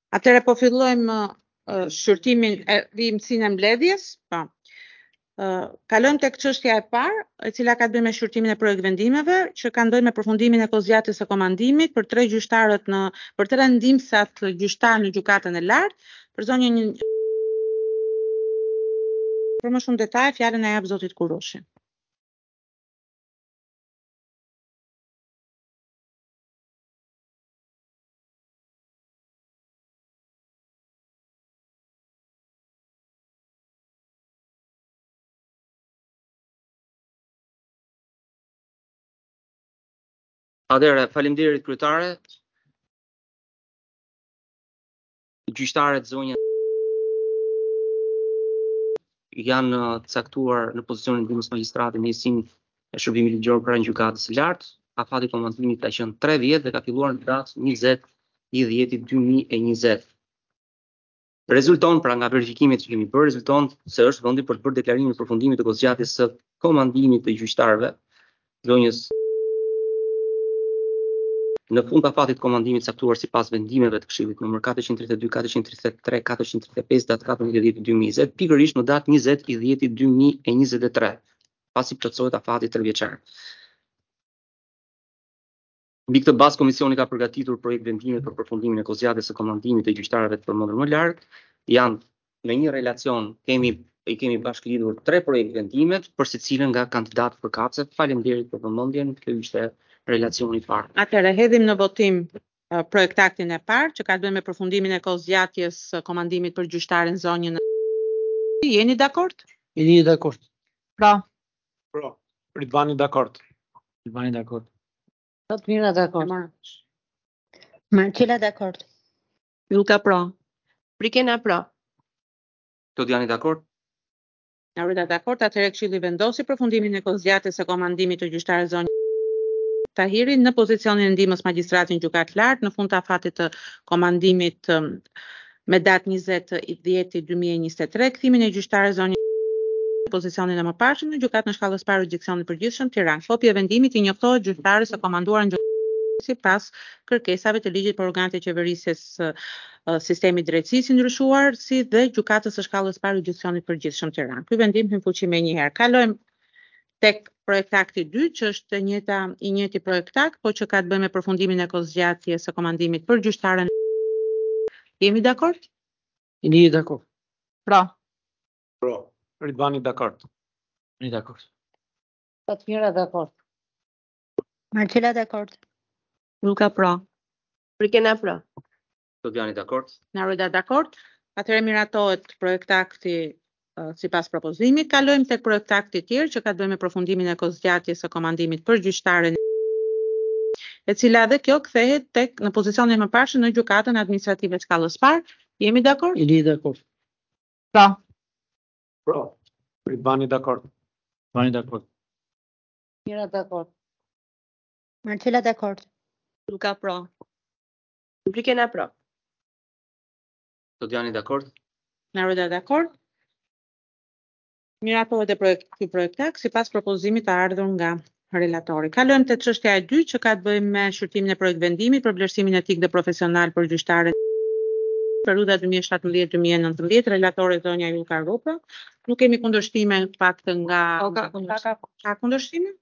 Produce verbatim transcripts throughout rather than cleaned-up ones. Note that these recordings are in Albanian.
Atëherë po fillojmë uh, shqyrtimin e vimësinë e mbledhjes. Po. Uh, kalojmë tek çështja e parë, e cila ka të bëjë me shqyrtimin e projekt vendimeve, që ka të bëjë me përfundimin e kozgjatjes së komandimit për tre gjyqtarët në për tre ndihmësat gjyqtar në gjykatën e lartë, për zonjën një... Për më shumë detaje, fjalën e jap zotit Kuroshi. Atëherë, faleminderit kryetare. Gjyqtarët zonja janë caktuar në pozicionin e ndihmës magjistrati në njësinë e shërbimit ligjor pranë gjykatës së lartë. Afati i komandimit ka qenë tre vjet dhe ka filluar në datë njëzet i dhjetit dy mijë e njëzet. Rezulton pra nga verifikimet që kemi bërë, rezulton se është vendi për të bërë deklarimin e përfundimit të kozgjatjes së komandimit të gjyqtarëve, zonjës në fund të afatit komandimit caktuar sipas vendimeve të Këshillit numër katërqind e tridhjetë e dy, katërqind e tridhjetë e tre, katërqind e tridhjetë e pesë datë katërmbëdhjetë i dhjetit dy mijë e njëzet, pikërisht në datë njëzet i dhjetit dy mijë e njëzet e tre, pasi plotësohet afati trevjeçar. Mbi këtë bazë komisioni ka përgatitur projekt vendimi për përfundimin e kozgjatjes së komandimit të gjyqtarëve të përmendur më lart. Janë në një relacion kemi i kemi bashkëlidhur tre projekt vendimet për secilën nga kandidatë përkatëse. Faleminderit për vëmendjen. Kjo ishte relacioni i parë. Atëherë hedhim në votim uh, projektaktin e parë që ka të bëjë me përfundimin e kozgjatjes së komandimit për gjyqtarin zonjën. Jeni dakord? Jeni dakord. Pra. Pra. Ridvani dakord. Ridvani dakord. Fatmira dakord. Marcela dakord. Julka pra. Prikena pra. Todiani dakord. Aurita dakord, atëherë Këshilli vendosi përfundimin e kozgjatjes së komandimit të gjyqtarit zonjë Tahiri në pozicionin e ndihmës magjistratin gjykatë lartë në fund të afatit të komandimit um, me datë njëzet i dhjetit dy mijë e njëzet e tre, kthimin e gjyqtarit zonjë në pozicionin e mëparshëm në gjykatën e shkallës parë jurisdiksionit të përgjithshëm Tiranë. Kopja e vendimit i njoftohet gjyqtarit së komanduar në sipas kërkesave të ligjit për organet e qeverisjes së uh, sistemit drejtësisë i ndryshuar, si dhe gjykatës së shkallës parë jurisdiksionit të përgjithshëm Tiranë. Ky vendim hyn fuqi më një herë. Kalojmë tek projektakti dy, që është e njëjta i njëjti projektakt, po që ka të bëjë me përfundimin e kozgjatjes së komandimit për gjyqtarën. Jemi dakord? Jeni dakord. Pra. Pra. Ridvani dakord. Jeni dakord. Fatmira dakord. Marcela dakord. Julka pra. Prikena pra. Todiani dakord. Narida dakord. Atëherë miratohet projektakti uh, sipas propozimit. Kalojmë tek projektakti i tjerë që ka të bëjë me përfundimin e kozgjatjes së komandimit për gjyqtarën, e cila dhe kjo kthehet tek në pozicionin e mëparshëm në gjykatën administrative të shkallës parë. Jemi dakord? Jeni dakord. Pra. Pra. Ridvani dakord. Ridvani dakord. Mira dakord. Marcela dakord. Julka pra. Prikena pra. Todiani dakord. Narida dakord. Miratohet e projekt, ky projektakt sipas propozimit të ardhur nga relatori. Kalojmë te çështja e dytë që ka të bëjë me shqyrtimin e projekt vendimit për vlerësimin etik dhe profesional për gjyqtarën periudha dy mijë e shtatëmbëdhjetë dy mijë e nëntëmbëdhjetë, relatore zonja Julka Rupa. Nuk kemi kundërshtime pak nga ka ka kundërshtime?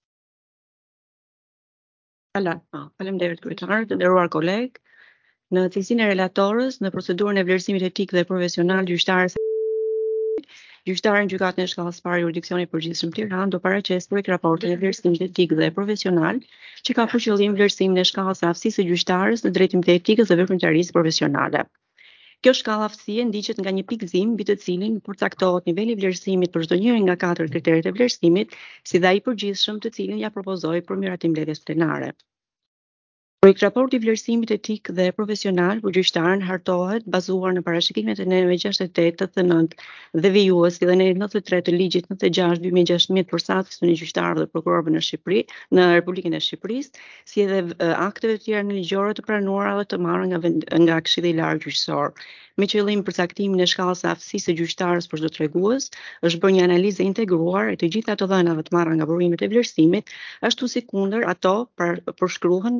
Ala, faleminderit kryetar, të nderuar koleg. Në cilësinë e relatorës në procedurën e vlerësimit etik dhe profesional gjyqtarës gjyqtarën në gjykatën e shkallës parë jurisdiksionit të përgjithshëm Tiranë do paraqes projekt raportin e vlerësimit etik dhe profesional që ka për qëllim vlerësimin e shkallës së aftësisë së gjyqtarës në drejtim të etikës dhe veprimtarisë profesionale. Kjo shkallë aftësie ndiqet nga një pikëzim mbi të cilin përcaktohet niveli i vlerësimit për çdo njëri nga katër kriteret e vlerësimit, si dhe ai i përgjithshëm të cilin ja propozoi për miratim mbledhjes plenare. Projekt raporti i vlerësimit etik dhe profesional për gjyqtarën hartohet bazuar në parashikimet e neneve gjashtëdhjetë e tetë, tetëdhjetë e nëntë dhe vijues dhe nenit nëntëdhjetë e tre të ligjit nëntëdhjetë e gjashtë dy mijë e gjashtëdhjetë për statusin e gjyqtarëve dhe prokurorëve në Shqipëri, në Republikën e Shqipërisë, si edhe akteve të tjera ligjore të pranuara dhe të marra nga vend, nga Këshilli i Lartë Gjyqësor. Me qëllim përcaktimin e shkallës së aftësisë së gjyqtarës për çdo tregues, është bërë një analizë e integruar e të gjitha ato dhënave të marra nga burimet e vlerësimit, ashtu si kundër ato për, përshkruhen në mënyrë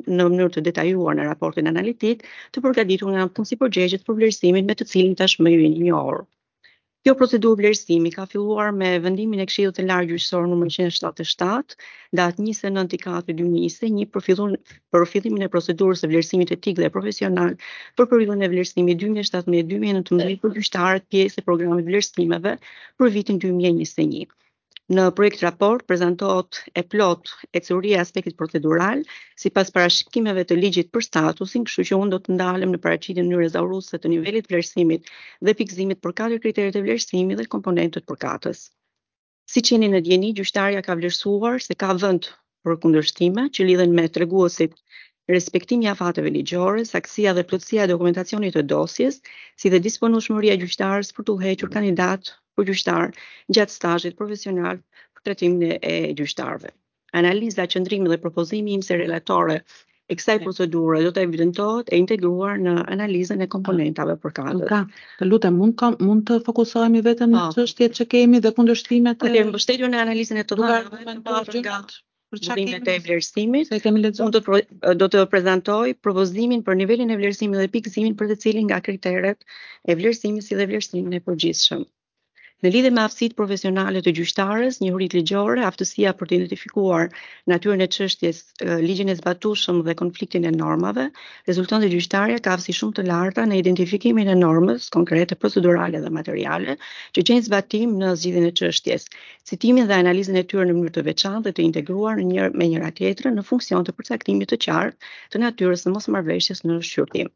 mënyrë të detajuar në raportin analitik të përgatitur nga punësi përgjegjës për vlerësimin me të cilin tashmë ju jeni njohur. Kjo procedurë vlerësimi ka filluar me vendimin e Këshillit të Lartë Gjyqësor numër njëqind e shtatëdhjetë e shtatë, datë njëzet e nëntë i katër dy mijë e njëzet e një për fillun për fillimin e procedurës së vlerësimit etik dhe profesional për periudhën e vlerësimit dy mijë e shtatëmbëdhjetë dy mijë e nëntëmbëdhjetë për gjyqtarët pjesë e programit vlerësimeve për vitin dy mijë e njëzet e një. Në projekt raport prezantohet e plot ecuria e aspektit procedural sipas parashikimeve të ligjit për statusin, kështu që unë do të ndalem në paraqitjen në mënyrë ezauruese të nivelit vlerësimit dhe pikëzimit për katër kriteret e vlerësimit dhe komponentët përkatës. Siç jeni në dieni, gjyqtarja ka vlerësuar se ka vend për kundërshtime që lidhen me treguesit respektimi i afateve ligjore, saksia dhe plotësia e dokumentacionit të dosjes, si dhe disponueshmëria e gjyqtarës për të udhëhequr kandidat për gjyqtar gjatë stazhit profesional për trajtimin e gjyqtarëve. Analiza, qëndrimi dhe propozimi im se relatore e kësaj procedure do të evidentohet e integruar në analizën e komponentave përkatës. Ka, të lutem, mund ka, mund të fokusohemi vetëm në çështjet që kemi dhe kundërshtimet e mbështetur në analizën e të dhënave të pasur nga burrimet e vlerësimit. Unë do të do të prezantoj propozimin për nivelin e vlerësimit dhe pikëzimin për të cilin nga kriteret e vlerësimit si dhe vlerësimin e përgjithshëm. Në lidhje me aftësitë profesionale të gjyqtarës, njohuritë ligjore, aftësia për të identifikuar natyrën e çështjes, ligjin e zbatueshëm dhe konfliktin e normave, rezulton se gjyqtarja ka aftësi shumë të larta në identifikimin e normës konkrete, procedurale dhe materiale, që gjejnë zbatim në zgjidhjen e çështjes, citimin dhe analizën e tyre në mënyrë të veçantë dhe të integruar në një me njëra tjetrën në funksion të përcaktimit të qartë të natyrës së mosmarrëveshjes në shqyrtim.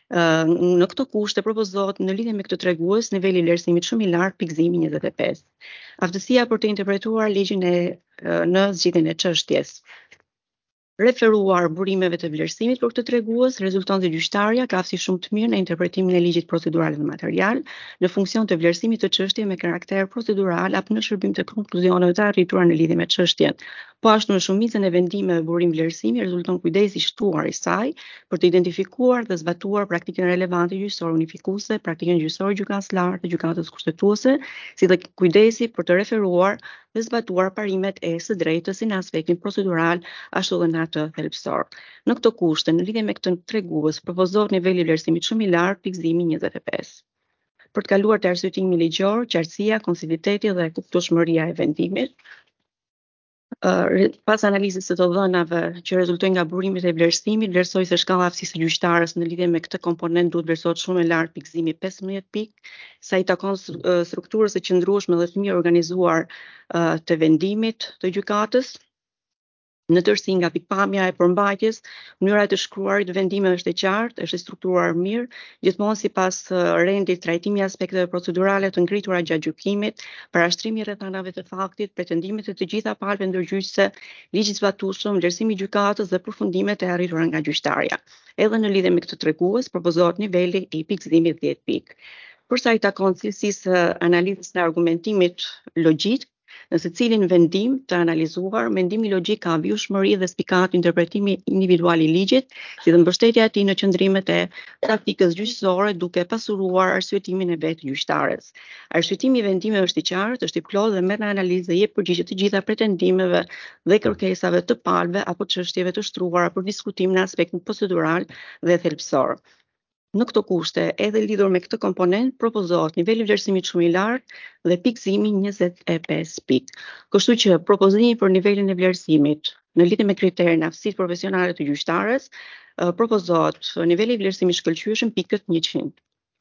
Në këto kushte propozohet në lidhje me këtë tregues niveli i vlerësimit shumë i lartë pikëzimi njëzet e pesë. Aftësia për të interpretuar ligjin e në zgjidhjen e çështjes. Referuar burimeve të vlerësimit për këtë tregues, rezulton se gjyqtarja ka aftësi shumë të mirë në interpretimin e ligjit procedural dhe material në funksion të vlerësimit të çështje me karakter procedural apo në shërbim të konkluzioneve të arritura në lidhje me çështjen. Po ashtu në shumicën e vendimeve burim vlerësimi rezulton kujdesi i shtuar i saj për të identifikuar dhe zbatuar praktikën relevante gjyqësore unifikuese, praktikën gjyqësore gjykatës lartë, gjykatës kushtetuese, si dhe kujdesi për të referuar dhe zbatuar parimet e së drejtës si në aspektin procedural ashtu dhe në atë thelbësor. Në këto kushte, në lidhje me këtë tregues, propozohet niveli i vlerësimit shumë i lartë, pikëzimi njëzet e pesë. Për të kaluar te arsyetimi ligjor, qartësia, konsiliteti dhe kuptueshmëria e vendimit, pas analizës së të dhënave që rezultojnë nga burimet e vlerësimit, vlerësoj se shkalla e aftësisë së gjyqtarës në lidhje me këtë komponent duhet vlerësohet shumë e lartë, pikëzimi pesëmbëdhjetë pikë, sa i takon strukturës së qëndrueshme dhe të mirë organizuar të vendimit të gjykatës. Në tërësi nga pikpamja e përmbajtjes, mënyra e të shkruarit vendimeve është e qartë, është e strukturuar mirë, gjithmonë sipas rendit trajtimi i aspekteve procedurale të ngritura gjatë gjykimit, parashtrimi i rrethanave të faktit, pretendimet e të gjitha palëve ndërgjyqëse, ligji i zbatueshëm, vlerësimi i gjykatës dhe përfundimet e arritura nga gjyqtarja. Edhe në lidhje me këtë tregues, propozohet niveli i pikëzimit dhjetë pikë. Për sa i takon cilësisë analizës dhe argumentimit logjik, në secilin vendim të analizuar, mendimi logjik ka vjushmëri dhe spikat interpretimi individual i ligjit, si dhe mbështetja e tij në qëndrimet e praktikës gjyqësore duke pasuruar arsyetimin e vetë gjyqtarës. Arsyetimi i vendimeve është i qartë, është i plotë dhe merr në analizë dhe jep përgjigje të gjitha pretendimeve dhe kërkesave të palëve apo çështjeve të shtruara për diskutim në aspektin procedural dhe thelbësor. Në këto kushte, edhe lidhur me këtë komponent, propozohet niveli i vlerësimit shumë i lartë dhe pikëzimi njëzet e pesë pikë. Kështu që propozimi për nivelin e vlerësimit në lidhje me kriterin e aftësisë profesionale të gjyqtarës, propozohet niveli i vlerësimit shkëlqyeshëm pikët njëqind.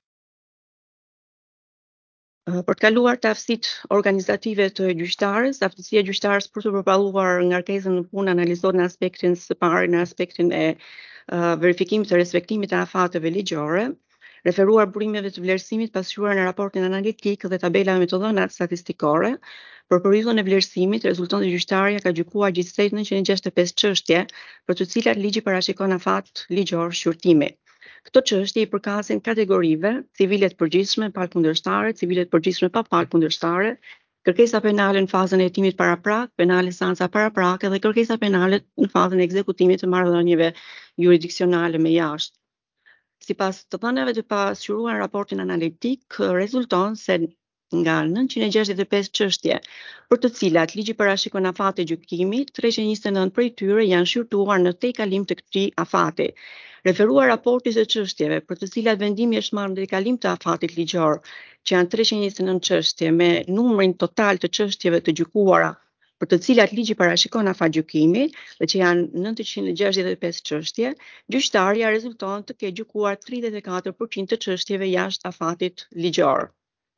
Për të kaluar te aftësitë organizative të gjyqtarës, aftësia e gjyqtarës për të përballuar ngarkesën në punë analizohet në aspektin së pari, në aspektin e uh, verifikimit të respektimit të afateve ligjore, referuar burimeve të vlerësimit pasqyruar në raportin analitik dhe tabelave me të dhënat statistikore. Për periudhën e vlerësimit, rezulton se gjyqtarja ka gjykuar gjithsej njëqind e gjashtëdhjetë e pesë çështje, për të cilat ligji parashikon afat ligjor shqyrtimi. Këto çështje i përkasin kategorive: civile të përgjithshme, palë kundërshtare, civile të përgjithshme pa palë kundërshtare, kërkesa penale në fazën e hetimit paraprak, penale sanca paraprake dhe kërkesa penale në fazën e ekzekutimit të marrëdhënieve jurisdiksionale me jashtë. Sipas të dhënave të pasqyruar në raportin analitik, rezulton se nga nëntëqind e gjashtëdhjetë e pesë çështje, për të cilat ligji parashikon afate gjykimit, treqind e njëzet e nëntë prej tyre janë shqyrtuar në tejkalim të këtij afati. Referuar raportit të çështjeve për të cilat vendimi është marrë në tejkalim të afatit ligjor, që janë treqind e njëzet e nëntë çështje me numrin total të çështjeve të gjykuara për të cilat ligji parashikon afat gjykimi, dhe që janë nëntëqind e gjashtëdhjetë e pesë çështje, gjyqtarja rezulton të ketë gjykuar tridhjetë e katër përqind të çështjeve jashtë afatit ligjor.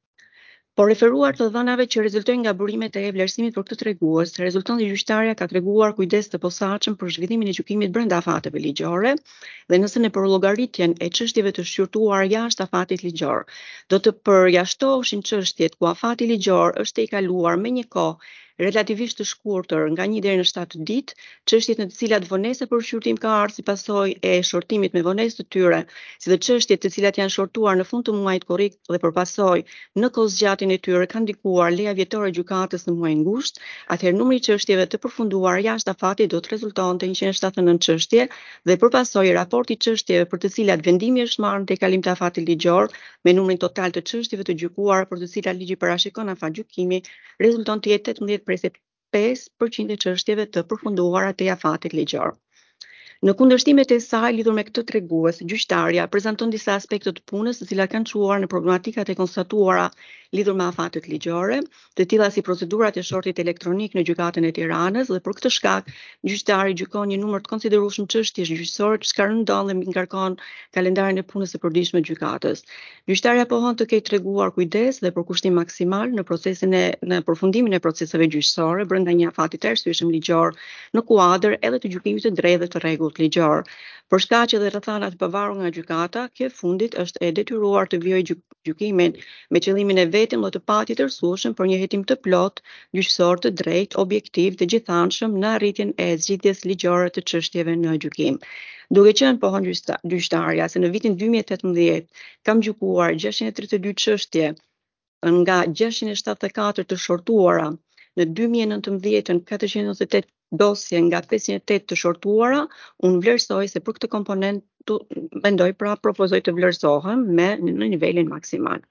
Por referuar të dhënave që rezultojnë nga burimet e vlerësimit për këtë tregues, rezulton se gjyqtarja ka treguar kujdes të posaçëm për zhvillimin e gjykimit brenda afateve ligjore, dhe nëse në përllogaritjen e çështjeve të shqyrtuar jashtë afatit ligjor, do të përjashtoheshin çështjet ku afati ligjor është e kaluar me një kohë relativisht të shkurtër, nga një deri në shtatë ditë, çështjet në të cilat vonesa për shqyrtim ka ardhur si pasojë e shortimit me vonesë të tyre, si dhe çështjet të cilat janë shortuar në fund të muajit korrik dhe për pasojë në kohëzgjatjen e tyre kanë ndikuar leja vjetore e gjykatës në muajin gusht, atëherë numri i çështjeve të përfunduar jashtë afatit do të rezultonte njëqind e shtatëdhjetë e nëntë çështje dhe për pasojë raporti i çështjeve për të cilat vendimi është marrë në tejkalim të afatit ligjor me numrin total të çështjeve të gjykuara për të cilat ligji parashikon afat gjykimi rezulton të jetë tetëmbëdhjetë prej pesë përqind e çështjeve të përfunduara të afatit ligjor. Në kundërshtimet e saj lidhur me këtë tregues, gjyqtarja prezanton disa aspekte të punës të cilat kanë çuar në problematikat e konstatuara lidhur me afatet ligjore, të tilla si procedurat e shortit elektronik në gjykatën e Tiranës, dhe për këtë shkak gjyqtari gjykon një numër të konsiderueshëm çështjesh gjyqësore, çka rëndon dhe ngarkon kalendarin e punës së përditshme të gjykatës. Gjyqtarja pohon të ketë treguar kujdes dhe përkushtim maksimal në procesin e në përfundimin e proceseve gjyqësore brenda një afati të arsyeshëm ligjor në kuadër edhe të gjykimit të drejtë dhe të rregullt ligjor. Për shkaq që dhe rrethana të pavarur nga gjykata, kjo e fundit është e detyruar të vijojë gjyk gjykimin me qëllimin e vetëm dhe të patjetërsueshëm për një hetim të plotë, gjyqësor, të drejtë, objektiv, të gjithanshëm në arritjen e zgjidhjes ligjore të çështjeve në gjykim. Duke qenë, pohon gjyqtarja, se në vitin dy mijë e tetëmbëdhjetë kam gjykuar gjashtëqind e tridhjetë e dy çështje nga gjashtëqind e shtatëdhjetë e katër të shortuara, në dy mijë e nëntëmbëdhjetë katërqind e njëzet e tetë dosje nga pesëqind e tetë të shortuara, unë vlerësoj se për këtë komponent mendoj pra propozoj të vlerësohem me në nivelin maksimal.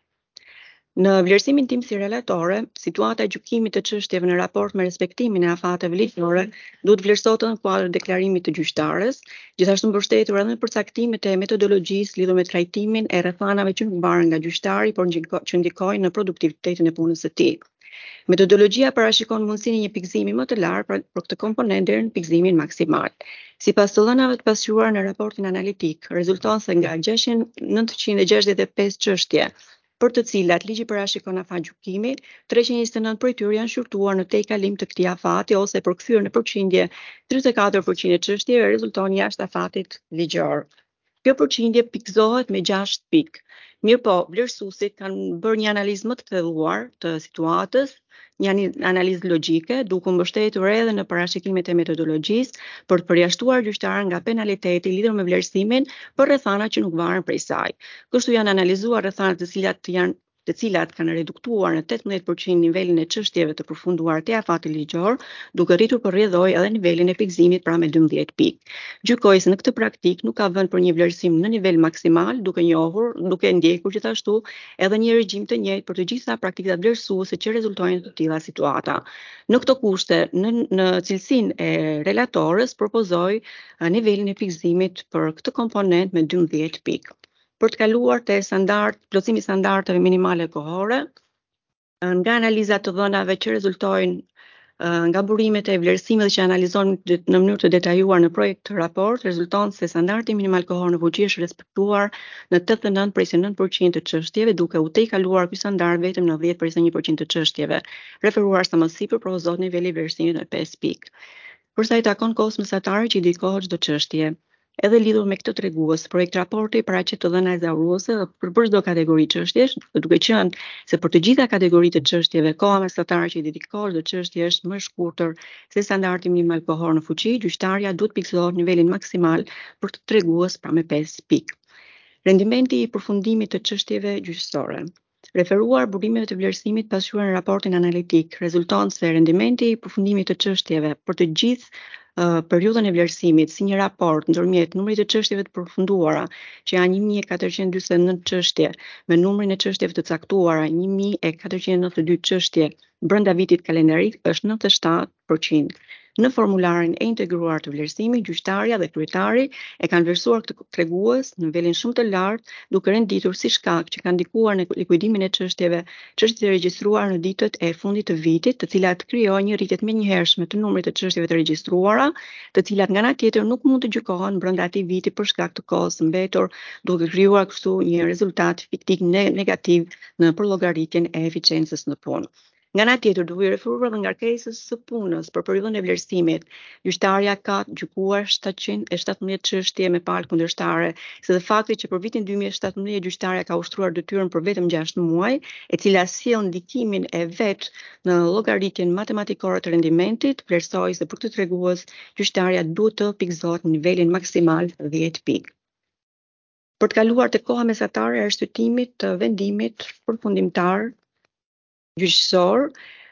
Në vlerësimin tim si relatore, situata e gjykimit të çështjeve në raport me respektimin e afateve ligjore duhet vlerësohet në kuadër deklarimit të gjyqtarës, gjithashtu mbështetur edhe në përcaktimet e metodologjisë lidhur me trajtimin e rrethanave që nuk mbaren nga gjyqtari, por që ndikojnë në produktivitetin e punës së tij. Metodologjia parashikon mundësinë e një pikëzimi më të lartë për, për këtë komponent deri në pikëzimin maksimal. Sipas të dhënave të pasqyruara në raportin analitik, rezulton se nga nëntëqind e gjashtëdhjetë e pesë çështje për të cilat ligji parashikon afat gjykimi, treqind e njëzet e nëntë prej tyre janë shqyrtuar në tejkalim të këtij afati ose përkthyer në përqindje tridhjetë e katër përqind e çështjeve rezulton jashtë afatit ligjor. Kjo përqindje pikëzohet me gjashtë pikë. Mirë po, vlerësuesit kanë bërë një analizë më të thelluar të situatës, një analizë logjike, duke mbështetur edhe në parashikimet e metodologjisë për të përjashtuar gjyqtarën nga penaliteti lidhur me vlerësimin për rrethana që nuk varen prej saj. Kështu janë analizuar rrethanat të cilat janë të cilat kanë reduktuar në tetëmbëdhjetë përqind nivelin e çështjeve të përfunduara të afatit ligjor, duke rritur për rrjedhoj edhe nivelin e pikëzimit pra me dymbëdhjetë pikë. Gjykoi se në këtë praktik nuk ka vënë për një vlerësim në nivel maksimal, duke njohur, duke ndjekur gjithashtu edhe një regjim të njëjtë për të gjitha praktikat vlerësuese që rezultojnë të tilla situata. Në këto kushte, në, në cilësinë e relatorës propozoj nivelin e pikëzimit për këtë komponent me dymbëdhjetë pikë. Për të kaluar te standard, plotësimi standardeve minimale kohore, nga analizat të dhënave që rezultojnë nga burimet e vlerësimeve që analizon në mënyrë të detajuar në projekt të raport, rezulton se standardi minimal kohor në fuqi është respektuar në tetëdhjetë e nëntë përqind e nëntë të çështjeve, duke u tejkaluar ky standard vetëm në dhjetë përqind e një përqind të çështjeve. Referuar sa më sipër, propozohet niveli i vlerësimit me pesë pikë. Për sa i takon kohës mesatare që i dedikohet çdo çështje, edhe lidhur me këtë tregues, projekt raporti paraqet të dhëna zauruese për për çdo kategori çështjesh, duke qenë se për të gjitha kategoritë të çështjeve koha mesatare që i dedikohet çdo çështje është më e shkurtër se standardi minimal kohor në fuqi, gjyqtarja duhet pikëzohet nivelin maksimal për të tregues pra me pesë pikë. Rendimenti i përfundimit të çështjeve gjyqësore. Referuar burimeve të vlerësimit pasqyruar në raportin analitik, rezulton se rendimenti i përfundimit të çështjeve për të gjithë uh, periudhën e vlerësimit si një raport ndërmjet numrit të çështjeve të përfunduara, që janë një mijë e katërqind e njëzet e nëntë çështje, me numrin e çështjeve të caktuara një mijë e katërqind e nëntëdhjetë e dy çështje brenda vitit kalendarik, është nëntëdhjetë e shtatë përqind. Në formularin e integruar të vlerësimit, gjyqtarja dhe kryetari e kanë vlerësuar këtë tregues në nivelin shumë të lartë, duke renditur si shkak që kanë ndikuar në likuidimin e çështjeve, çështjet e regjistruara në ditët e fundit të vitit, të cilat krijojnë një rritje të menjëhershme të numrit të çështjeve të regjistruara, të cilat nga ana tjetër nuk mund të gjykohen brenda atij viti për shkak të kohës së mbetur, duke krijuar kështu një rezultat fiktik negativ në përllogaritjen e eficiencës në punë. Nga ana tjetër, duke referuar dhe ngarkesës së punës për periudhën e vlerësimit, gjyqtarja ka gjykuar shtatëqind e shtatëmbëdhjetë çështje me palë kundërshtare, si dhe fakti që për vitin dy mijë e shtatëmbëdhjetë gjyqtarja ka ushtruar detyrën për vetëm gjashtë muaj, e cila sjell ndikimin e vet në llogaritjen matematikore të rendimentit, vlerësoi se për këtë tregues gjyqtarja duhet të pikëzohet në nivelin maksimal dhjetë pikë. Për të kaluar te koha mesatare e arsyetimit të vendimit përfundimtar gjyqësor,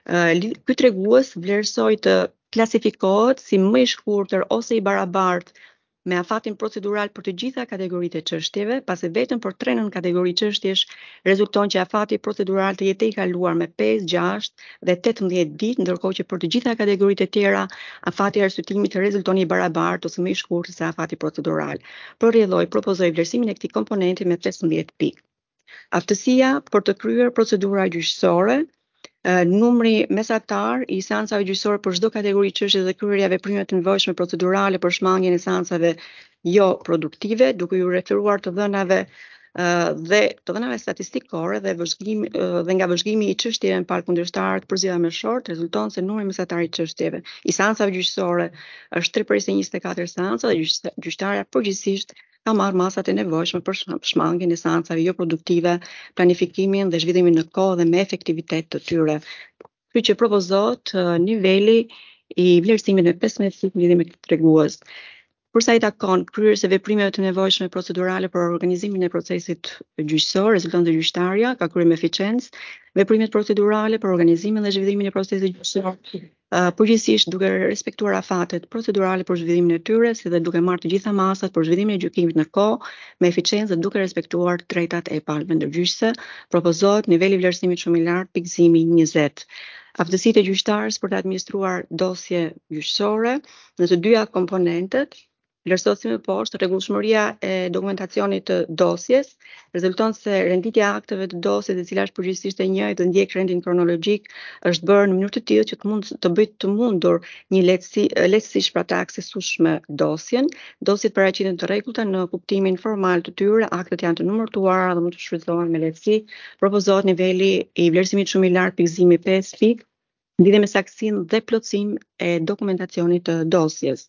ky tregues vlerësoi të klasifikohet si më i shkurtër ose i barabartë me afatin procedural për të gjitha kategoritë e çështjeve, pasi vetëm për tre nën kategori çështjesh rezulton që afati procedural të jetë i kaluar me pesë, gjashtë dhe tetëmbëdhjetë ditë, ndërkohë që për të gjitha kategoritë e tjera afati i arsyetimit rezulton i barabartë ose më i shkurtër se afati procedural. Për rrjedhoi propozoi vlerësimin e këtij komponenti me pesëmbëdhjetë pikë. Aftësia për të kryer procedura gjyqësore, Uh, numri mesatar i seancave gjyqësore për çdo kategori çështje dhe kryerja e veprimeve të nevojshme procedurale për shmangjen e seancave jo produktive, duke ju referuar të dhënave uh, dhe të dhënave statistikore dhe vëzhgimi uh, dhe nga vëzhgimi i çështjeve me palë kundërshtar të përzgjedhura më short, rezulton se numri mesatar i çështjeve i seancave gjyqësore është tre përgjithësi njëzet e katër seanca dhe gjyqtarja përgjithsisht ka marrë masat e nevojshme për shmangjen e seancave jo produktive, planifikimin dhe zhvillimin në kohë dhe me efektivitet të tyre. Ky që propozohet niveli i vlerësimit me pesëmbëdhjetë pikë në lidhje me këtë tregues. Për sa i takon kryerjes së veprimeve të nevojshme procedurale për organizimin e procesit gjyqësor, rezulton se gjyqtarja ka kryer me eficiencë veprimet procedurale për organizimin dhe zhvillimin e procesit gjyqësor, uh, përgjithsisht duke respektuar afatet procedurale për zhvillimin e tyre, si dhe duke marrë të gjitha masat për zhvillimin e gjykimit në kohë, me eficiencë dhe duke respektuar drejtat e palëve ndërgjyqëse, propozohet niveli i vlerësimit shumë i lartë, pikëzimi njëzet. Aftësitë e gjyqtarës për të administruar dosje gjyqësore në të dyja komponentet vlerësohet si më poshtë. Rregullshmëria e dokumentacionit të dosjes rezulton se renditja e akteve të dosjes, e cila është përgjithsisht e njëjtë dhe ndjek rendin kronologjik, është bërë në mënyrë të tillë që të mund të bëjë të mundur një lehtësi lehtësisht pra të aksesueshme dosjen. Dosjet paraqiten të rregullta në kuptimin formal të tyre, aktet janë të numërtuara dhe mund të shfrytëzohen me lehtësi. Propozohet niveli i vlerësimit shumë i lartë, pikëzimi pesë pikë, lidhje me saktësinë dhe plotësinë e dokumentacionit të dosjes.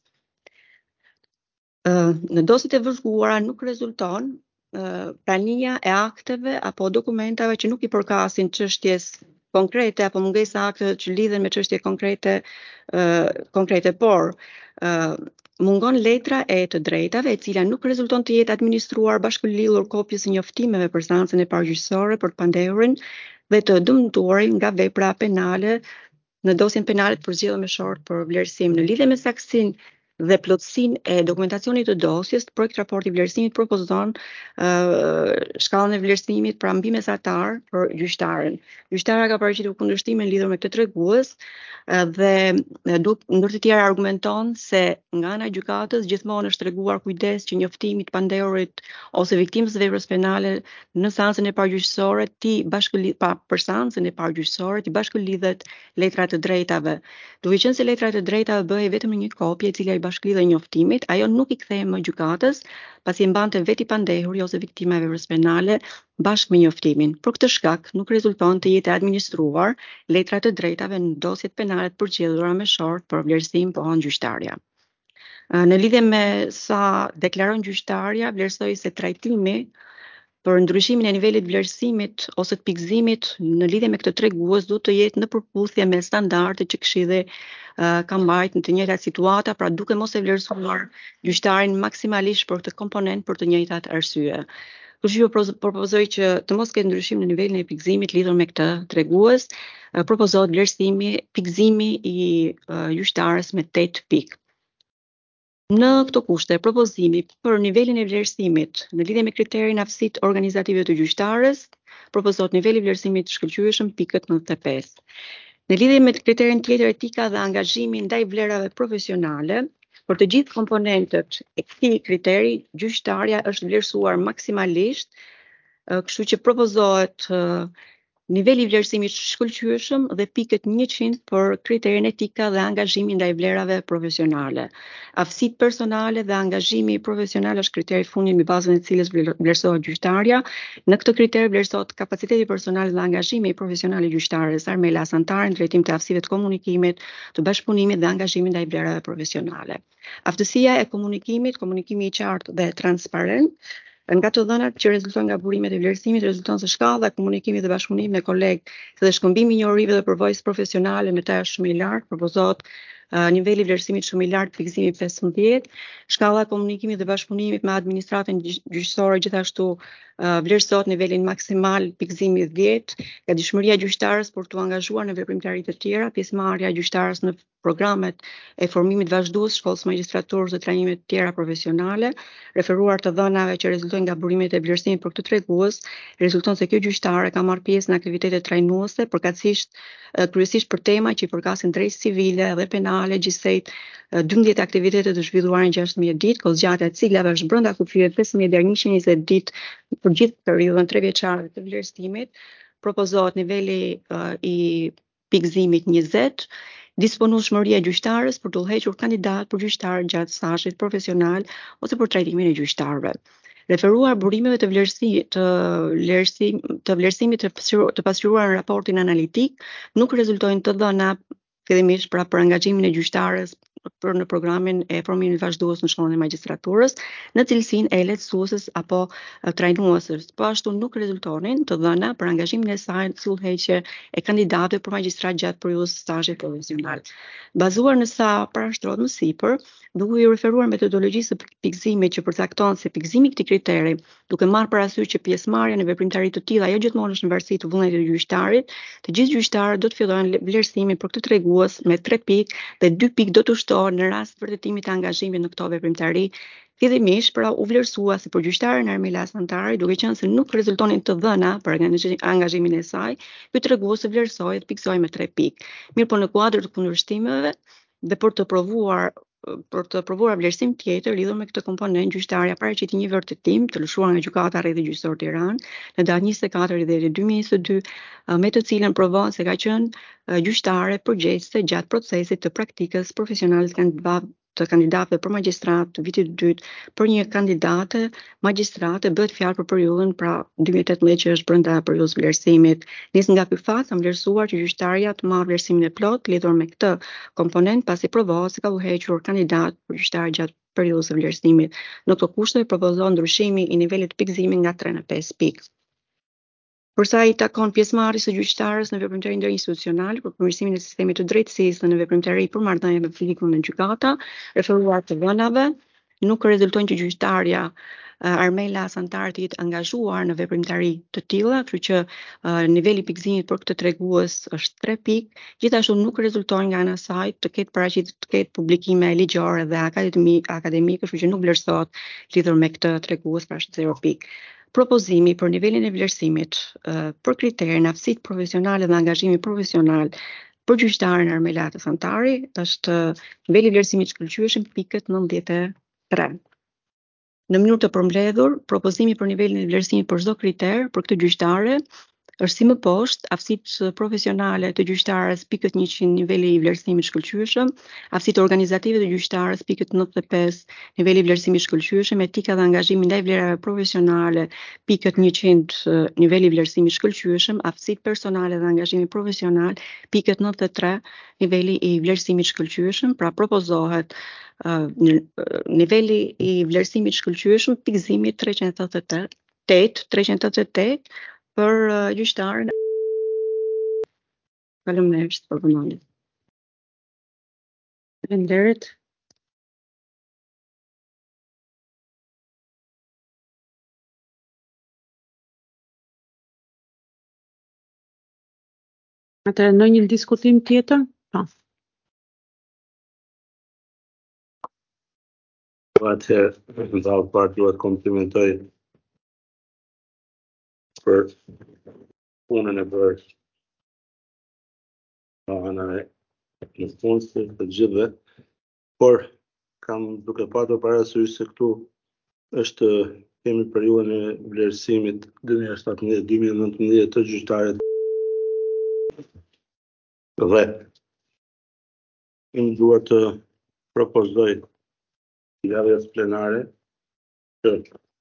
Uh, në dosjet e vëzhguara nuk rezulton uh, prania e akteve apo dokumentave që nuk i përkasin çështjes konkrete apo mungesa akteve që lidhen me çështje konkrete, uh, konkrete, por uh, mungon letra e të drejtave, e cila nuk rezulton të jetë administruar bashkëlidhur kopjes së njoftimeve për seancën e parë gjyqësore për të pandehurin dhe të dëmtuarin nga vepra penale në dosjen penale të përzgjedhur me short për vlerësim. Në lidhje me saktësinë dhe plotësinë e dokumentacionit të dosjes, projekt raporti i vlerësimit propozon uh, shkallën e vlerësimit pra mbi mesatar për gjyqtarën. Gjyqtara ka paraqitur kundërshtimin lidhur me këtë tregues uh, dhe duke ndër të tjera argumenton se nga ana e gjykatës gjithmonë është treguar kujdes që njoftimi i pandehurit ose viktimës së veprës penale në seancën e parë gjyqësore ti bashkëlidh pa për seancën e parë gjyqësore ti bashkëlidhet letra të drejtave. Duke qenë se letra të drejtave bëhej vetëm në një kopje e cila i bashkëlidhej njoftimit, ajo nuk i kthehej më gjykatës, pasi e mbante veti pandehuri ose viktima e veprës penale bashkë me njoftimin. Për këtë shkak nuk rezulton të jetë administruar letra të drejtave në dosjet penale të përgjithura me short për vlerësim pohon gjyqtarja. Në lidhje me sa deklaron gjyqtarja, vlerësoi se trajtimi për ndryshimin e nivelit vlerësimit ose të pikëzimit në lidhje me këtë tregues duhet të jetë në përputhje me standardet që Këshilli uh, ka mbajtur në të njëjtat situata, pra duke mos e vlerësuar gjyqtarin maksimalisht për këtë komponent për të njëjtat arsye. Kështu që propozoj që të mos ketë ndryshim në nivelin e pikëzimit lidhur me këtë tregues, uh, propozohet vlerësimi, pikëzimi i uh, gjyqtarës me tetë pikë. Në këto kushte, propozimi për nivelin e vlerësimit në lidhje me kriterin aftësitë organizative të gjyqtarës, propozohet niveli i vlerësimit të shkëlqyeshëm pikët nëntëdhjetë e pesë. Në lidhje me kriterin tjetër, etika dhe angazhimi ndaj vlerave profesionale, për të gjithë komponentët e këtij kriteri, gjyqtarja është vlerësuar maksimalisht, kështu që propozohet niveli i vlerësimit shkëlqyeshëm dhe pikët njëqind për kriterin etika dhe angazhimi ndaj vlerave profesionale. Aftësitë personale dhe angazhimi profesional është kriteri i fundit mbi bazën e cilës vlerësohet gjyqtarja. Në këtë kriter vlerësohet kapaciteti personal dhe angazhimi profesional i gjyqtarës Armela Asantare në drejtim të aftësive të komunikimit, të bashkëpunimit dhe angazhimit ndaj vlerave profesionale. Aftësia e komunikimit, komunikimi i qartë dhe transparent. Nga të dhënat që rezultojnë nga burimet e vlerësimit, rezulton se shkalla e komunikimit dhe bashkëpunimit me kolegë dhe shkëmbimi i njohurive dhe përvojës profesionale me të është shumë i lartë, propozohet uh, niveli i vlerësimit shumë i lartë, pikëzimi pesëmbëdhjetë, shkalla e komunikimit dhe bashkëpunimit me administratën gjyqësore gjithashtu uh, vlerësohet nivelin maksimal, pikëzimi dhjetë, gatishmëria e gjyqtarës për të angazhuar në veprimtari të tjera, pjesëmarrja e gjyqtarës në programet e formimit vazhdues, shkollës magjistraturës dhe trajnimet tjera profesionale, referuar të dhënave që rezultojnë nga burimet e vlerësimit për këtë tregues, rezulton se kjo gjyqtare ka marrë pjesë në aktivitete trajnuese, përkatësisht kryesisht për tema që i përkasin drejtësi civile dhe penale, gjithsej dymbëdhjetë aktivitete të zhvilluara në gjashtëdhjetë ditë, kohëzgjatja e cilave është brenda kufive pesëmbëdhjetë deri në njëqind e njëzet ditë për gjithë periudhën trevjeçare të vlerësimit. Propozohet niveli uh, i pikëzimit njëzet, disponueshmëria e gjyqtarës për të udhëhequr kandidat për gjyqtar gjatë stazhit profesional ose për trajtimin e gjyqtarëve. Referuar burimeve të vlerësimit të vlerësim, të vlerësimit të, të pasqyruar në raportin analitik, nuk rezultojnë të dhëna fillimisht pra për angazhimin e gjyqtarës për në programin e formimit vazhdues në shkollën e magjistraturës, në cilësinë e lehtësueses apo trajnueses. Po ashtu nuk rezultonin të dhëna për angazhimin e saj si udhëheqje e kandidatëve për magjistrat gjatë periudhës së stazhit profesional. Bazuar në sa parashtrohet më sipër, duke i referuar metodologjisë së pikëzimit që përcakton se pikëzimi i këtij kriteri, duke marrë parasysh që pjesëmarrja në veprimtari të tilla jo gjithmonë është në varësi të vullnetit të gjyqtarit, të gjithë gjyqtarët do të fillojnë vlerësimin për këtë tregues me tre pikë dhe dy pikë do të shtohen në rast të vërtetimit të angazhimit në këto veprimtari. Fillimisht pra u vlerësua si për gjyqtaren Armela Asantare, duke qenë se nuk rezultonin të dhëna për angazhimin e saj, ky tregues vlerësohet piksohej me tre pikë. Mirë po në kuadër të kundërshtimeve dhe për të provuar për të provuar vlerësim tjetër lidhur me këtë komponent, gjyqtarja paraqiti një vërtetim të lëshuar nga Gjykata Rrethit Gjyqësor Tiranë në datë njëzet e katër dhjetor dy mijë e njëzet e dy, me të cilën provon se ka qenë gjyqtare përgjegjëse gjatë procesit të praktikës profesionale të kandidatëve për magjistrat të vitit të dytë për një kandidate magjistrate, bëhet fjalë për periudhën pra dy mijë e tetëmbëdhjetë që është brenda periudhës vlerësimit. Nis nga ky fakt, kam vlerësuar që gjyqtarja të marrë vlerësimin e plot lidhur me këtë komponent pasi provohet se ka udhëhequr kandidat për gjyqtar gjatë periudhës së vlerësimit. Në këto kushte propozohet ndryshimi i nivelit të pikëzimit nga tre në pesë pikë. Përsa i takon pjesëmarrjes së gjyqtarës në veprimtari ndërinstitucional për përmirësimin e sistemit të drejtësisë dhe në veprimtari për marrëdhënie me publikun në gjykata, referuar të dhënave, nuk rezultojnë që gjyqtarja uh, Armela Asantare të jetë angazhuar në veprimtari të tilla, kështu që uh, niveli i pikëzimit për këtë tregues është tre pikë. Gjithashtu nuk rezultojnë nga ana e saj të ketë paraqitur të ketë publikime ligjore dhe akademike, akademike, kështu që nuk vlerësohet lidhur me këtë tregues, pra është zero pikë. Propozimi për nivelin e vlerësimit uh, për kriterin aftësitë profesionale dhe angazhimi profesional për gjyqtaren Armela Asantare është niveli i vlerësimit shkëlqyeshëm pikët nëntëdhjetë e tre. Në mënyrë të përmbledhur, propozimi për nivelin e vlerësimit për çdo kriter për këtë gjyqtare është si më poshtë: aftësitë profesionale të gjyqtarës pikët njëqind, niveli i vlerësimit shkëlqyeshëm; aftësitë organizative të gjyqtarës pikët nëntëdhjetë e pesë, niveli i vlerësimit shkëlqyeshëm; etika dhe angazhimi ndaj vlerave profesionale pikët njëqind, niveli i vlerësimit shkëlqyeshëm; aftësitë personale dhe angazhimi profesional pikët nëntëdhjetë e tre, niveli i vlerësimit shkëlqyeshëm. Pra propozohet uh, niveli i vlerësimit shkëlqyeshëm pikëzimi treqind e tetëdhjetë e tetë, treqind e tetëdhjetë e tetë për uh, gjyqtarën. Faleminderit për vëmendjen. Faleminderit. Atëherë ndonjë diskutim tjetër? Po. Atëherë, në dallë parë duhet komplimentoj për punën e bërë nga ana e punësit të gjithëve, por kam duke patur parasysh se këtu është kemi periudhën e vlerësimit dy mijë e shtatëmbëdhjetë dy mijë e nëntëmbëdhjetë të gjyqtarëve dhe unë dua të propozoj javës plenare që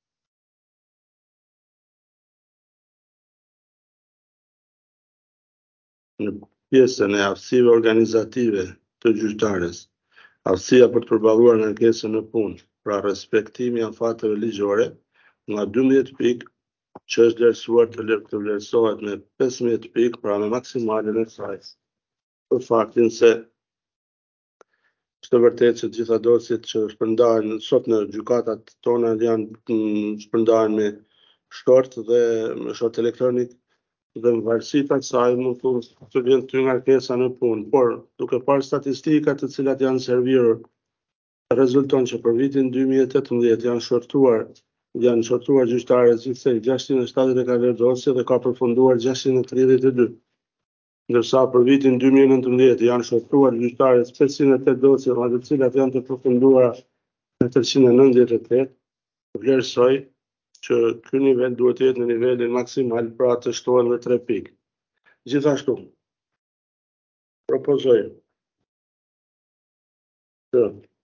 në pjesën e aftësive organizative të gjyqtarës, aftësia për të përballuar ngarkesën në punë, pra respektimi i afateve ligjore, nga dymbëdhjetë pikë që është vlerësuar të vlerësohet me pesëmbëdhjetë pikë, pra me maksimalen e saj. Për faktin se është e vërtetë që të gjitha dosjet që shpërndahen sot në gjykatat tona janë shpërndahen me short dhe me short elektronik dhe në varësi të kësaj mund të vjen ty ngarkesa në punë, por duke parë statistikat të cilat janë servitur, rezulton që për vitin dy mijë e tetëmbëdhjetë janë shortuar janë shortuar gjyqtarët gjithsej gjashtëqind e shtatëdhjetë e katër dosje dhe ka përfunduar gjashtëqind e tridhjetë e dy. Ndërsa për vitin dy mijë e nëntëmbëdhjetë janë shortuar gjyqtarët pesëqind e tetë dosje, nga të cilat janë të përfunduara në tetëqind e nëntëdhjetë e tetë, vlerësoj që ky nivel duhet të jetë në nivelin maksimal, pra të shtohen dhe tre pikë. Gjithashtu, propozoj të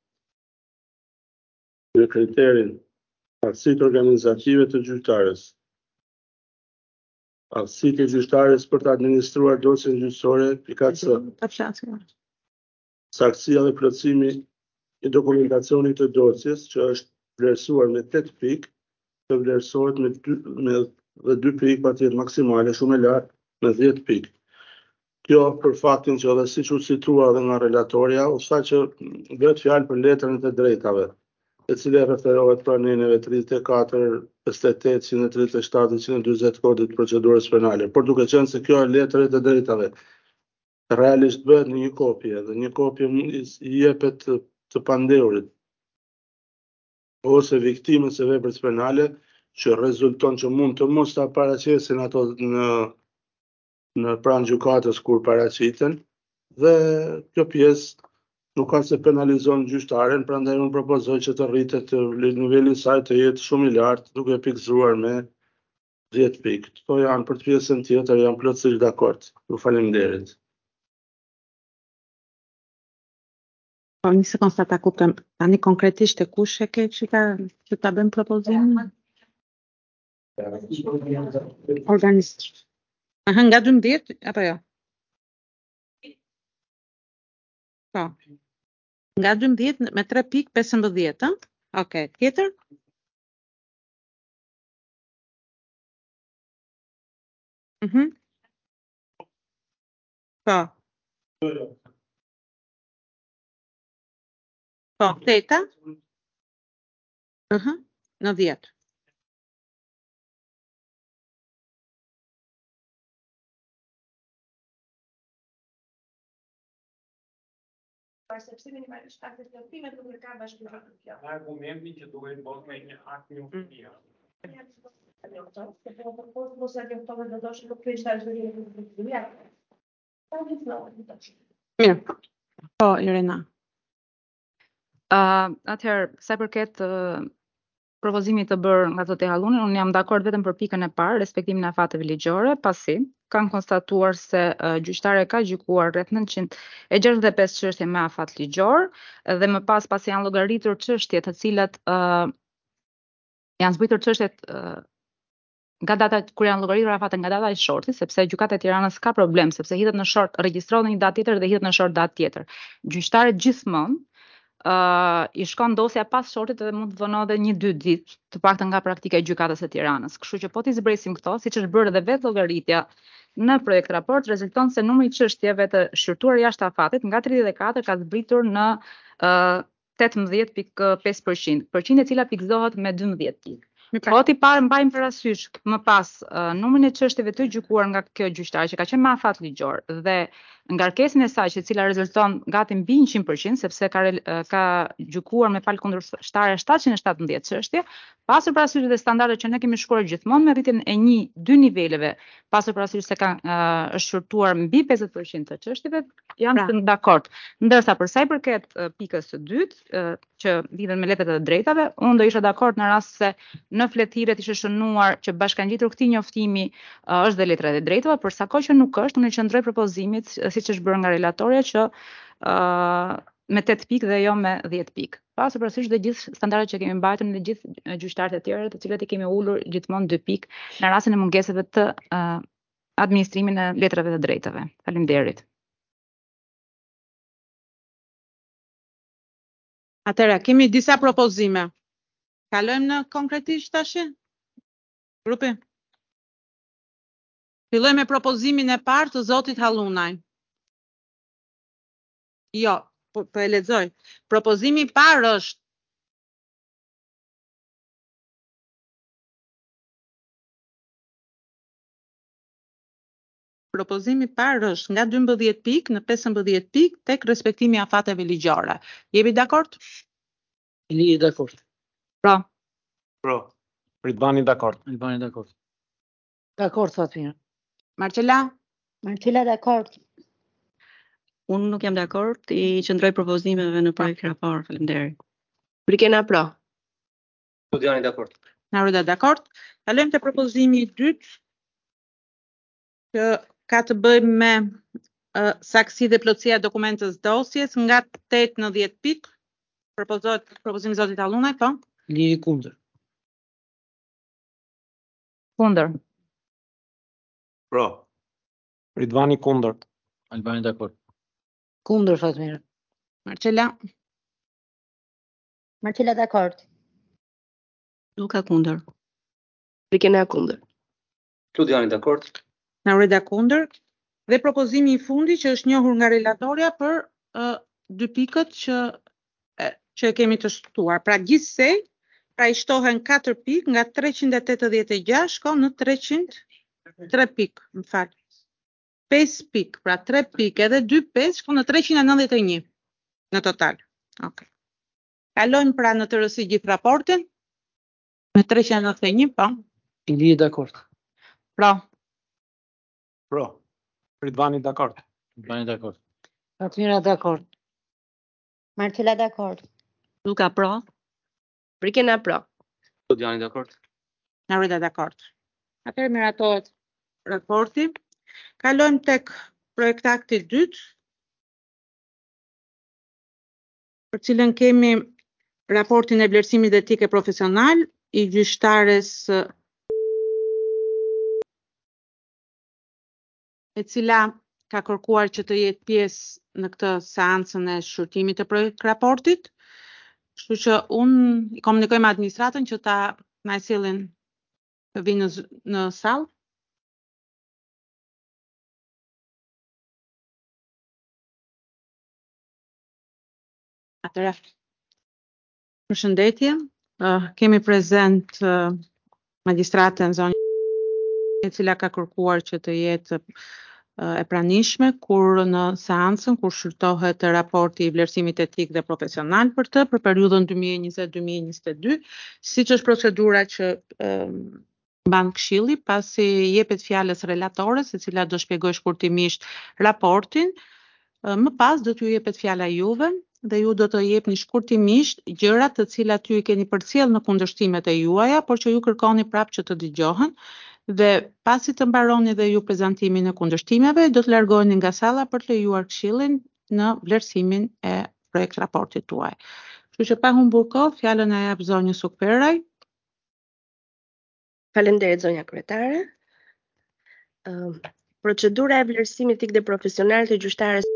në kriterin aftësitë organizative të gjyqtarës, aftësitë e gjyqtarës për të administruar dosjen gjyqësore, pika C, saktësia dhe plotësimi i dokumentacionit të dosjes, që është vlerësuar me tetë pikë, të vlerësohet me dy me dhe dy pikë patjetër maksimale, shumë e lartë, me dhjetë pikë. Kjo për faktin që edhe siç u citua edhe nga relatorja, u tha që bëhet fjalë për letrën e drejtave, e cila referohet pranimeve tridhjetë e katër, pesëdhjetë e tetë, njëqind e tridhjetë e shtatë, njëqind e dymbëdhjetë kodit të procedurës penale. Por duke qenë se kjo është letër e drejtave, realisht bëhet në një kopje dhe një kopje i jepet të, të pandehurit ose viktimës së veprës penale, që rezulton që mund të mos ta paraqesin ato në në pranë gjykatës kur paraqiten, dhe kjo pjesë nuk ka se penalizon gjyqtaren, prandaj unë propozoj që të rritet niveli i saj të jetë shumë i lartë, duke pikëzuar me dhjetë pikë. Këto janë për të pjesën tjetër, janë plotësisht dakord. Ju faleminderit. Po një sekond sa ta kuptoj. Tani konkretisht e kush e ke që ta që ta bën propozimin? Organist. Aha, nga dymbëdhjetë apo jo? Po. Nga dymbëdhjetë me tre pikë pesëmbëdhjetë, ëh? Okej, tjetër? Mhm. Po. Po, teta? Mhm. Në dhjetë. Persepsimin e marrësh aktet të optimet nuk e ka bashkëpunim kjo. Argumentin që duhet bërë me një akt një opinion. Mirë. Po, Irena. Uh, atëherë, sa i përket uh, propozimit të bërë nga zoti Halluni, unë jam dakord vetëm për pikën e parë, respektimin e afateve ligjore, pasi kanë konstatuar se uh, gjyqtare ka gjykuar rreth nëntëqind e gjashtëdhjetë e pesë çështje me afat ligjor, dhe më pas pasi janë llogaritur çështje të cilat uh, janë zbritur çështjet uh, nga data kur janë llogaritur afatet nga data e shortit, sepse gjykata e Tiranës ka problem, sepse hidhet në short, regjistrohet në një datë tjetër dhe hidhet në short datë tjetër. Gjyqtarët gjithmonë Uh, i shkon dosja pas shortit dhe mund të vonohet edhe një dy ditë, të paktën nga praktika e gjykatës së Tiranës. Kështu që po t'i zbresim këto, siç është bërë edhe vetë llogaritja në projekt raport, rezulton se numri i çështjeve të shqyrtuar jashtë afatit nga tridhjetë e katër ka zbritur në uh, tetëmbëdhjetë pikë pesë përqind, përqind e cila pikëzohet me dymbëdhjetë pikë. Po ti parë mbajmë parasysh më pas uh, numrin e çështjeve të gjykuar nga kjo gjyqtar që ka qenë me afat ligjor dhe ngarkesën e saj që e cila rezulton gati mbi njëqind përqind sepse ka re- ka gjykuar me fal kundërshtarë shtatëqind e shtatëmbëdhjetë çështje, pasur parasysh dhe standardet që ne kemi shkruar gjithmonë me rritjen e një dy niveleve, pasur parasysh se ka uh, është shurtuar mbi pesëdhjetë përqind të çështjeve, janë Pra. të dakord. Ndërsa për sa i përket uh, pikës së dytë, uh, që lidhen me letrat e drejtave, unë do isha dakord në rast se në fletëhiret ishte shënuar që bashkangjitur këtij njoftimi uh, është dhe letra e drejtave, për sa kohë që nuk është, unë i qëndroj propozimit siç është bërë nga relatorja që uh, me tetë pikë dhe jo me dhjetë pikë. Pasur parasysh dhe gjithë standardet që kemi mbajtur në gjithë gjyqtarët e tjerë, të cilët i kemi ulur gjithmonë dy pikë në rastin e mungesave të uh, administrimin e letrave të drejtave. Faleminderit. Atëra, kemi disa propozime. Kalojmë në konkretisht tash? Grupi. Fillojmë me propozimin e parë të zotit Hallunaj. Jo, po, po e lexoj. Propozimi i parë është Propozimi i parë është nga dymbëdhjetë pikë në pesëmbëdhjetë pikë tek respektimi i afateve ligjore. Jemi dakord? Ili dakord. Pra, Pro. Ridvani dakord. Albani dakord. Dakord, Fatmir. Marcela? Marcela, dakord. Unë nuk jam dakord, i qëndroj propozimeve në projekt raport. Faleminderit. Brikena pro. Studiani dakord. Naruda dakord. Kalojmë te propozimi i dytë që ka të bëjë me uh, saksi dhe plotësia e dokumentës dosjes nga tetë në dhjetë pikë. Propozohet propozimi i zotit Hallunaj, po? Ili kundër. kundër. Pro. Ridvani kundër. Albani dakord. Kundër, Fatmir. Marcela? Marcela, dakord. Luka kundër. Brikena kundër. Studiani dakord. Naruda kundër. Dhe propozimi i fundi që është njohur nga relatorja për uh, dy pikët që e, që e kemi të shtuar. Pra gjithsej, pra i shtohen katër pikë nga treqind e tetëdhjetë e gjashtë shkon në treqind e tre pikë, më fal. pesë pikë, pra tre pikë edhe dy pesë shkon në treqind e nëntëdhjetë e një në total. Okej. Kalojmë pra në tërësi gjithë raportin me treqind e nëntëdhjetë e një, po. Ili dakord. Pra, Pro. Ridvani dakord. Albani dakord. Fatmira, dakord. Marcela, dakord. Luka pro. Brikena pro. Studiani dakord. Naruda dakord. Atëherë miratohet raporti. Kalojmë tek projektakti i dytë, për cilën kemi raportin e vlerësimit dhe etike profesional i gjyqtares e cila ka kërkuar që të jetë pjesë në këtë seancën e shqyrtimit të projekt raportit. Kështu që unë i komunikoj me administratën që ta na e sillin të vinë në, z- në sallë. Atëra. Përshëndetje. Uh, kemi prezent uh, magjistratën zonjë e cila ka kërkuar që të jetë uh, e pranishme kur në seancën kur shqyrtohet raporti i vlerësimit etik dhe profesional për të për periudhën dy mijë e njëzet dy mijë e njëzet e dy, siç është procedura që um, mban Këshilli, pasi jepet fjalës relatores, e cila do shpjegoj shkurtimisht raportin. Uh, Më pas do t'ju jepet fjala juve dhe ju do të jepni shkurtimisht gjërat të cilat ju i keni përcjell në kundërshtimet e juaja, por që ju kërkoni prapë që të dëgjohen. Dhe pasi të mbaroni dhe ju prezantimin e kundërshtimeve, do të largoheni nga salla për të lejuar Këshillin në vlerësimin e projekt raportit tuaj. Kështu që pa humbur kohë, fjalën e jap zonjës Sukperaj. Faleminderit zonja kryetare. Ëm, procedura e vlerësimit etik dhe profesional të gjyqtares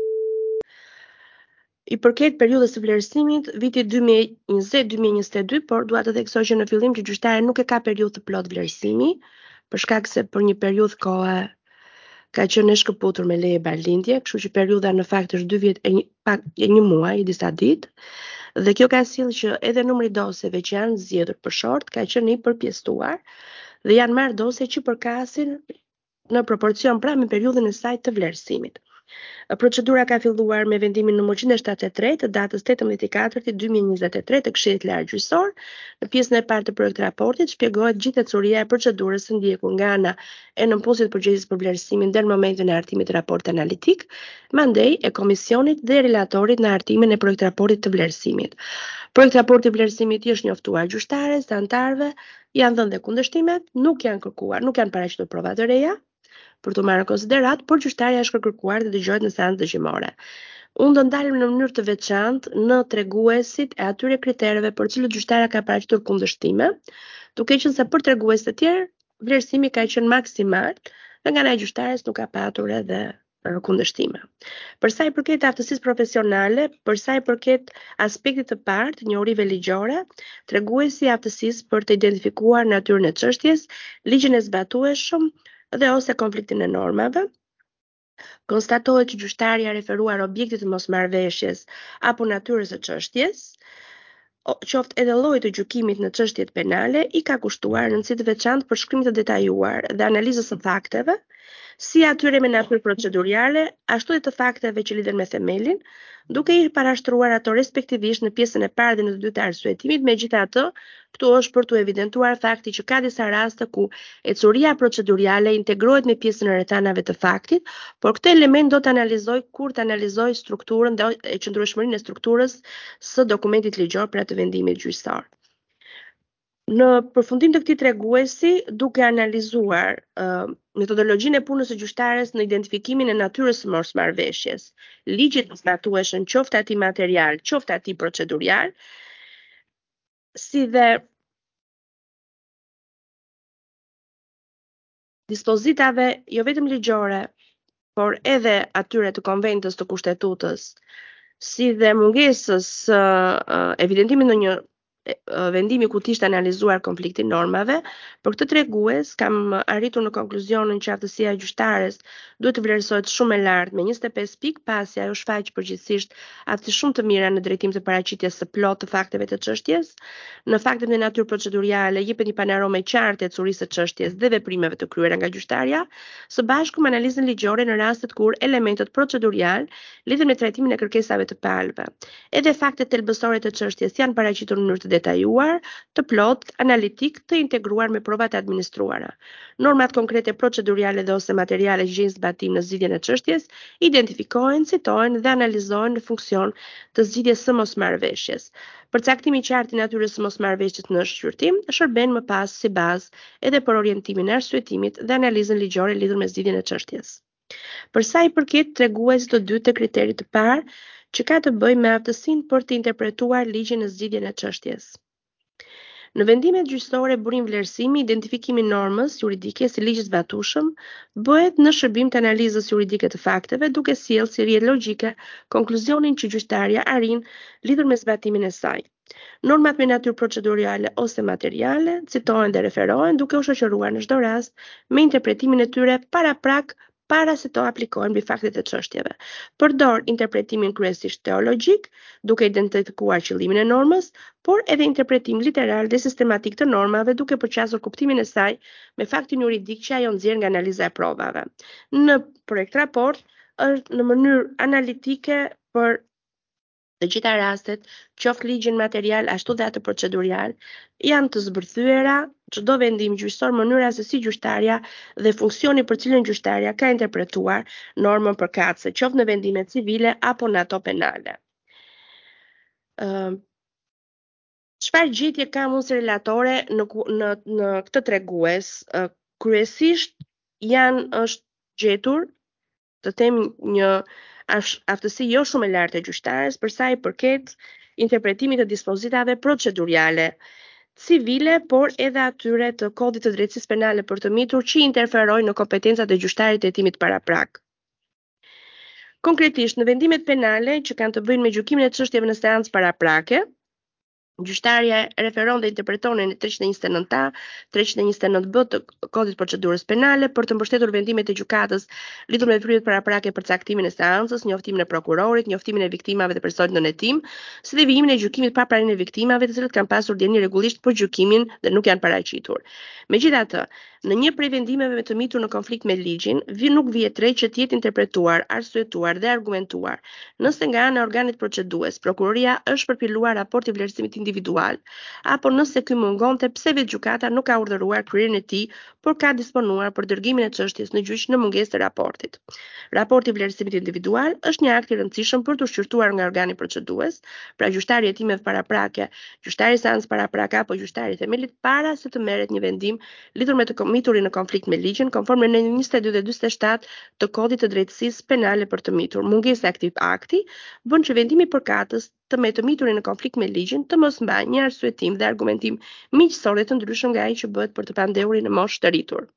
i përket periudhës së vlerësimit vitit dy mijë e njëzet dy mijë e njëzet e dy, por dua të theksoj që në fillim që gjyqtari nuk e ka periudhë të plot vlerësimi, për shkak se për një periudhë kohe ka qenë e shkëputur me leje balindje, kështu që periudha në fakt është dy vjet e një, pak e një muaj, e disa ditë. Dhe kjo ka sjellë që edhe numri dosjeve që janë zgjedhur për short ka qenë i përpjestuar dhe janë marrë dosje që përkasin në proporcion pra me periudhën e saj të vlerësimit. Procedura ka filluar me vendimin numër njëzet e shtatëdhjetë e tre të datës tetëmbëdhjetë i katërt dy mijë e njëzet e tre të Këshillit Lartë Gjyqësor. Në pjesën e parë të projektit raportit shpjegohet gjithë tecuria e procedurës së ndjekur nga ana e nënpunësit përgjegjës për vlerësimin deri në momentin e hartimit të raportit analitik, mandej e komisionit dhe relatorit në hartimin e projektit raportit të vlerësimit. Projekti raporti i vlerësimit i është njoftuar gjyqtares dhe antarëve, janë dhënë dhe kundërshtimet, nuk janë kërkuar, nuk janë paraqitur prova të reja për të marrë në konsiderat, por gjyqtarja është kërkuar të dëgjohet në seancë dëgjimore. Unë do ndalem në mënyrë të veçantë në treguesit e atyre kritereve për cilët gjyqtarja ka paraqitur kundërshtime, duke qenë se për treguesit e tjerë vlerësimi ka qenë maksimal dhe nga ana e gjyqtares nuk ka patur edhe kundërshtime. Për sa i përket aftësisë profesionale, për sa i përket aspektit të parë të njohurive ligjore, treguesi i aftësisë për të identifikuar natyrën e çështjes, ligjin e zbatueshëm dhe ose konfliktin e normave, konstatohet që gjyqtarja referuar objektit të mosmarrveshjes apo natyrës së çështjes, qoftë edhe lloji i gjykimit në çështjet penale, i ka kushtuar rëndësi të veçantë për shkrimin të detajuar dhe analizës së fakteve, si atyre me natyrë procedurale, ashtu edhe të fakteve që lidhen me themelin, duke i parashtruar ato respektivisht në pjesën e parë dhe në të dytë të arsyetimit. Megjithatë, këtu është për të evidentuar fakti që ka disa raste ku ecuria procedurale integrohet me pjesën e rrethanave të faktit, por këtë element do të analizoj kur të analizoj strukturën dhe e qëndrueshmërinë e strukturës së dokumentit ligjor për atë vendimit gjyqësor. Në përfundim të këtij treguesi, duke analizuar uh, metodologjinë e punës së gjyqtares në identifikimin e natyrës së mosmarrveshjes, ligjit të zbatueshëm, qoftë atij material, qoftë atij procedurial, si dhe dispozitave jo vetëm ligjore, por edhe atyre të konventës të kushtetutës, si dhe mungesës uh, evidentimit në një vendimi ku t'ishte analizuar konflikti normave. Për këtë tregues kam arritur në konkluzionin që aftësia e gjyqtares duhet të vlerësohet shumë e lartë me njëzet e pesë pikë, pasi ajo shfaq përgjithsisht aftësi shumë të mira në drejtim të paraqitjes së plotë të fakteve të çështjes. Në faktet me natyrë proceduriale jepet një panoramë e qartë e ecurisë së çështjes dhe veprimeve të kryera nga gjyqtarja, së bashku me analizën ligjore në rastet kur elementet procedurial lidhen me trajtimin e kërkesave të palëve. Edhe faktet thelbësore të çështjes janë paraqitur në mënyrë të detajuar, të plot, analitik, të integruar me provat e administruara. Normat konkrete proceduriale dhe ose materiale që gjejnë zbatim në zgjidhjen e çështjes identifikohen, citohen dhe analizohen në funksion të zgjidhjes së mosmarrveshjes. Përcaktimi i qartë i natyrës së mosmarrveshjes në shqyrtim shërben më pas si bazë edhe për orientimin e arsyetimit dhe analizën ligjore lidhur me zgjidhjen e çështjes. Për sa i përket treguesit të dytë të kriterit të parë, që ka të bëjë me aftësinë për të interpretuar ligjin në zgjidhjen e çështjes. Në vendimet gjyqësore burim vlerësimi, identifikimi i normës juridike si ligj i zbatueshëm bëhet në shërbim të analizës juridike të fakteve, duke sjellë si rrjedhë logjike konkluzionin që gjyqtarja arrin lidhur me zbatimin e saj. Normat me natyrë procedurale ose materiale citohen dhe referohen duke u shoqëruar në çdo rast me interpretimin e tyre paraprak para se të aplikohen mbi faktet e çështjeve. Përdor interpretimin kryesisht teologjik, duke identifikuar qëllimin e normës, por edhe interpretim literal dhe sistematik të normave, duke përqasur kuptimin e saj me faktin juridik që ajo nxjerr nga analiza e provave. Në projekt raport është në mënyrë analitike për të gjitha rastet, qoftë ligjin material ashtu dhe atë procedurial, janë të zbërthyera çdo vendim gjyqësor mënyra se si gjyqtarja dhe funksioni për cilën gjyqtarja ka interpretuar normën përkatëse, qoftë në vendime civile apo në ato penale. Uh, Çfarë gjetje kam unë si relatore në në në këtë tregues? Uh, kryesisht janë është gjetur të them një aftësi jo shumë e lartë e gjyqtares për sa i përket interpretimit të dispozitave procedurale civile, por edhe atyre të kodit të drejtësisë penale për të mitur që interferojnë në kompetencat e gjyqtarit të hetimit paraprak. Konkretisht, në vendimet penale që kanë të bëjnë me gjykimin e çështjeve në seancë paraprake, gjyqtarja referon dhe interpreton në treqind e njëzet e nënt A, treqind e njëzet e nënt B të kodit procedurës penale për të mbështetur vendimet e gjykatës lidhur me veprimet paraprake për caktimin e seancës, njoftimin e prokurorit, njoftimin e viktimave dhe personit në hetim, si dhe vijimin e gjykimit pa pranimin e viktimave, të cilët kanë pasur dënie rregullisht për gjykimin dhe nuk janë paraqitur. Megjithatë, Në një prej vendimeve me të mitur në konflikt me ligjin, vi nuk vihet re që të jetë interpretuar, arsyetuar dhe argumentuar nëse nga ana e organit procedues prokuroria është përpiluar raporti i vlerësimit individual, apo nëse ky mungonte pse vetë gjykata nuk ka urdhëruar kryerjen e tij, por ka disponuar për dërgimin e çështjes në gjyq në mungesë të raportit. Raporti i vlerësimit individual është një akt i rëndësishëm për të shqyrtuar nga organi procedues, pra gjyqtari i hetimeve paraprake, gjyqtari i seancës paraprake apo gjyqtari i themelit para se të merret një vendim lidhur me të miturin në konflikt me ligjin, konform në njëzet e dy dhe njëzet e shtatë të kodit të drejtësisë penale për të mitur. Mungesa e këtij akti bën që vendimi i përkatës të me të miturin në konflikt me ligjin të mos mbajë një arsyetim dhe argumentim miqësor dhe të ndryshëm nga ai që bëhet për të pandehurin në moshë të rritur.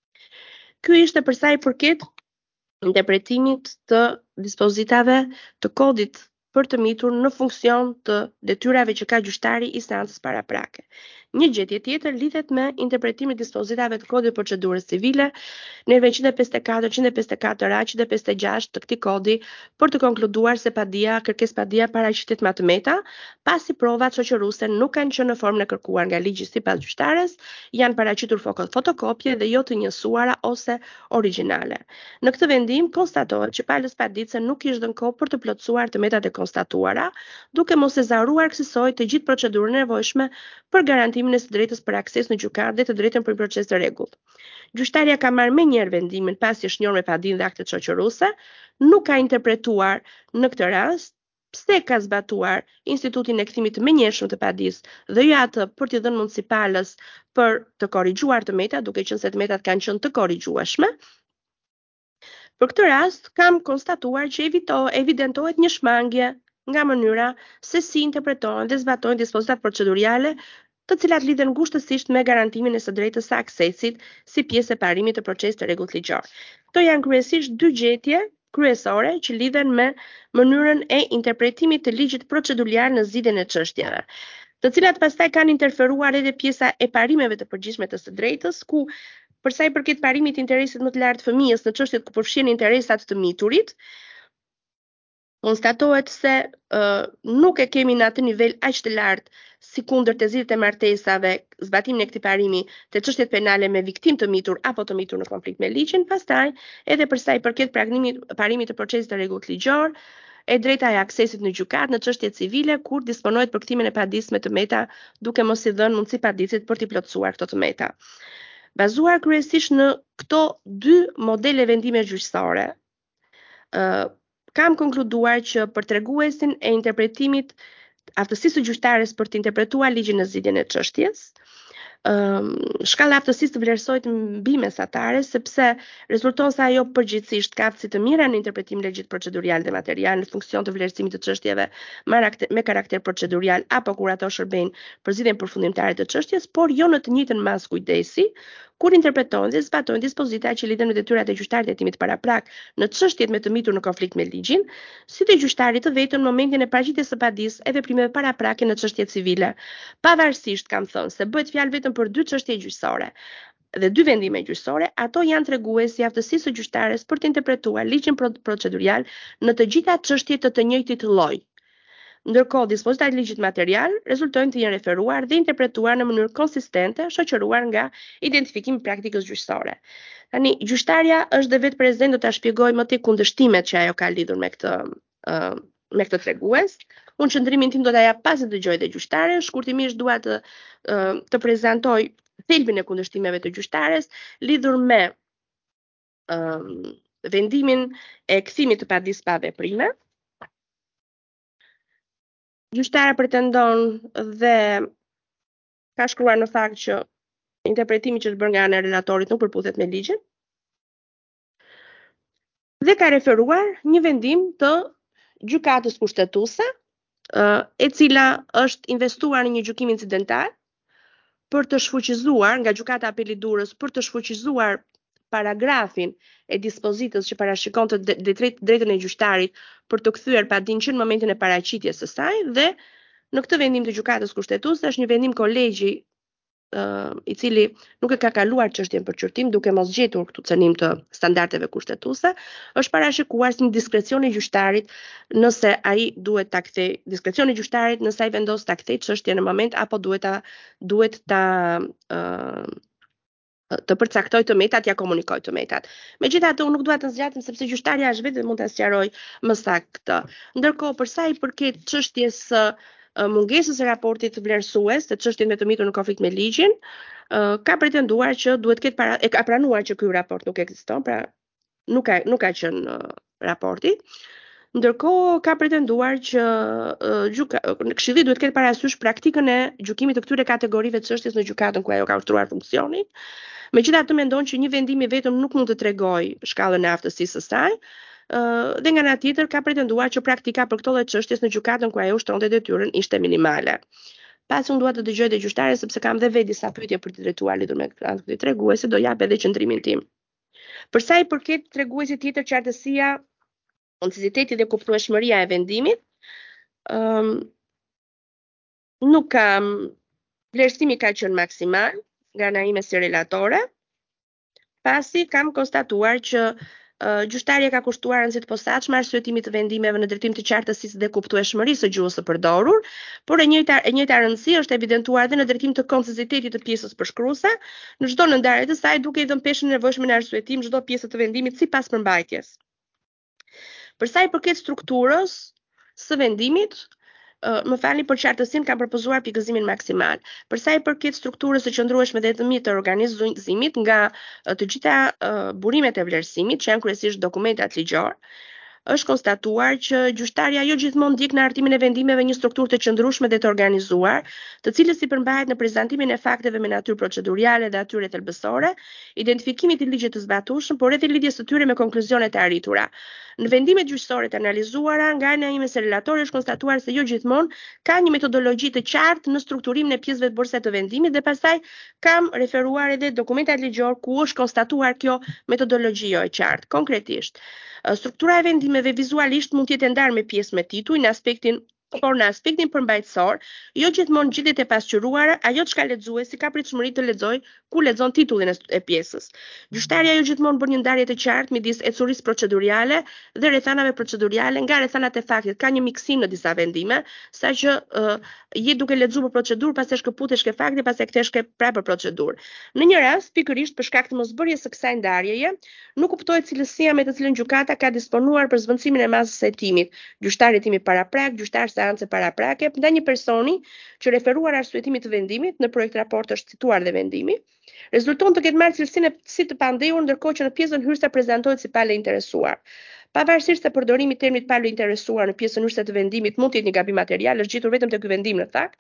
Ky ishte për sa i përket interpretimit të dispozitave të kodit për të mitur në funksion të detyrave që ka gjyqtari i seancës paraprake. Një gjetje tjetër lidhet me interpretimin e dispozitave të kodit procedurës civile, nerve njëzet e pesëdhjetë e katër, njëzet e pesëdhjetë e katër A, njëzet e pesëdhjetë e gjashtë të këtij kodi për të konkluduar se padia, kërkesë padia paraqitet më të meta, pasi provat shoqëruese nuk kanë qenë në formën e kërkuar nga ligji sipas gjyqtares, janë paraqitur fotokopje dhe jo të njësuara ose origjinale. Në këtë vendim konstatohet që palës paditëse nuk kishte dhënë kohë për të plotësuar të metat e konstatuara, duke mos e zaruar kësaj të gjithë procedurën e nevojshme për garantimin e së drejtës për akses në gjykatë dhe të drejtën për një proces të rregullt. Gjyqtarja ka marrë më njëherë vendimin pasi është njohur me padinë dhe aktet shoqëruese, nuk ka interpretuar në këtë rast pse ka zbatuar institutin e kthimit të menjëhershëm të padisë dhe jo atë për t'i dhënë mundësi palës për të korrigjuar të metat, duke qenë se të metat kanë qenë të korrigjueshme. Për këtë rast kam konstatuar që evito, evidentohet një shmangje nga mënyra se si interpretohen dhe zbatohen dispozitat proceduriale, të cilat lidhen ngushtësisht me garantimin e së drejtës së aksesit si pjesë e parimit të procesit të rregullt ligjor. Këto janë kryesisht dy gjetje kryesore që lidhen me mënyrën e interpretimit të ligjit procedurial në zgjidhjen e çështjeve, të cilat pastaj kanë interferuar edhe pjesa e parimeve të përgjithshme të së drejtës, ku për sa i përket parimit të interesit më të lartë fëmijës në çështjet ku përfshihen interesat të miturit, konstatohet se uh, nuk e kemi në atë nivel aq të lartë si kundër të zgjidhjet e martesave, zbatimin e këtij parimi të çështjet penale me viktim të mitur apo të mitur në konflikt me ligjin, pastaj edhe për sa i përket praktикimit parimit të procesit të rregullt ligjor, e drejta e aksesit në gjykatë në çështje civile kur disponohet për kthimin e padisë me të meta, duke mos i dhënë mundësi padisit për t'i plotësuar këto të meta. Bazuar kryesisht në këto dy modele vendime gjyqësore, uh, kam konkluduar që për treguesin e interpretimit aftësisë së gjyqtares për të interpretuar ligjin në zgjidhjen e çështjes, um, shkalla aftësisë të vlerësohet mbi mesatare, sepse rezulton se ajo përgjithsisht ka aftësi të mira në interpretimin e ligjit procedurial dhe material në funksion të vlerësimit të çështjeve me karakter procedurial apo kur ato shërbejnë për zgjidhjen përfundimtare të çështjes, por jo në të njëjtën mas kujdesi kur interpretohen dhe zbatojnë dispozita që lidhen me detyrat e gjyqtarit të hetimit paraprak në çështjet me të mitur në konflikt me ligjin, si të gjyqtarit të vetëm në momentin e paraqitjes së padisë e veprimeve paraprake në çështje civile, pavarësisht kam thënë se bëhet fjalë vetëm për dy çështje gjyqësore dhe dy vendime gjyqësore, ato janë treguesi i aftësisë së gjyqtares për të interpretuar ligjin procedurial në të gjitha çështjet të të njëjtit lloj. Ndërkohë, dispozitat e ligjit material rezultojnë të jenë referuar dhe interpretuar në mënyrë konsistente, shoqëruar nga identifikimi i praktikës gjyqësore. Tani, gjyqtarja është dhe vetë prezent, do ta shpjegoj më tej kundërshtimet që ajo ka lidhur me këtë uh, me këtë tregues. Unë qëndrimin tim do ta jap pasi dëgjoj dhe gjyqtaren, shkurtimisht dua të uh, të prezantoj thelbin e kundërshtimeve të gjyqtares lidhur me uh, vendimin e kthimit të padisë pa veprime. Gjyqtara pretendon dhe ka shkruar në fakt që interpretimi që është bërë nga ana e relatorit nuk përputhet me ligjin dhe ka referuar një vendim të gjykatës kushtetuese, e cila është investuar në një gjykim incidental për të shfuqizuar nga gjykata e apelit Durrës për të shfuqizuar paragrafin e dispozitës që parashikon të drejtën e gjyqtarit për të kthyer padinë në momentin e paraqitjes së saj, dhe në këtë vendim të gjykatës kushtetuese është një vendim kolegji uh, i cili nuk e ka kaluar çështjen për qyrtim duke mos gjetur këtu cënim të standardeve kushtetuese, është parashikuar si një diskrecion i gjyqtarit nëse ai duhet ta kthej diskrecion i gjyqtarit nëse ai vendos ta kthej çështjen në moment apo duhet ta duhet ta uh, të përcaktoj të metat, ja komunikoj të metat. Megjithatë, unë nuk dua të zgjatem sepse gjyqtarja është vetë dhe mund ta sqaroj më saktë këtë. Ndërkohë, për sa i përket çështjes së mungesës së raportit vlerësues, të çështjen me të mitur në konflikt me ligjin, ka pretenduar që duhet të ketë para, e ka pranuar që ky raport nuk ekziston, pra nuk ka nuk ka qenë raporti. Ndërkohë ka pretenduar që uh, gjuka, Këshilli duhet të ketë parasysh praktikën e gjykimit të këtyre kategorive çështjes në gjykatën ku ajo ka ushtruar funksionin. Megjithatë mendon që një vendim i vetëm nuk mund të tregojë shkallën e aftësisë së saj. Uh, dhe nga ana tjetër ka pretenduar që praktika për këto lloj çështjes në gjykatën ku ajo ushtronte detyrën ishte minimale. Pasi unë dua të dëgjoj te gjyqtarja sepse kam dhe vetë disa pyetje për të drejtuar lidhur me këtë treguesi, do jap edhe qendrimin tim. Për sa i përket treguesit tjetër, qartësia, konciziteti dhe kuptueshmëria e vendimit, um, nuk kam vlerësimi ka qenë maksimal nga ana ime si relatore, pasi kam konstatuar që Uh, gjyqtarja ka kushtuar rëndësi të posaçme arsyetimit të vendimeve në drejtim të qartësisë dhe kuptueshmërisë së gjuhës së përdorur, por e njëjta e njëjta rëndësi është evidentuar edhe në drejtim të koncizitetit të pjesës përshkruese, në çdo ndarje të saj duke i dhënë peshën e nevojshme në arsyetim çdo pjesë të vendimit sipas përmbajtjes. Për sa i përket strukturës së vendimit, uh, më falni për qartësinë kam propozuar pikëzimin maksimal. Për sa i përket strukturës së qëndrueshme dhe të mirë të organizimit nga uh, të gjitha uh, burimet e vlerësimit, që janë kryesisht dokumentat ligjor, është konstatuar që gjyqtarja jo gjithmonë ndjek në hartimin e vendimeve një strukturë të qëndrueshme dhe të organizuar, të cilës si përmbahet në prezantimin e fakteve me natyrë procedurale dhe atyre thelbësore, identifikimit të ligjit të zbatueshëm, por edhe lidhjes së tyre me konkluzionet e arritura. Në vendimet gjyqësore të analizuara, nga ana ime si relatori është konstatuar se jo gjithmonë ka një metodologji të qartë në strukturimin e pjesëve të bërëse të vendimit dhe pastaj kam referuar edhe dokumentat ligjor ku është konstatuar kjo metodologji jo e qartë. Konkretisht, struktura e vendimeve vizualisht mund të jetë ndarë me pjesë me titull në aspektin por në aspektin përmbajtësor, jo gjithmonë gjitjet e pasqyruara, ajo çka lexuesi ka pritshmëri të lexojë ku lexon titullin e pjesës. Gjyqtarja jo gjithmonë bën një ndarje të qartë midis ecurisë procedurale dhe rrethanave procedurale, nga rrethanat e faktit ka një miksim në disa vendime, saqë uh, je duke lexuar për procedurë, pastaj shkëputesh ke fakti, pastaj kthesh ke prapë për procedurë. Në një rast, pikërisht për shkak të mosbërjes së kësaj ndarjeje, nuk kuptohet cilësia me të cilën gjykata ka disponuar për zvendësimin e masës së hetimit. Gjyqtari timi paraprak, gjyqtar seancë paraprake, ndaj një personi që referuar arsyetimit të vendimit në projekt raport është cituar dhe vendimi, rezulton të ketë marrë cilësinë si të pandehur, ndërkohë që në pjesën hyrëse prezantohet si palë interesuar. Pavarësisht se përdorimi i termit palë interesuar në pjesën hyrëse të vendimit mund të jetë një gabim material, është gjetur vetëm te ky vendim në fakt,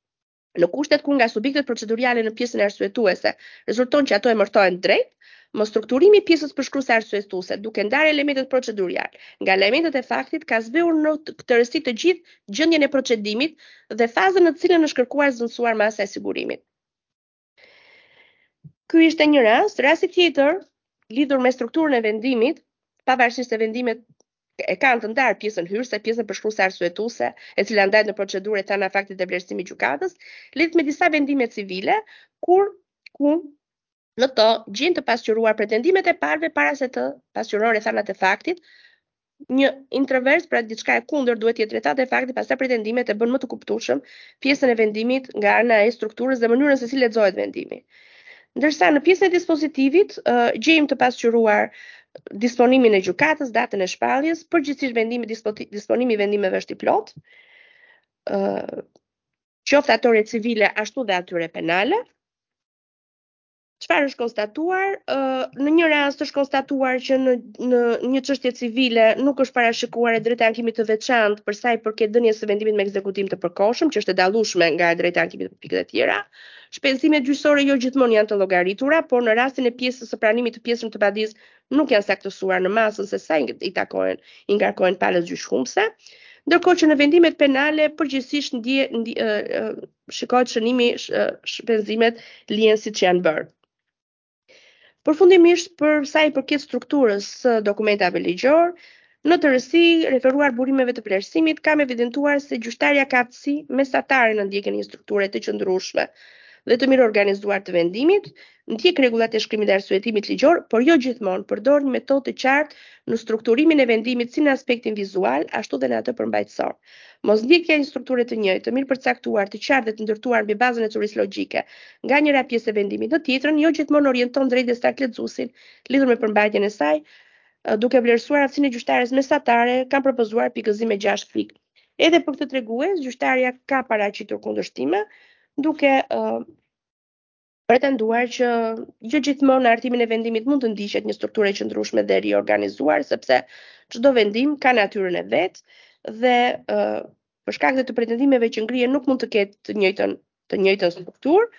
në kushtet ku nga subjektet procedurale në pjesën e arsyetuese rezulton që ato e mërtohen drejt, më strukturimi i pjesës përshkruese arsyetuese, duke ndarë elementet procedurial nga elementet e faktit, ka zbehur në këtë rësi të gjithë gjendjen e procedimit dhe fazën në të cilën është kërkuar zëvendësuar masa e sigurimit. Ky ishte një rast. Rasti tjetër, lidhur me strukturën e vendimit, pavarësisht se vendimet e kanë të ndarë pjesën hyrëse, pjesën përshkruese arsyetuese, e cila ndahet në procedurë e thana faktit dhe vlerësimit gjykatës, lidhet me disa vendime civile, kur ku në to gjejnë të pasqyruar pretendimet e palëve para se të pasqyrojnë rrethanat e faktit. Një introvers, pra diçka e kundër duhet të jetë rrethat e faktit, pastaj pretendimet e bën më të kuptueshëm pjesën e vendimit nga ana e strukturës dhe mënyrën se si lexohet vendimi. Ndërsa në pjesën e dispozitivit uh, gjejmë të pasqyruar disponimin e gjykatës, datën e shpalljes, përgjithsisht vendimi disponimi i vendimeve është i plotë. Uh, qoftë atore civile ashtu dhe atyre penale. Çfarë është konstatuar? Në një rast është konstatuar që në, në një çështje civile nuk është parashikuar e drejta e ankimit të veçantë për sa i përket dhënies së vendimit me ekzekutim të përkohshëm, që është e dallueshme nga e drejta e ankimit për pikët e tjera. Shpenzimet gjyqësore jo gjithmonë janë të llogaritura, por në rastin e pjesës së pranimit të pjesën të padisë nuk janë saktësuar në masën se sa i takohen, i ngarkohen palës gjyqëhumbëse. Ndërkohë që në vendimet penale përgjithsisht ndje, ndje, uh, shikohet shënimi uh, shpenzimet lihen siç janë bërë. Përfundimisht, për sa i përket strukturës së dokumentave ligjor, në të rësi referuar burimeve të vlerësimit, kam evidentuar se gjyqtarja ka aftësi mesatare në ndjekjen e një strukture të qëndrueshme dhe të mirë organizuar të vendimit, ndjek rregullat e shkrimit dhe arsyetimit ligjor, por jo gjithmonë përdor një metodë të qartë në strukturimin e vendimit si në aspektin vizual, ashtu dhe në atë përmbajtësor. Mosndjekja e një strukture të njëjtë, të mirë përcaktuar, të qartë dhe të ndërtuar mbi bazën e teorisë logjike, nga njëra pjesë e vendimit në tjetrën, jo gjithmonë orienton drejt desakt lexuesin lidhur me përmbajtjen e saj, duke vlerësuar aftësinë e gjyqtares mesatare, kanë propozuar pikëzim me gjashtë pikë. Edhe për këtë tregues, gjyqtarja ka paraqitur kundërshtime, duke uh, pretenduar që jo gjithmonë në hartimin e vendimit mund të ndiqet një strukturë e qëndrueshme dhe riorganizuar, sepse çdo vendim ka natyrën e vet dhe uh, për shkak të pretendimeve që ngrihen nuk mund të ketë të njëjtën të njëjtën strukturë.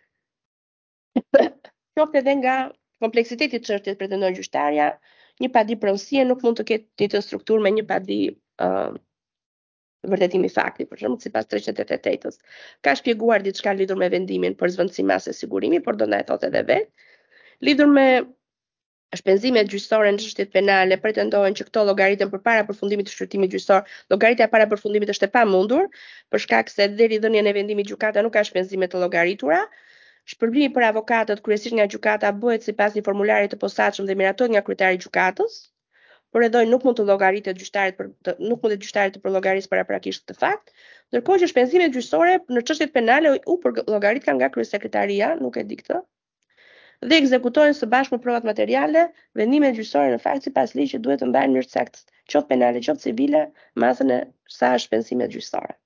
Qoftë edhe nga kompleksiteti i çështjes pretendon gjyqtarja, një padi pronësie nuk mund të ketë të njëjtën strukturë me një padi uh, vërtetimi fakti, për shembull, sipas treqind e tetëdhjetë e tetës. Ka shpjeguar diçka lidhur me vendimin për zvendësim mase sigurimi, por do na e thotë edhe vet. Lidhur me shpenzimet gjyqësore në çështjet penale, pretendohen që këto llogaritën përpara përfundimit të shqyrtimit gjyqësor. Llogaritja para përfundimit është e pamundur, për shkak se deri dhënien e vendimit gjykata nuk ka shpenzime të llogaritura. Shpërbimi për avokatët, kryesisht nga gjykata, bëhet sipas një formulari të posaçëm dhe miratohet nga kryetari i gjykatës. Por edhe nuk mund të llogaritet gjyqtarit për të, nuk mund të gjyqtarit të përllogarisë paraprakisht këtë fakt, ndërkohë që shpenzimet gjyqësore në çështjet penale u përllogaritet nga kryesekretaria, nuk e di këtë, dhe ekzekutohen së bashku me provat materiale, vendimet gjyqësore në fakt sipas ligjit duhet të mbajnë mënyrë të saktë, qoftë penale, qoftë civile, masën e sa shpenzimet gjyqësore.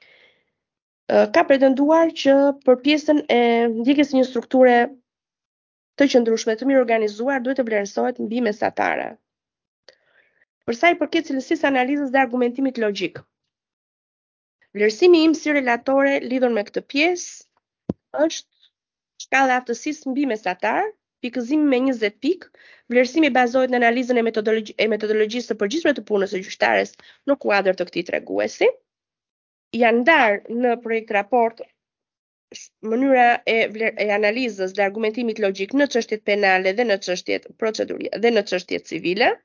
Ka pretenduar që për pjesën e ndjekjes së një strukture të qëndrueshme, të mirë organizuar, duhet të vlerësohet mbi mesatare. Për sa i përket cilësisë analizës dhe argumentimit logjik. Vlerësimi im si relatore lidhur me këtë pjesë është shkalla e aftësisë mbi mesatar, pikëzimi me njëzet pikë. Vlerësimi bazohet në analizën e, metodologji, e metodologjisë së përgjithshme të punës së gjyqtares në kuadër të këtij treguesi. Janë ndarë në projekt raport mënyra e, vler, e analizës dhe argumentimit logjik në çështjet penale dhe në çështjet procedurie dhe në çështjet civile.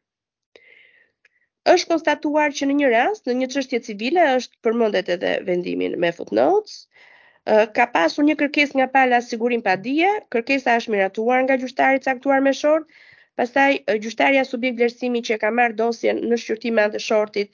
Është konstatuar që në një rast, në një çështje civile, është përmendet edhe vendimin me footnotes, ka pasur një kërkesë nga pala sigurim pa dije, kërkesa është miratuar nga gjyqtari i caktuar me short, pastaj gjyqtaria subjekt vlerësimi që e ka marrë dosjen në shqyrtim anë të shortit,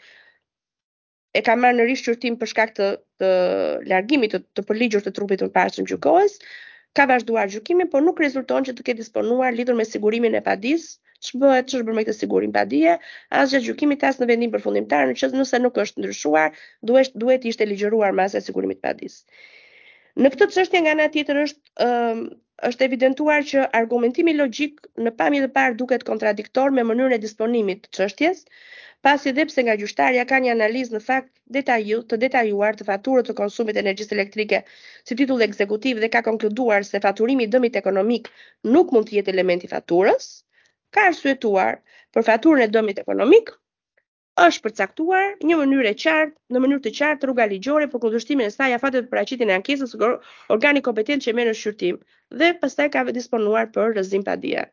e ka marrë në rishqyrtim për shkak të, të largimit të, të përligjur të trupit të përparshëm gjykojës, ka vazhduar gjykimin, por nuk rezulton që të ketë disponuar lidhur me sigurimin e padisë. Ç'bëhet, ç'është bërë me këtë sigurim padije, as gjatë gjykimit as në vendim përfundimtar, në qoftë nëse nuk është ndryshuar, duhet duhet ishte ligjëruar masa e sigurimit padisë. Në këtë çështje nga ana tjetër është ëm është evidentuar që argumentimi logjik në pamje të parë duket kontradiktor me mënyrën e disponimit të çështjes, pasi edhe pse nga gjyqtarja ka një analizë në fakt detaju, të detajuar të faturës të konsumit të energjisë elektrike si titull ekzekutiv dhe ka konkluduar se faturimi i dëmit ekonomik nuk mund të jetë element i faturës, ka arsyetuar për faturën e dëmit ekonomik, është përcaktuar një mënyrë e qartë, në mënyrë të qartë rruga ligjore për kundërshtimin e saj afatet për paraqitjen e ankesës organi kompetent që merr në shqyrtim dhe pastaj ka disponuar për rrëzim pa dije.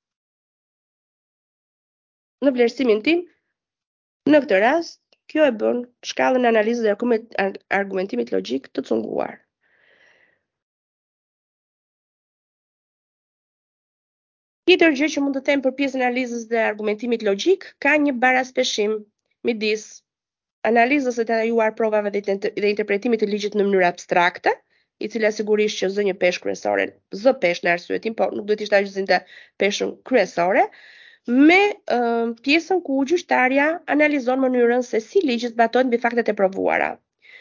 Në vlerësimin tim, në këtë rast, kjo e bën shkallën e analizës dhe argumentimit logjik të cunguar. Tjetër gjë që mund të them për pjesën e analizës dhe argumentimit logjik, ka një baraspeshim midis analizës së detajuar provave dhe, dhe interpretimit të ligjit në mënyrë abstrakte, i cila sigurisht që zë një peshë kryesore, zë peshë në arsyetim, por nuk duhet ishte agjëzinte peshën kryesore, me uh, pjesën ku gjyqtarja analizon mënyrën se si ligji zbatohet mbi faktet e provuara.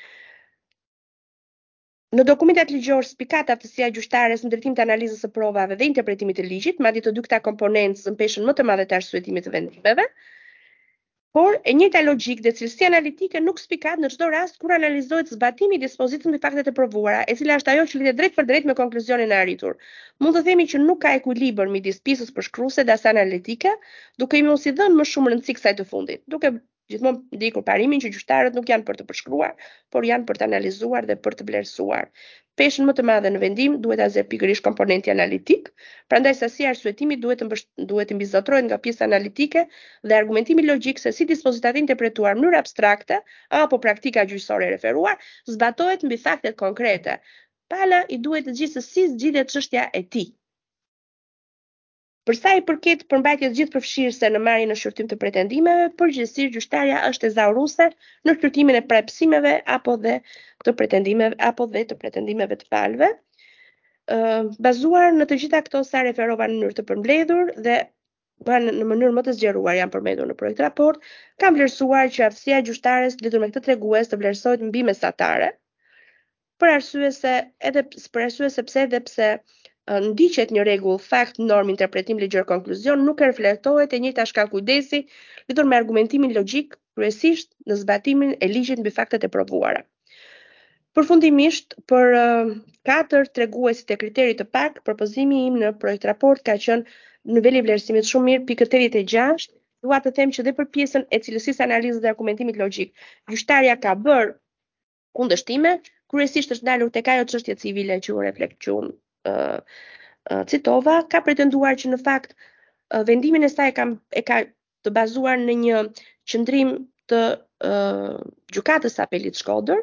Në dokumentat ligjor spikat aftësia e gjyqtares në drejtim të analizës së provave dhe interpretimit të ligjit, madje të dy këta komponentë zën peshën më të madhe të arsyetimit të vendimeve, por e njëjta logjik dhe cilësi analitike nuk spikat në çdo rast kur analizohet zbatimi i dispozitës mbi faktet e provuara, e cila është ajo që lidhet drejt për drejt me konkluzionin e arritur. Mund të themi që nuk ka ekuilibër midis pjesës përshkruese dhe asaj analitike, duke i mos i dhënë më shumë rëndësi kësaj të fundit, duke gjithmonë ndikur parimin që gjyqtarët nuk janë për të përshkruar, por janë për të analizuar dhe për të vlerësuar. Peshën më të madhe në vendim duhet ta zë pikërisht komponenti analitik, prandaj sasia e arsyetimit duhet të duhet të mbizotrohet nga pjesa analitike dhe argumentimi logjik se si dispozitat interpretuar në mënyrë abstrakte apo praktika gjyqësore e referuar zbatohet mbi faktet konkrete. Pala i duhet të gjithë se si zgjidhet çështja e tij. Për sa i përket përmbajtjes gjithë përfshirëse në marrjen në shqyrtim të pretendimeve, përgjithsisht gjyqtarja është thezauruese në shqyrtimin e prapësimeve apo dhe të pretendimeve apo dhe të pretendimeve të palëve, ë bazuar në të gjitha këto sa referova në mënyrë të përmbledhur dhe në mënyrë më të zgjeruar janë përmendur në projekt raport, kam vlerësuar që aftësia e gjyqtares lidhur me këtë tregues të vlerësohet mbi mesatare, për arsye se edhe për arsye sepse edhe pse ndiqet një rregull fakt norm interpretim ligjor konkluzion nuk e reflektohet e njëjta shkallë kujdesi lidhur me argumentimin logjik kryesisht në zbatimin e ligjit mbi faktet e provuara. Përfundimisht, për uh, katër treguesit e kriterit të pak, propozimi im në projekt raport ka qenë niveli i vlerësimit shumë mirë, pikë tetëdhjetë e gjashtë, dua të them që dhe për pjesën e cilësisë analizës dhe argumentimit logjik, gjyqtarja ka bërë kundërshtime, kryesisht është ndalur tek ajo çështje civile që u reflekt që unë uh, uh, citova, ka pretenduar që në fakt uh, vendimin e saj e ka, e ka të bazuar në një qëndrim të uh, gjykatës së apelit Shkodër,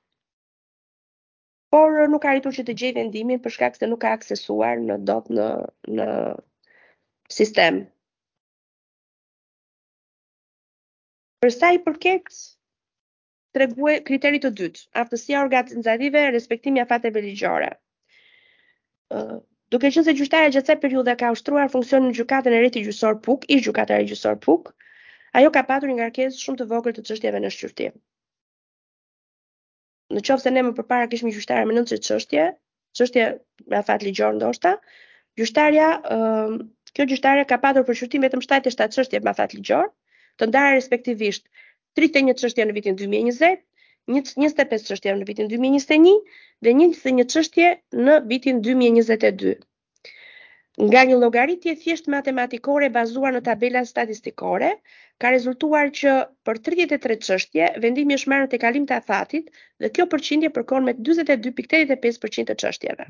por nuk ka arritur që të gjej vendimin për shkak se nuk ka aksesuar në dot në në sistem. Për sa i përket tregue kriterit të dytë, aftësia organizative, respektimi i afateve ligjore. Uh, duke qenë se gjyqtarja gjatë kësaj periudhe ka ushtruar funksionin në gjykatën e rrethit gjyqësor Puk, ish gjykatare gjyqësor Puk, ajo ka patur një ngarkesë shumë të vogël të çështjeve në shqyrtim. Në qoftë se ne më përpara kishim një gjyqtare me nëntëqind çështje, çështje me afat ligjor ndoshta, gjyqtarja, uh, kjo gjyqtare ka patur për shqyrtim vetëm shtatëdhjetë e shtatë çështje me afat ligjor, të ndara respektivisht tridhjetë e një çështje në vitin dy mijë e njëzet, njëzet e pesë çështje në vitin dy mijë e njëzet e një dhe njëzet e një çështje në vitin dy mijë e njëzet e dy. Nga një llogaritje thjesht matematikore bazuar në tabela statistikore, ka rezultuar që për tridhjetë e tre çështje vendimi është marrë në tejkalim të afatit dhe kjo përqindje përkon me dyzet e dy pikë tetëdhjetë e pesë përqind të çështjeve.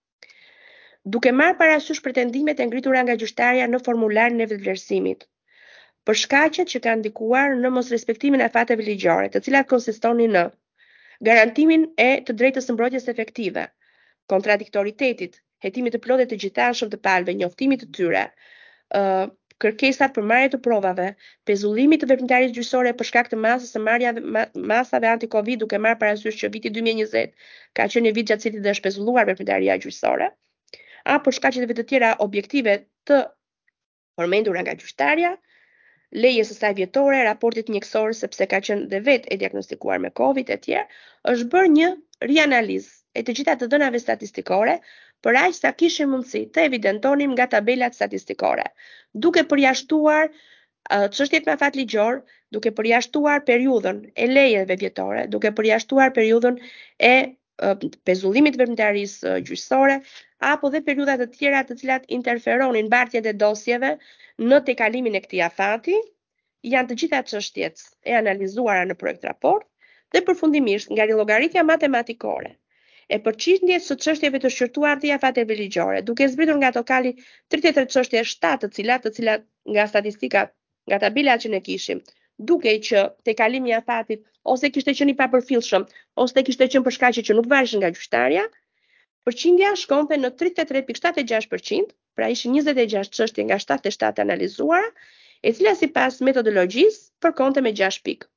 Duke marrë parasysh pretendimet e ngritura nga gjyqtarja në formularin e vetvlerësimit, për shkaqet që kanë ndikuar në mosrespektimin e afateve ligjore, të cilat konsistonin në garantimin e të drejtës së mbrojtjes efektive, kontradiktoritetit, hetimit të plotë të gjithashëm të palëve, njoftimit të tyre, uh, kërkesat për marrje të provave, pezullimit të veprimtarisë gjyqësore për shkak të masës së marrjave ma, masave anti-Covid, duke marrë parasysh që viti dy mijë e njëzet ka qenë një vit gjatë cilit dhe është pezulluar veprimtaria gjyqësore, a për shkaqe të tjera objektive të përmendura nga gjyqtarja, lejes së saj vjetore, raportit mjekësor sepse ka qenë dhe vetë e diagnostikuar me Covid e tjerë, është bërë një rianalizë e të gjitha të dhënave statistikore, për aq sa kishim mundësi të evidentonim nga tabelat statistikore, duke përjashtuar uh, çështjet me afat ligjor, duke përjashtuar periudhën e lejeve vjetore, duke përjashtuar periudhën e uh, pezullimit të veprimtarisë uh, gjyqësore, apo dhe periudha të tjera të cilat interferonin mbartjen e dosjeve në tejkalimin e këtij afati, janë të gjitha çështjet e analizuara në projekt raport dhe përfundimisht nga llogaritja matematikore e përqindjes së çështjeve të shqyrtuara të afateve ligjore, duke zbritur nga totali tridhjetë e tre çështje shtatë të cilat të cilat nga statistikat, nga tabelat që ne kishim, duke që tejkalimi i afatit ose kishte qenë i papërfillshëm, ose kishte qenë për shkaqe që nuk vareshin nga gjyqtarja, përqindja shkonte në tridhjetë e tre pikë shtatëdhjetë e gjashtë përqind, pra ishin njëzet e gjashtë çështje nga shtatëdhjetë e shtatë analizuara, e cila sipas metodologjisë përkonte me gjashtë pikë.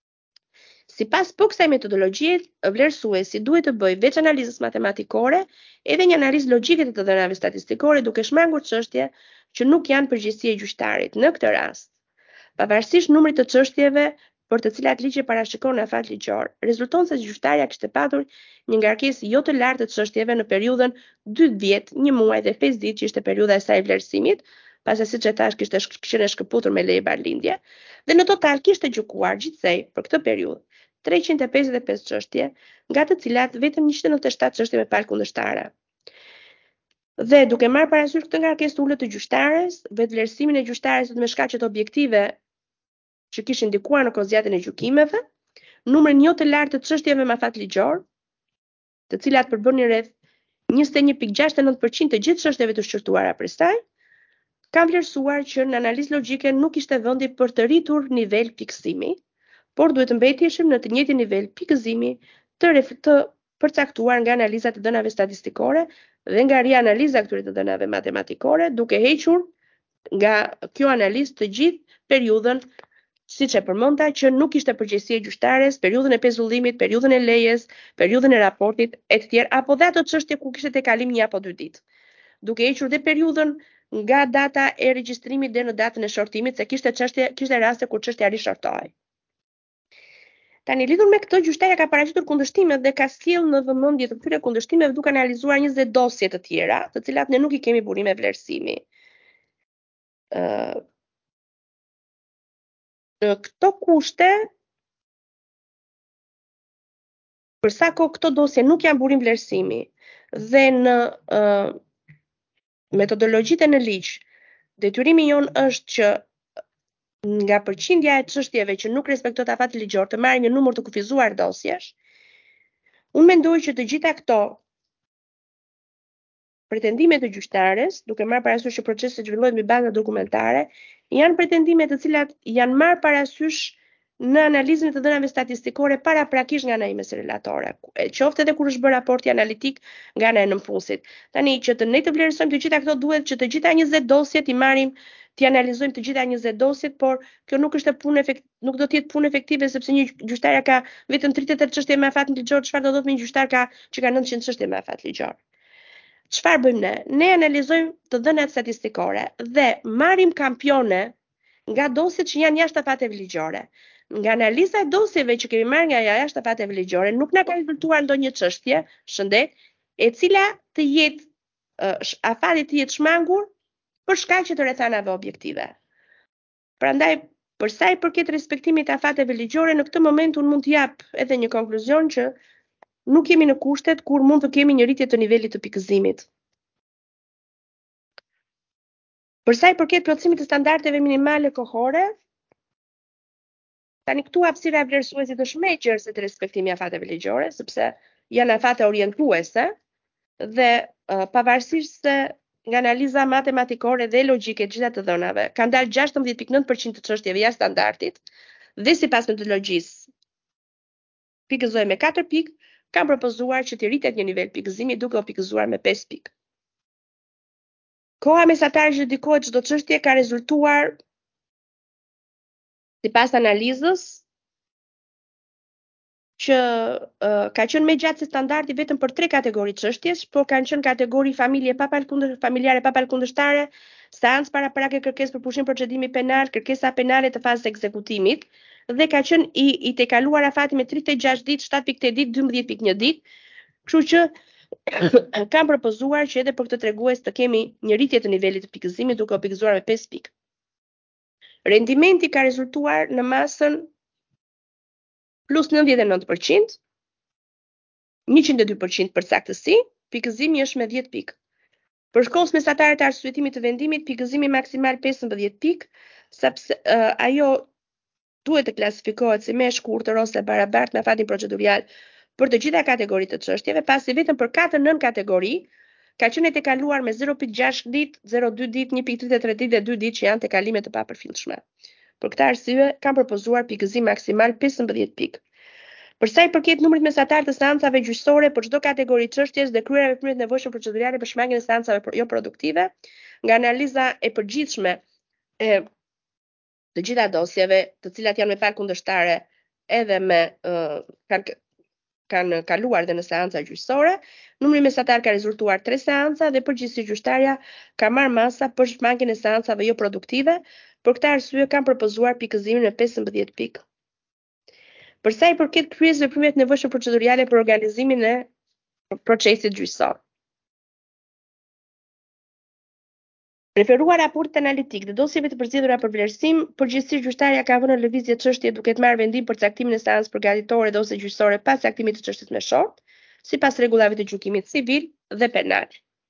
Sipas po kësaj metodologjie, vlerësuesi duhet të bëjë veç analizës matematikore edhe një analizë logjike të të dhënave statistikore duke shmangur çështje që nuk janë përgjegjësi e gjyqtarit. Në këtë rast, pavarësisht numrit të çështjeve për të cilat ligji parashikon në afat ligjor, rezulton se gjyqtarja kishte patur një ngarkesë jo të lartë të çështjeve në periudhën dy vjet, një muaj dhe pesë ditë që ishte periudha e saj e vlerësimit, pasi siç e thash kishte qenë shkëputur me leje barlindje, dhe në total kishte gjykuar gjithsej për këtë periudhë treqind e pesëdhjetë e pesë çështje, nga të cilat vetëm njëqind e nëntëdhjetë e shtatë çështje me palë kundërshtare. Dhe duke marrë parasysh këtë ngarkesë ulët të gjyqtares, vetvlerësimin e gjyqtares me shkaqet objektive që kishin ndikuar në kozjatën e gjykimeve, numrin jo të lartë të çështjeve me afat ligjor, të cilat përbënin rreth njëzet e një pikë gjashtë e nëntë përqind të gjithë çështjeve të shqyrtuara prej saj, kam vlerësuar që në analizë logjike nuk ishte vendi për të rritur nivel pikësimi, por duhet të mbeteshim në të njëjtin nivel pikëzimi të, të përcaktuar nga analiza të dhënave statistikore dhe nga rianaliza këtyre të dhënave matematikore, duke hequr nga kjo analizë të gjithë periudhën, siç e përmenda, që nuk ishte përgjegjësi e gjyqtares, periudhën e pezullimit, periudhën e lejes, periudhën e raportit e të tjerë, apo dhe ato çështje ku kishte tekalim një apo dy ditë. Duke hequr dhe periudhën nga data e regjistrimit dhe në datën e shortimit, se kishte çështje, kishte raste kur çështja rishortohej. Tani lidhur me këtë, gjyqtarja ka paraqitur kundërshtimet dhe ka sjellë në vëmendje të këtyre kundërshtimeve duke analizuar njëzet dosje të tjera, të cilat ne nuk i kemi burime vlerësimi. Ë Në këto kushte, për sa kohë këto dosje nuk janë burim vlerësimi dhe në uh, metodologjitë në ligj, detyrimi jon është që nga përqindja e çështjeve që nuk respektohet afati ligjor të marrë një numër të kufizuar dosjesh. Unë mendoj që të gjitha këto pretendimet e gjyqtares, duke marrë parasysh që procesi zhvillohet mbi baza dokumentare, janë pretendime të cilat janë marrë parasysh në analizën e të dhënave statistikore paraprakisht nga ana ime si relatore, qoftë edhe kur është bërë raporti analitik nga ana e nënpunësit. Tani që të ne të vlerësojmë të gjitha këto, duhet që të gjitha njëzet dosjet i marrim, t'i analizojmë të gjitha njëzet dosjet, por kjo nuk është punë efekt, nuk do të jetë punë efektive sepse një gjyqtarja ka vetëm tridhjetë e tetë çështje me afat ligjor, çfarë do thotë me një gjyqtar ka që ka nëntëqind çështje me afat ligjor. Çfarë bëjmë ne? Ne analizojmë të dhënat statistikore dhe marrim kampione nga dosjet që janë jashtë afateve ligjore. Nga analiza e dosjeve që kemi marrë nga jashtë afateve ligjore, nuk na ka rezultuar ndonjë çështje, shëndet, e cila të jetë uh, afati të jetë shmangur për shkaqe të rrethanave objektive. Prandaj, për sa i përket respektimit të afateve ligjore, në këtë moment unë mund të jap edhe një konkluzion që nuk jemi në kushtet kur mund të kemi një rritje të nivelit të pikëzimit. Për sa i përket plotësimit të standardeve minimale kohore, tani këtu hapësira e vlerësuesit është më e gjerë se të respektimi i afateve ligjore, sepse janë afate orientuese dhe uh, pavarësisht se nga analiza matematikore dhe logjike të gjitha të dhënave, kanë dalë gjashtëmbëdhjetë pikë nëntë përqind të çështjeve jashtë standardit dhe sipas metodologjisë pikëzohet me katër pikë, kanë propozuar që të rritet një nivel pikëzimi duke u pikëzuar me pesë pikë. Koha mesatare që dedikohet çdo çështje ka rezultuar sipas analizës që uh, ka qenë më gjatë se standardi vetëm për tre kategori çështjes, por kanë qenë kategori familje pa palkundër, familjare pa palkundërshtare, seancë paraprake, kërkesë për pushim procedimi penal, kërkesa penale të fazës së ekzekutimit dhe ka qenë i, i tejkaluar afati me tridhjetë e gjashtë ditë, shtatë pikë tetë ditë, dymbëdhjetë pikë një ditë, kështu që kanë propozuar që edhe për këtë tregues të kemi një rritje të nivelit të pikëzimit duke u pikëzuar me pesë pikë. Rendimenti ka rezultuar në masën plus nëntëdhjetë e nëntë përqind, njëqind e dy përqind për saktësi, pikëzimi është me dhjetë pikë. Për shkos mesatare të arsyetimit të vendimit, pikëzimi maksimal pesëmbëdhjetë pikë, sepse uh, ajo duhet të klasifikohet si më e shkurtër ose barabartë me afatin procedurial për të gjitha kategoritë të çështjeve, pasi vetëm për katër nën kategori ka qenë e tekaluar me zero pikë gjashtë ditë, zero pikë dy ditë, një pikë tridhjetë e tre ditë dhe dy ditë që janë tekalime të papërfillshme. Për këtë arsye kanë propozuar pikëzim maksimal pesëmbëdhjetë pikë. Për sa i përket numrit mesatar të seancave gjyqësore për çdo kategori çështjes dhe kryera veprimet nevojshme procedurale për shmangjen e seancave jo produktive, nga analiza e përgjithshme e të gjitha dosjeve, të cilat janë me palë kundërshtare edhe me uh, kanë kanë kaluar dhe në seanca gjyqësore, numri mesatar ka rezultuar tre seanca dhe përgjithësisht gjyqtarja ka marrë masa për shmangjen e seancave jo produktive, për këtë arsye kanë propozuar pikëzimin me pesëmbëdhjetë pikë. Për sa i përket kryes veprimet nevojshme procedurale për organizimin e procesit gjyqësor. Referuar raportit analitik dhe dosjeve të përzgjedhura për vlerësim, përgjithsisht gjyqtarja ka vënë në lëvizje çështje duke të marrë vendim për caktimin e seancës përgatitore dhe ose gjyqësore pas caktimit të çështjes me short, sipas rregullave të gjykimit civil dhe penal.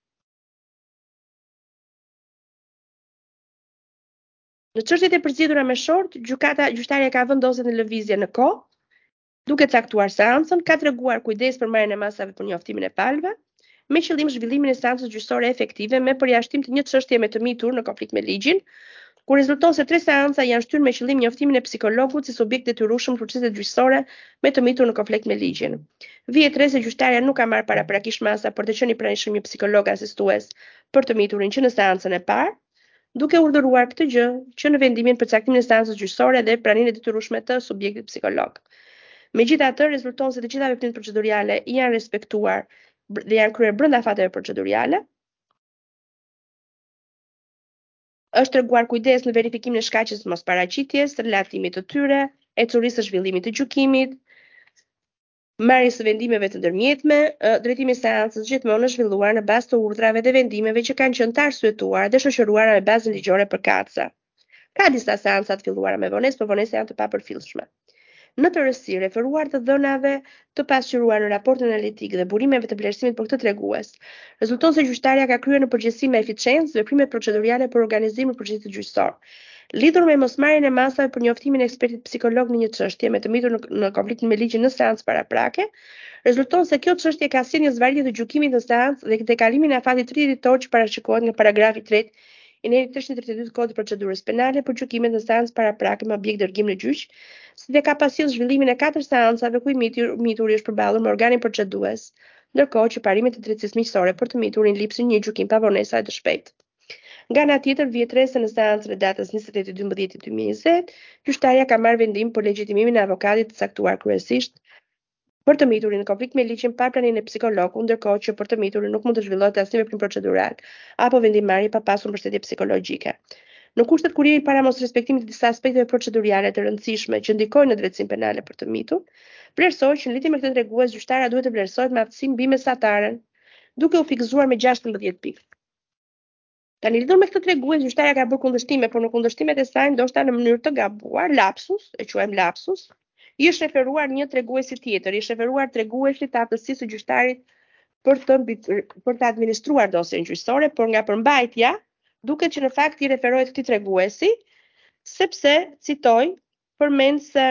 Në çështjet e përzgjedhura me short, gjykata gjyqtarja ka vënë dosjet në lëvizje në kohë, duke caktuar seancën, ka treguar kujdes për marrjen e masave për njoftimin e palëve, me qëllim zhvillimin e seancës gjyqësore efektive me përjashtim të një çështje me të mitur në konflikt me ligjin, ku rezulton se tre seanca janë shtyrë me qëllim njoftimin e psikologut si subjekt detyrueshëm në proceset gjyqësore me të mitur në konflikt me ligjin. Vihet re se gjyqtarja nuk ka marrë paraprakisht masa për të qenë i pranishëm një psikolog asistues për të miturin që në seancën e parë, duke urdhëruar këtë gjë që në vendimin për caktimin e seancës gjyqësore dhe praninë e detyrueshme të subjektit psikolog. Megjithatë, rezulton se të gjitha veprimet procedurale janë respektuar dhe janë kryer brenda fateve procedurale. Është treguar kujdes në verifikimin e shkaqjes së mosparaqitjes, relatimit të tyre, ecurisë së zhvillimit të gjykimit, marrjes së vendimeve të ndërmjetme, drejtimi i seancës gjithmonë është zhvilluar në bazë të urdhrave dhe vendimeve që kanë qenë të arsyetuara dhe shoqëruara me bazën ligjore përkatëse. Ka disa seanca të filluara me vonesë, por vonesa janë të papërfillshme. Në të rësi, referuar të dhënave të pasqyruar në raportin analitik dhe burimeve të vlerësimit për këtë tregues, rezulton se gjyqtarja ka kryer në përgjithësi me eficiencë veprimet procedurale për organizimin e procesit gjyqësor. Lidhur me mosmarrjen e masave për njoftimin e ekspertit psikolog në një çështje me të mitur në, në konfliktin me ligjin në seancë paraprake, rezulton se kjo çështje ka sjellë një zvarritje të gjykimit në seancë dhe dekalimin e afatit tridhjetë ditor që parashikohet nga paragrafi i tretë i neri tre njëzet e dy të Kodit të Procedurës Penale për gjykimet në seancë paraprake me objekt dërgim në gjyq, si dhe ka pasjellë zhvillimin e katër seancave ku i mitur, mituri është përballur me organin procedues, ndërkohë që parimet e drejtësisë miqësore për të miturin lipsin një gjykim pa vonesa e të shpejtë. Nga ana tjetër, vjet re se në seancën e datës njëzet e dy dymbëdhjetë dy mijë e njëzet, gjyqtarja ka marrë vendim për legjitimimin e avokatit të caktuar kryesisht për të miturin në konflikt me ligjin pa praninë e psikologut, ndërkohë që për të miturin nuk mund të zhvillohet asnjë veprim procedural apo vendimmarrje pa pasur mbështetje psikologjike. Në kushtet kuriri para mos respektimit të disa aspekteve procedurale të rëndësishme që ndikojnë në drejtësinë penale për të mitur, vlerësohet që në lidhje me këtë tregues gjyqtarja duhet të vlerësohet me aftësi mbi mesataren, duke u fiksuar me gjashtëmbëdhjetë pikë. Tani lidhur me këtë tregues gjyqtarja ka bërë kundërshtime, por në kundërshtimet e saj ndoshta në mënyrë të gabuar, lapsus, e quajmë lapsus, i është referuar një treguesi tjetër, i është referuar treguesit të aftësisë së gjyqtarit për të për të administruar dosjen gjyqësore, por nga përmbajtja duket që në fakt i referohet këtij treguesi, sepse citoj, përmend se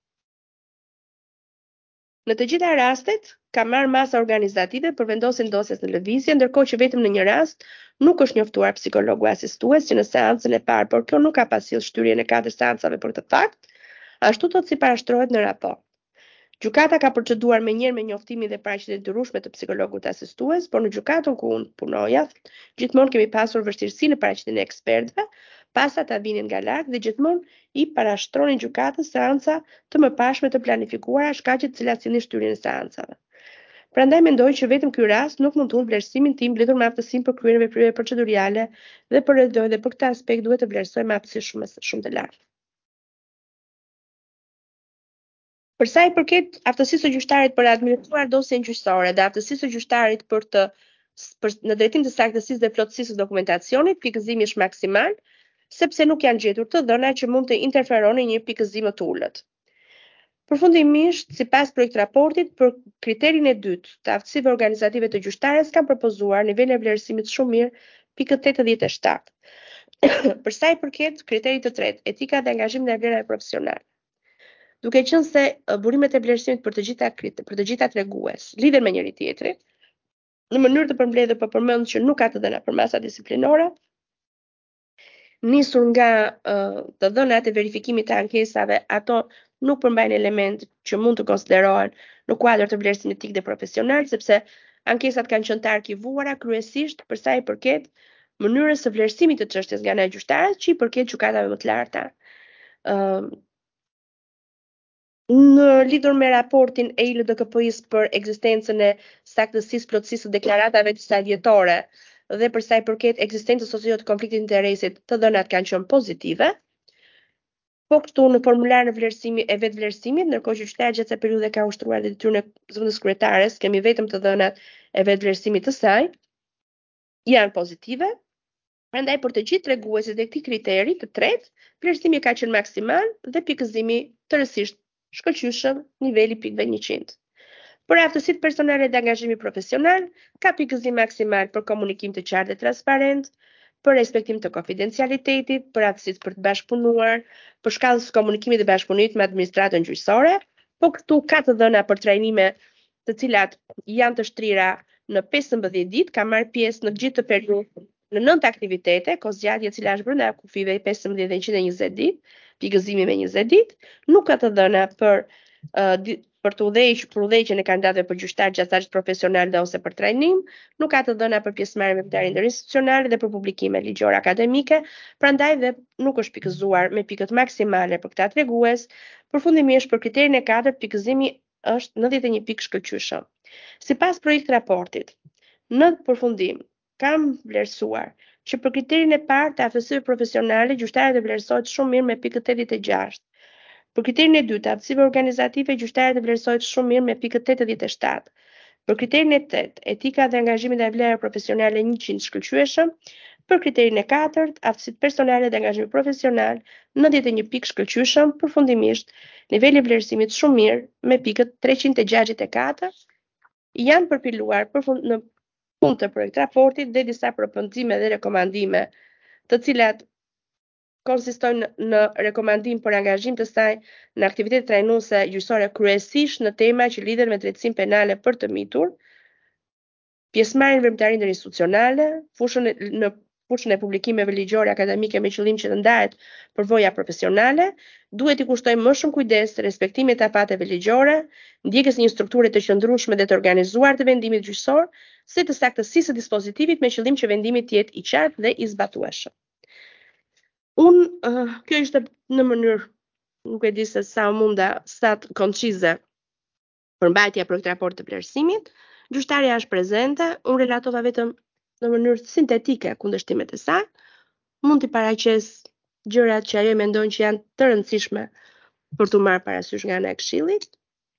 në të gjitha rastet ka marrë masa organizative për vendosjen dosjes në lëvizje, ndërkohë që vetëm në një rast nuk është njoftuar psikologu asistues që në seancën e parë, por kjo nuk ka pasjellë shtyrjen e katër seancave për këtë fakt. Ashtu thot si parashtrohet në raport. Gjykata ka proceduar me njëherë me njoftimin dhe paraqitjen e detyrueshme të psikologut asistues, por në gjykatën ku unë punoja, gjithmonë kemi pasur vështirësi në paraqitjen e ekspertëve, pasa ta vinin nga lart dhe gjithmonë i parashtronin gjykatës seanca të mëparshme të planifikuara, shkaqe të cilat sillnin shtyrjen e seancave. Prandaj mendoj që vetëm ky rast nuk mund të unë vlerësimin tim lidhur me aftësinë për kryer veprime procedurale dhe për dhe për këtë aspekt duhet të vlerësoj me aftësi shumë shumë të lartë. Për sa i përket aftësisë së gjyqtarit për të administruar dosjen gjyqësore dhe aftësisë së gjyqtarit për të për, në drejtim të saktësisë dhe plotësisë së dokumentacionit, pikëzimi është maksimal, sepse nuk janë gjetur të dhëna që mund të interferonin një pikëzim më të ulët. Përfundimisht, sipas projekt raportit, për kriterin e dytë të aftësive organizative të gjyqtares kanë propozuar nivelin e vlerësimit shumë mirë, pikë tetëdhjetë e shtatë. Për sa i përket kriterit të tretë, etika dhe angazhimi ndaj vlerave profesionale. Duke qenë se burimet e vlerësimit për të gjitha për të gjitha tregues lidhen me njëri tjetrin, në mënyrë të përmbledhur po përmend që nuk ka të dhëna për masa disiplinore, nisur nga uh, të dhënat e verifikimit të ankesave, ato nuk përmbajnë element që mund të konsiderohen në kuadër të vlerësimit etik dhe profesional, sepse ankesat kanë qenë të arkivuara kryesisht për sa i përket mënyrës së vlerësimit të çështjes nga ana e gjyqtarës, që i përket gjykatave më të larta. Uh, Në lidhur me raportin e I L D K P-s për ekzistencën e saktësisë, plotësisë së deklaratave të saj vjetore dhe për sa i përket ekzistencës ose jo të konfliktit interesit, të dhënat kanë qenë pozitive. Po këtu në formular në vlerësimi e vetë vlerësimit, ndërkohë që gjyqtarja gjatë kësaj periudhe ka ushtruar detyrën e zëvendës kryetares, kemi vetëm të dhënat e vetë vlerësimit të saj, janë pozitive. Prandaj për të gjithë treguesit dhe këtij kriteri të tretë, vlerësimi ka qenë maksimal dhe pikëzimi tërësisht shkëlqyeshëm, niveli pikëve njëqind. Për aftësitë personale dhe angazhimi profesional, ka pikëzim maksimal për komunikim të qartë dhe transparent, për respektim të konfidencialitetit, për aftësitë për të bashkëpunuar, për shkallën së komunikimit dhe bashkëpunimit me administratën gjyqësore, po këtu ka të dhëna për trajnime të cilat janë të shtrira në pesëmbëdhjetë ditë, ka marrë pjesë në gjithë të periudhën në nëntë aktivitete, kozgjatja e cila është brenda kufive pesëmbëdhjetë dhe njëqind e njëzet ditë, pikëzimi me njëzet ditë, nuk ka të dhëna për uh, di, për të udhëheq për udhëheqjen e kandidatëve për gjyqtar gjatë stagjit profesional dhe ose për trajnim, nuk ka të dhëna për pjesëmarrjen me veprimtarin interinstitucionale dhe për publikime ligjore akademike, prandaj dhe nuk është pikëzuar me pikët maksimale për këtë tregues. Përfundimisht, për kriterin e katërt, pikëzimi është nëntëdhjetë e një pikë shkëlqyeshëm. Sipas projekt raportit, në përfundim, kam vlerësuar që për kriterin e parë të aftësive profesionale, gjyqtarët e vlerësohet shumë mirë me pikën tetëdhjetë e gjashtë. Për kriterin e dytë të aftësive organizative, gjyqtarët e vlerësohet shumë mirë me pikën tetëdhjetë e shtatë. Për kriterin e tetë, etika dhe angazhimi dhe vlera profesionale njëqind shkëlqyeshëm. Për kriterin e katërt, aftësitë personale dhe angazhimi profesional, nëntëdhjetë e një pikë shkëlqyeshëm. Përfundimisht, niveli i vlerësimit shumë mirë me pikët treqind e gjashtëdhjetë e katër janë përpiluar për fund, në fund të projekt raportit dhe disa propozime dhe rekomandime, të cilat konsistojnë në rekomandim për angazhim të saj në aktivitete trajnuese gjyqësore kryesisht në tema që lidhen me drejtësinë penale për të mitur, pjesëmarrjen në veprimtarinë interinstitucionale, fushën e, në fushën e publikimeve ligjore akademike me qëllim që të ndahet përvoja profesionale, duhet i kushtojmë më shumë kujdes respektimit të afateve ligjore, ndjekjes një strukture të qëndrueshme dhe të organizuar të vendimit gjyqësor, si të saktësisë së dispozitivit me qëllim që vendimi të jetë i qartë dhe i zbatueshëm. Unë, uh, kjo ishte në mënyrë, nuk e di se sa munda, sa të koncize përmbajtja për këtë raport të vlerësimit. Gjyqtarja është prezente, unë relatova vetëm në mënyrë sintetike kundërshtimet e saj. Mund t'i paraqes gjërat që ajo mendon që janë të rëndësishme për t'u marrë parasysh nga ana e Këshillit.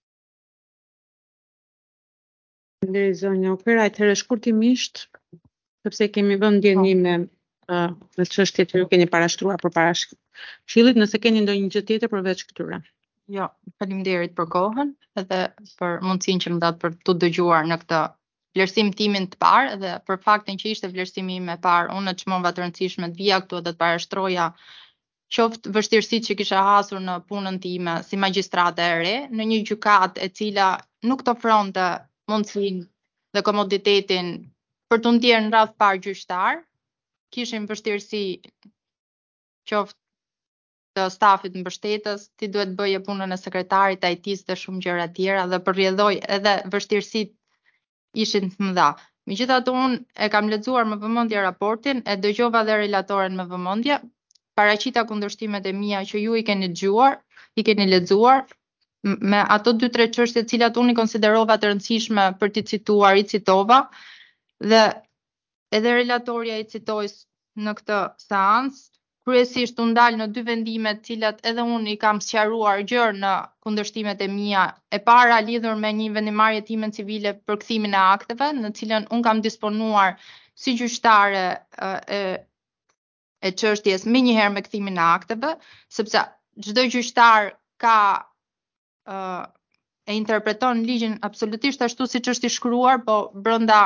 Dhe zonja Opera, atëherë shkurtimisht, sepse kemi vënë ndjeni me uh, në çështjet që ju keni parashtruar përpara Këshillit, nëse keni ndonjë gjë tjetër përveç këtyre. Jo, faleminderit për kohën edhe për mundësinë që më dhat për të dëgjuar në këtë vlerësim timin të parë dhe për faktin që ishte vlerësimi im i parë, unë çmova të rëndësishme të vija këtu dhe të parashtroja qoftë vështirësitë që kisha hasur në punën time si magjistrate e re, në një gjykatë e cila nuk të ofronte mundësinë dhe komoditetin për të ndjerë në radh parë gjyqtar, kishim vështirësi qoftë të stafit mbështetës, ti duhet bëje punën e sekretarit, I T-s dhe shumë gjëra tjera dhe përrjedhoj edhe vështirësitë ishin të mëdha. Megjithatë unë e kam lexuar me vëmendje raportin, e dëgjova dhe relatoren me vëmendje, paraqita kundërshtimet e mia që ju i keni dëgjuar, i keni lexuar, me ato dy tre çështje të cilat unë i konsiderova të rëndësishme për t'i cituar, i citova dhe edhe relatoria i citoi në këtë seancë. Kryesisht u ndal në dy vendime të cilat edhe unë i kam sqaruar gjërë në kundërshtimet e mia. E para lidhur me një vendimarrje time civile për kthimin e akteve, në cilën unë kam disponuar si gjyqtare e e çështjes më njëherë me kthimin e akteve, sepse çdo gjyqtar ka uh, e interpreton ligjin absolutisht ashtu siç është i shkruar, po brenda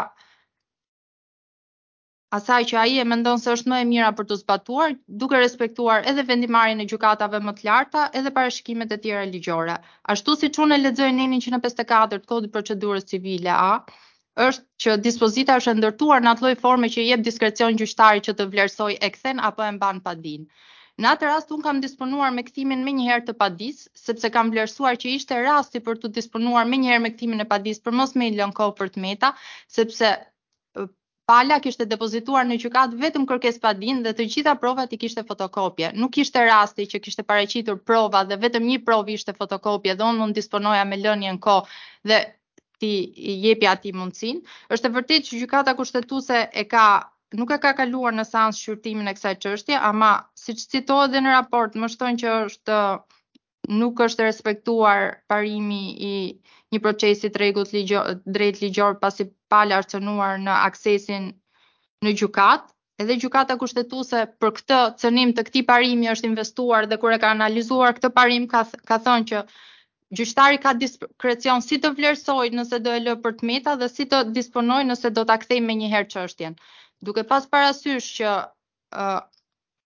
asaj që ai e mendon se është më e mira për të zbatuar, duke respektuar edhe vendimarrjen e gjykatave më të larta, edhe parashikimet e tjera ligjore. Ashtu siç unë e lexoj në njëzet e pesëdhjetë e katër të Kodit Procedurës Civile A, është që dispozita është ndërtuar në atë lloj forme që i jep diskrecion gjyqtarit që të vlerësoj e kthen apo e mban padin. Në atë rast unë kam disponuar me kthimin më njëherë të padis, sepse kam vlerësuar që ishte rasti për të disponuar më njëherë me kthimin e padis për mos me i lënë kohë për të meta, sepse pala kishte depozituar në gjykatë vetëm kërkesë padin dhe të gjitha provat i kishte fotokopje. Nuk ishte rasti që kishte paraqitur prova dhe vetëm një provë ishte fotokopje dhe unë mund disponoja me lënje në kohë dhe ti jepja atij mundësinë. Është e vërtetë që gjykata kushtetuese e ka nuk e ka kaluar në seancë shqyrtimin e kësaj çështje, ama siç citohet edhe në raport, më shtojnë që është nuk është respektuar parimi i një procesi të rregullt ligjor, drejt ligjor pasi pala është cënuar në aksesin në gjykatë. Edhe gjykata kushtetuese për këtë cënim të këtij parimi është investuar dhe kur e ka analizuar këtë parim ka ka thënë që gjyqtari ka diskrecion si të vlerësojë nëse do e lë për të meta dhe si të disponojë nëse do ta kthejë më njëherë çështjen. Duke pas parasysh që uh,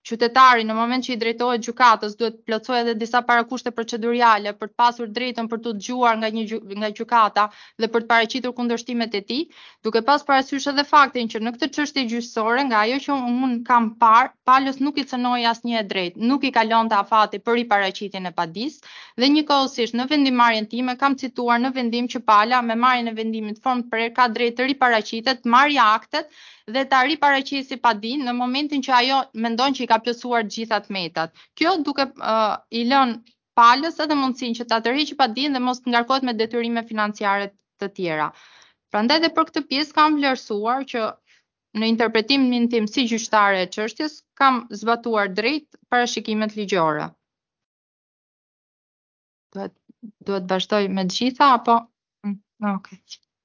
qytetari në moment që i drejtohet gjykatës duhet plotësojë edhe disa parakushte procedurale për të pasur drejtën për të dëgjuar nga një nga gjykata dhe për të paraqitur kundërshtimet e tij, duke pas parasysh edhe faktin që në këtë çështje gjyqësore, nga ajo që un kam parë, palës nuk i cënoi asnjë e drejtë, nuk i kalonte afati për riparaqitjen e padisë dhe njëkohësisht në vendimarrjen time kam cituar në vendim që pala me marrjen e vendimit formë për ka drejtë të riparaqitet, marrë aktet dhe ta riparaqesi padin në momentin që ajo mendon që i ka plotësuar të gjithat metat. Kjo duke uh, i lënë palës edhe mundësinë që ta tërheqë padin dhe mos të ngarkohet me detyrime financiare të tjera. Prandaj edhe për këtë pjesë kam vlerësuar që në interpretimin tim si gjyqtare e çështjes kam zbatuar drejt parashikimet ligjore. Duhet duhet vazhdoj me të gjitha apo mm, okay.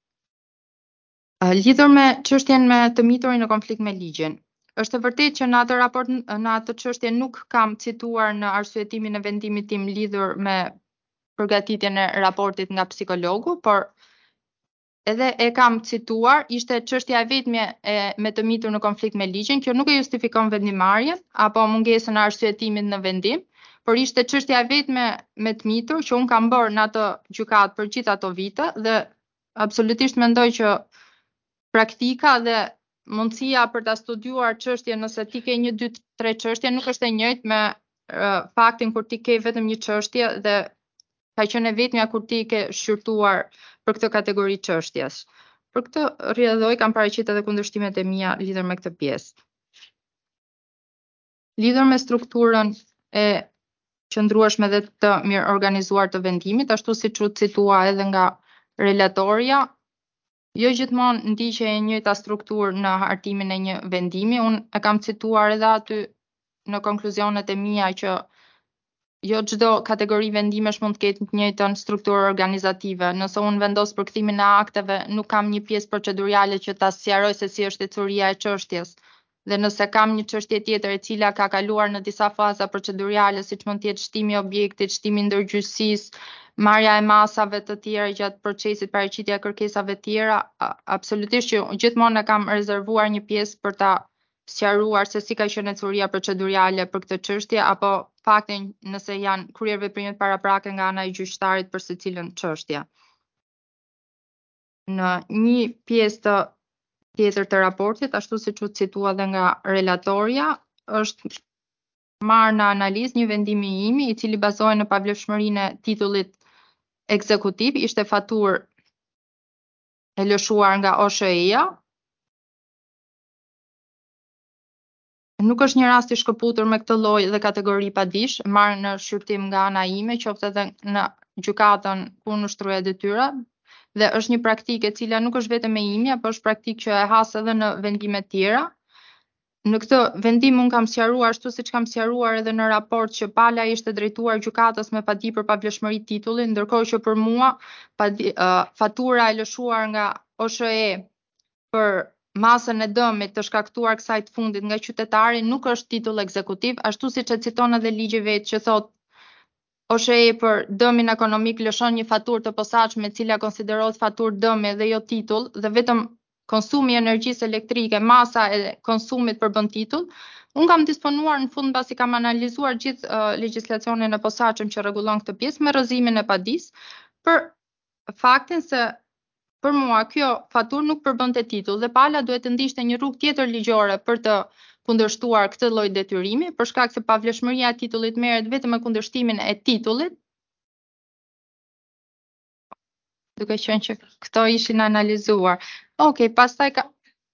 Lidhur me çështjen me të miturin në konflikt me ligjin. Është e vërtetë që në atë raport në atë çështje nuk kam cituar në arsyetimin e vendimit tim lidhur me përgatitjen e raportit nga psikologu, por edhe e kam cituar, ishte çështja e vetme e me të mitur në konflikt me ligjin, kjo nuk e justifikon vendimarrjen apo mungesën e arsyetimit në vendim, por ishte çështja e vetme me të mitur që un kam bërë në atë gjykatë për gjithë ato vite dhe absolutisht mendoj që praktika dhe mundësia për ta studiuar çështje nëse ti ke një, dy, tre çështje nuk është e njëjtë me uh, faktin kur ti ke vetëm një çështje dhe ka qenë e vetmja kur ti ke shqyrtuar për këtë kategori çështjes. Për këtë rrjedhoj kam paraqitur edhe kundërshtimet e mia lidhur me këtë pjesë. Lidhur me strukturën e qëndrueshme dhe të mirë organizuar të vendimit, ashtu siç u citua edhe nga relatoria, jo gjithmonë ndiqej e njëjta strukturë në hartimin e një vendimi. Unë e kam cituar edhe aty në konkluzionet e mia që jo çdo kategori vendimesh mund të ketë të njëjtën strukturë organizative. Nëse unë vendos për kthimin e akteve, nuk kam një pjesë procedurale që ta sqaroj se si është ecuria e çështjes. Dhe nëse kam një çështje tjetër e cila ka kaluar në disa faza procedurale, siç mund të jetë shtimi i objektit, shtimi i ndërgjyqësisë, marrja e masave të tjera gjatë procesit, paraqitja e kërkesave të tjera, absolutisht që gjithmonë kam rezervuar një pjesë për ta sqaruar se si ka qenë ecuria procedurale për këtë çështje apo faktin nëse janë kryer veprimet paraprake nga ana e gjyqtarit për secilën çështje. Në një pjesë të tjetër të raportit, ashtu siç u citua dhe nga relatoria, është marrë në analizë një vendimi i imi i cili bazohej në pavlefshmërinë e titullit ekzekutiv, ishte faturë e lëshuar nga O S H E-ja. Nuk është një rast i shkëputur me këtë lloj dhe kategori padish, marrë në shqyrtim nga ana ime, qoftë edhe në gjykatën ku unë ushtruja detyra, dhe është një praktikë e cila nuk është vetëm e imja, por është praktikë që e has edhe në vendime të tjera. Në këtë vendim unë kam sqaruar ashtu siç kam sqaruar edhe në raport që pala ishte drejtuar gjykatës me padi për pavlefshmëri titullit, ndërkohë që për mua padi, uh, fatura e lëshuar nga O S H E për masën e dëmit të shkaktuar kësaj të fundit nga qytetari nuk është titull ekzekutiv, ashtu siç e citon edhe ligji vetë që thotë O S H E për dëmin ekonomik lëshon një faturë të posaçme e cila konsiderohet faturë dëmi dhe jo titull dhe vetëm konsumi i energjisë elektrike, masa e konsumit përbën titull. Unë kam disponuar në fund pasi kam analizuar gjithë uh, legjislacionin e posaçëm që rregullon këtë pjesë me rrëzimin e padisë për faktin se për mua kjo faturë nuk përbënte titull dhe pala duhet të ndiqte një rrugë tjetër ligjore për të kundërshtuar këtë lloj detyrimi, për shkak se pavlefshmëria e titullit merret vetëm me kundërshtimin e titullit. Duke qenë që këto ishin analizuar. Okej, okay, pastaj ka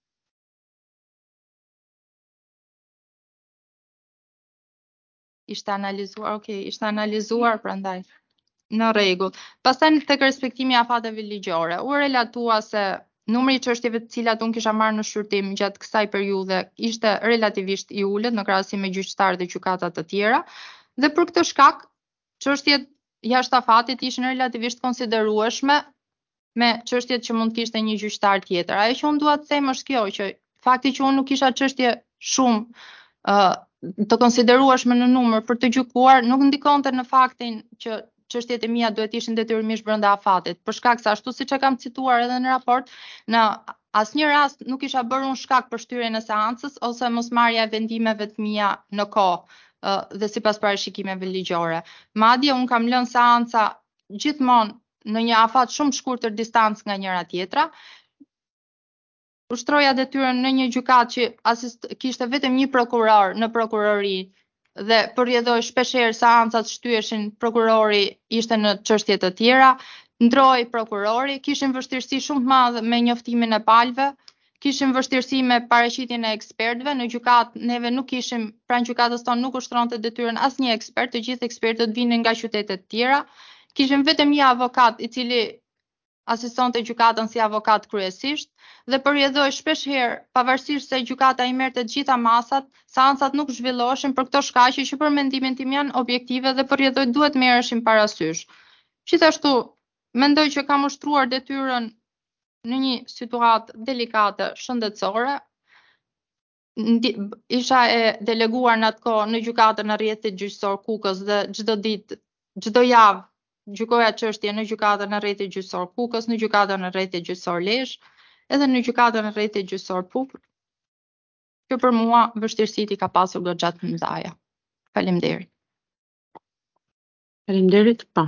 ishte analizuar, okay, ishte analizuar prandaj. Në rregull. Pastaj tek respektimi i afateve ligjore, u relatua se numri i çështjeve të cilat unë kisha marrë në shqyrtim gjatë kësaj periudhe ishte relativisht i ulët në krahasim me gjyqtarë dhe gjykata të tjera, dhe për këtë shkak çështjet jashtë afatit ishin relativisht konsiderueshme me çështjet që mund kishte një gjyqtar tjetër. Ajo që unë dua të them është kjo, që fakti që unë nuk kisha çështje shumë uh, të konsiderueshme në numër për të gjykuar nuk ndikonte në faktin që çështjet e mia duhet ishin detyrimisht brenda afatit, për shkak se ashtu siç e kam cituar edhe në raport, në asnjë rast nuk isha bërë unë shkak për shtyrjen e seancës ose mosmarrja e vendimeve të mia në kohë dhe sipas parashikimeve ligjore. Madje un kam lënë seanca gjithmonë në një afat shumë shkurtër distancë nga njëra tjetra. Ushtroja detyrën në një gjykatë që asist kishte vetëm një prokuror në prokurori dhe përrjedhoi shpeshherë seancat shtyheshin, prokurori ishte në çështje të tjera, ndroi prokurori, kishin vështirësi shumë të madhe me njoftimin e palëve, kishin vështirësi me paraqitjen e ekspertëve në gjykatë. Neve nuk kishim, pranë gjykatës tonë nuk ushtronte detyrën asnjë ekspert, të gjithë ekspertët vinin nga qytete të tjera. Kishim vetëm një avokat i cili asistonte gjykatën si avokat kryesisht dhe përrjedhoi shpeshherë, pavarësisht se gjykata i merrte të gjitha masat, seancat nuk zhvilloheshin për këto shkaqe që për mendimin tim janë objektive dhe përrjedhoi duhet merreshin parasysh. Gjithashtu, mendoj që kam ushtruar detyrën në një situatë delikate shëndetësore. Isha e deleguar në atë kohë në gjykatën e rrjetit gjyqësor Kukës dhe çdo ditë, çdo javë gjykoja çështje në gjykatën e rrjetit gjyqësor Kukës, në gjykatën e rrjetit gjyqësor Lezhë, edhe në gjykatën e rrjetit gjyqësor Pufër, që për mua vështirësitë i ka pasur goxha të mëdha. Faleminderit. Faleminderit, po.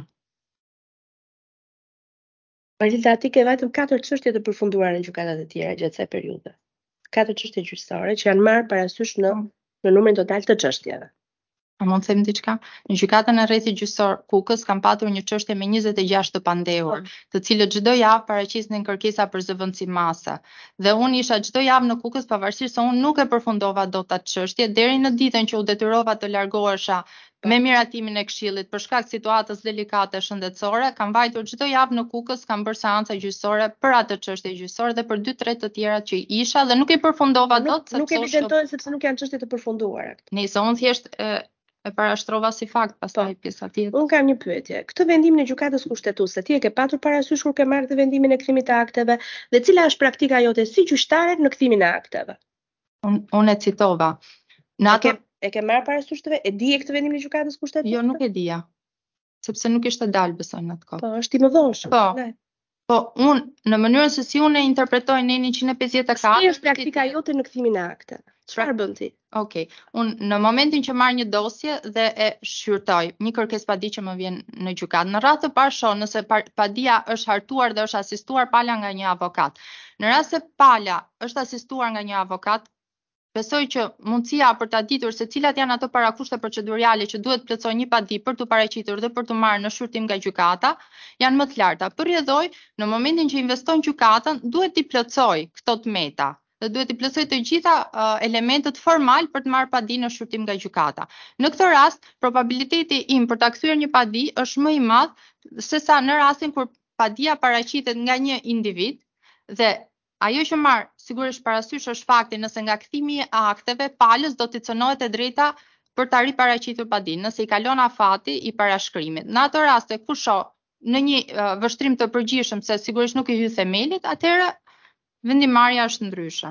Marilda, ti ke vetëm katër çështje të përfunduara në gjykatat e tjera gjatë kësaj periudhe. Katër çështje gjyqësore që janë marrë parasysh në në numrin total të çështjeve. A mund të them diçka? Në gjykatën e rrjetit gjyqësor Kukës kam patur një çështje me njëzet e gjashtë të pandehur, të cilët çdo javë paraqisnin kërkesa për zëvendësi mase. Dhe unë isha çdo javë në Kukës, pavarësisht se unë nuk e përfundova dot atë çështje, deri në ditën që u detyrova të largohesha me miratimin e këshillit për shkak situatës delikate shëndetësore, kam vajtur çdo javë në Kukës, kam bërë seanca gjyqësore për atë çështje gjyqësore dhe për dy tre të tjera që isha dhe nuk i përfundova dot sepse nuk evidentohen sepse nuk janë çështje të përfunduara. Nëse unë thjesht e, e parashtrova si fakt, pastaj pjesa tjetër. Unë kam një pyetje. Këtë vendimin e gjykatës kushtetuese, ti e ke patur parasysh kur ke marrë këtë vendimin e kthimit të akteve dhe cila është praktika jote si gjyqtare në kthimin e akteve? Unë un e citova. Në atë e ke marrë parasysh këtë, e di e këtë vendimin e gjykatës kushtetuese? Jo, nuk e dija. Sepse nuk ishte dalë besoj në atë kohë. Po, është i mëdhonshëm. Po. Po, unë në mënyrën se si unë e interpretoj në njëqind e pesëdhjetë e katër. Si është praktika jote në kthimin e akteve? Çfarë bën ti? Okej. Okay. Unë në momentin që marr një dosje dhe e shqyrtoj, një kërkesë padi që më vjen në gjykatë, në radhë të parë shoh nëse padia është hartuar dhe është asistuar pala nga një avokat. Në rast se pala është asistuar nga një avokat, besoj që mundësia për ta ditur se cilat janë ato parakushte procedurale që duhet plotësoj një padi për të paraqitur dhe për të marrë në shqyrtim nga gjykata, janë më të larta. Përrjedhoj, në momentin që investon gjykatën, duhet t'i plotësoj këto të meta dhe duhet t'i plotësoj të gjitha uh, elementet formal për të marrë padi në shqyrtim nga gjykata. Në këtë rast, probabiliteti im për ta kthyer një padi është më i madh sesa në rastin kur padia paraqitet nga një individ dhe ajo që marr sigurisht parasysh është fakti nëse nga kthimi i akteve palës do t'i cënohet e drejta për ta riparaqitur padin, nëse i kalon afati i parashkrimit. Në ato raste ku shoh në një uh, vështrim të përgjithshëm se sigurisht nuk i hyj themelit, atëherë vendimarrja është ndryshe.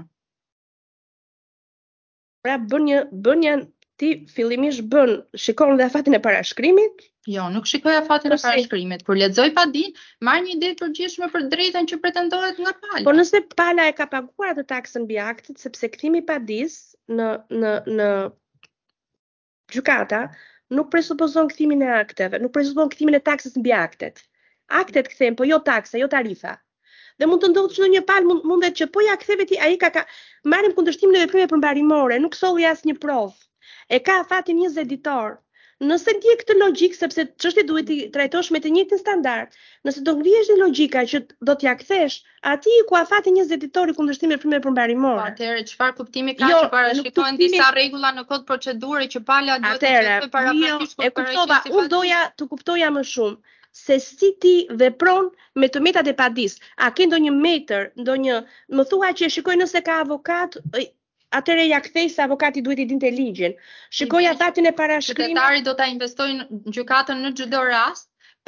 Pra bën një bën janë ti fillimisht bën shikon dhe afatin e parashkrimit? Jo, nuk shikoj afatin e parashkrimit. Kur lexoj padin, marr një ide të përgjithshme për drejtën që pretendohet nga pala. Po nëse pala e ka paguar atë taksën mbi aktet, sepse kthimi i padis në në në gjykata nuk presupozon kthimin e akteve, nuk presupozon kthimin e taksës mbi aktet. Aktet kthehen, po jo taksa, jo tarifa. Dhe mund të ndodhë çdo një palë mund, mundet që po ja ktheve ti ai ka, ka marrim kundërshtimin e veprimeve përmbarimore, nuk solli asnjë provë. E ka afatin njëzet ditor. Nëse ndje këtë logjik, sepse çështja duhet t'i trajtosh me të njëjtin standard, nëse do ngrihesh në logjika që do t'ja kthesh atij ku afati njëzet ditor i kundërshtimit e veprimeve përmbarimore. Po atëherë çfarë kuptimi ka jo, që parashikohen kuptimi... disa rregulla në kod procedure që pala duhet të jetë paraprakisht kur kuptova, unë doja të kuptoja më shumë se si ti vepron me të metat e padis. A ke ndonjë metër, ndonjë, më thua që shikoj nëse ka avokat, atëre ja kthej se avokati duhet i dinte ligjin. Shikoj afatin e parashkrimit. Sekretari do ta investojë në gjykatën në çdo rast,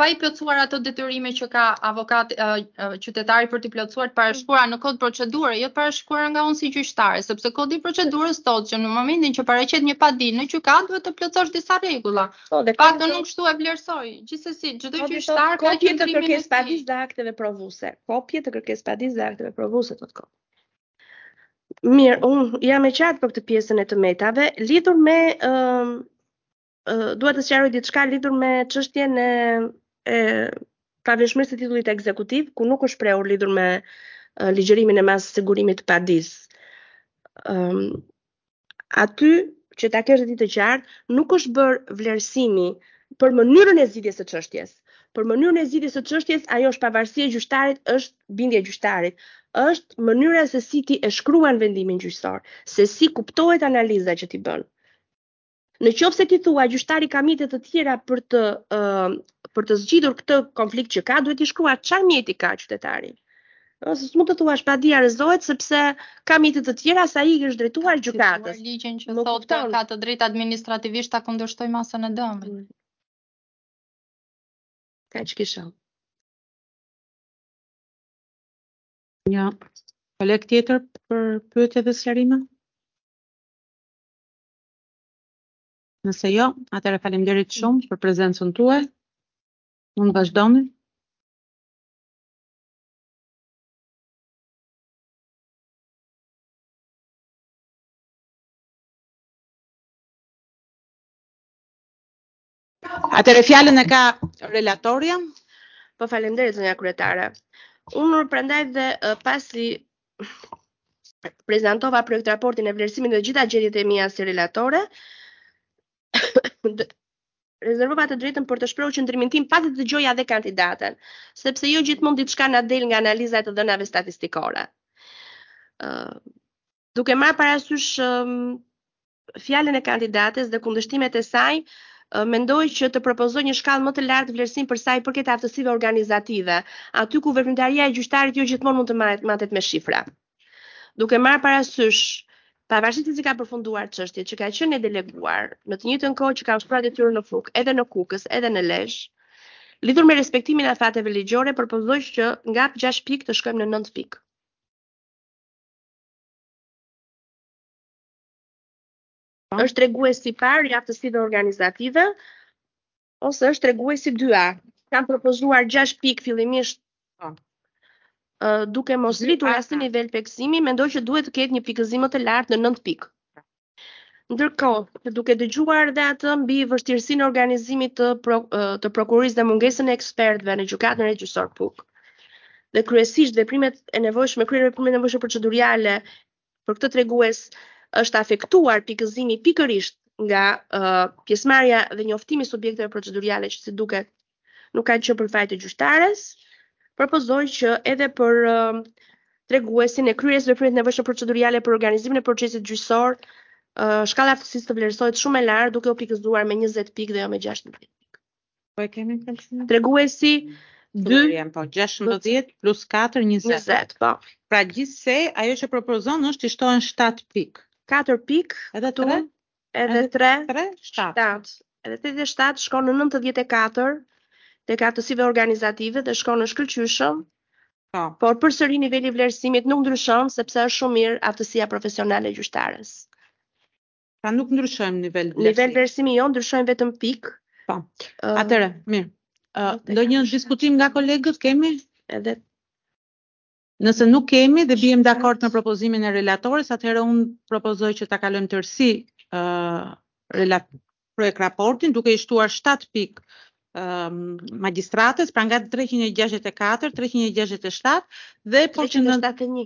pa i plotësuar ato detyrime që ka avokat uh, uh, qytetari për t'i plotësuar të parashkruara në kod procedure, jo të parashkruara nga unë si gjyqtare, sepse kodi i procedurës thotë që në momentin që paraqet një padinë në gjykatë duhet të plotësosh disa rregulla. Po, dhe Fakto nuk kështu e vlerësoj. Gjithsesi, çdo gjyqtar ka kopje të qëndrimin e kërkesëpadisë tij. dhe akteve provuese. Kopje të kërkesëpadisë dhe akteve provuese thotë kod. Mirë, unë jam e qartë për këtë pjesën e të metave, lidhur me ëm uh, duhet të sqaroj diçka lidhur me çështjen e e paveshmërisë së titullit ekzekutiv, ku nuk është shprehur lidhur me uh, ligjërimin e mas sigurimit të padisë. Ëm um, aty që ta kesh ditë të qartë, nuk është bërë vlerësimi për mënyrën e zgjidhjes së çështjes. Për mënyrën e zgjidhjes së çështjes, ajo është pavarësia e gjyqtarit, është bindja e gjyqtarit, është mënyra se si ti e shkruan vendimin gjyqësor, se si kuptohet analiza që ti bën. Në qoftë se ti thua gjyqtari ka mjete të tjera për të uh, për të zgjidhur këtë konflikt që ka, duhet t'i shkruar çfarë mjeti ka qytetari. Ose s'mund të thuash padia rrezohet sepse ka mjete të tjera sa i është drejtuar gjykatës. Ligjin që Nuk thotë kupton. ka të drejtë administrativisht ta kundërshtoj masën e dëmit. Kaq kisha. Ja. Koleg tjetër për pyetje dhe sqarime? Nëse jo, atëherë faleminderit shumë për prezencën tuaj. Mund vazhdoni. Atëherë fjalën e ka relatoria. Po faleminderit zonja kryetare. Unë prandaj dhe uh, pasi prezantova projekt raportin e vlerësimit dhe gjitha gjetjet e mia si relatore, rezervova të drejtën për të shprehur qëndrimin tim pasi të dëgjoja dhe kandidaten, sepse jo gjithmonë diçka na del nga analiza e të dhënave statistikore. Uh, duke marrë parasysh um, fjalën e kandidates dhe kundërshtimet e saj, uh, mendoj që të propozoj një shkallë më të lartë vlerësim për sa i përket aftësive organizative, aty ku veprimtaria e gjyqtarit jo gjithmonë mund të matet me shifra. Duke marrë parasysh pavarësisht se si ka përfunduar çështjet, që ka qenë e deleguar në të njëjtën kohë që ka shpërndarë detyrën në Fuk, edhe në Kukës, edhe në Lezhë, lidhur me respektimin e fateve ligjore, propozoj që nga gjashtë pikë të shkojmë në nëntë pikë. Është treguesi i parë i aftësive organizative ose është treguesi dy A. Kam propozuar gjashtë pikë fillimisht uh, duke mos rritur asnjë nivel peksimi, mendoj që duhet të ketë një pikëzim më të lartë në nëntë pikë. Ndërkohë, duke dëgjuar dhe atë mbi vështirësinë e organizimit të, pro, të prokurisë dhe mungesën e ekspertëve në gjykatën e gjyqësor Puk, dhe kryesisht veprimet e nevojshme, kryer veprimet e nevojshme procedurale, për këtë tregues është afektuar pikëzimi pikërisht nga uh, pjesëmarrja dhe njoftimi i subjekteve procedurale që si duket nuk kanë qenë për fajin e gjyqtares, propozoj që edhe për uh, treguesin e kryerjes së veprimeve të nevojshme procedurale për organizimin e procesit gjyqësor, uh, shkalla aftësisë të vlerësohet shumë e lartë duke u pikëzuar me njëzet pikë dhe jo me gjashtëdhjetë pikë. Po e kemi kalcimin? Treguesi dy Po gjashtëdhjetë plus katër njëzet. njëzet, po. Pra gjithsej ajo që propozon është të shtohen shtatë pikë. katër pikë, Edhe tre, edhe tre, tre, shtatë. Edhe tetëdhjetë e shtatë shkon në nëntëdhjetë e katër tek aftësive organizative dhe shkon në shkëlqyshëm. Po. Por përsëri niveli i vlerësimit nuk ndryshon sepse është shumë mirë aftësia profesionale e gjyqtares. Pra nuk ndryshojmë nivel vlerësimi. Nivel vlerësimi jo, ndryshojmë vetëm pikë. Po. Uh, Atëre, mirë. Uh, ndonjë diskutim nga kolegët kemi? Edhe Nëse nuk kemi dhe bijem dakord me propozimin e relatores, atëherë unë propozoj që ta kalojmë tërësi uh, relat projekt raportin duke i shtuar shtatë pikë uh, magjistrates, pra nga treqind e gjashtëdhjetë e katër, treqind e gjashtëdhjetë e shtatë dhe treqind e shtatëdhjetë e një.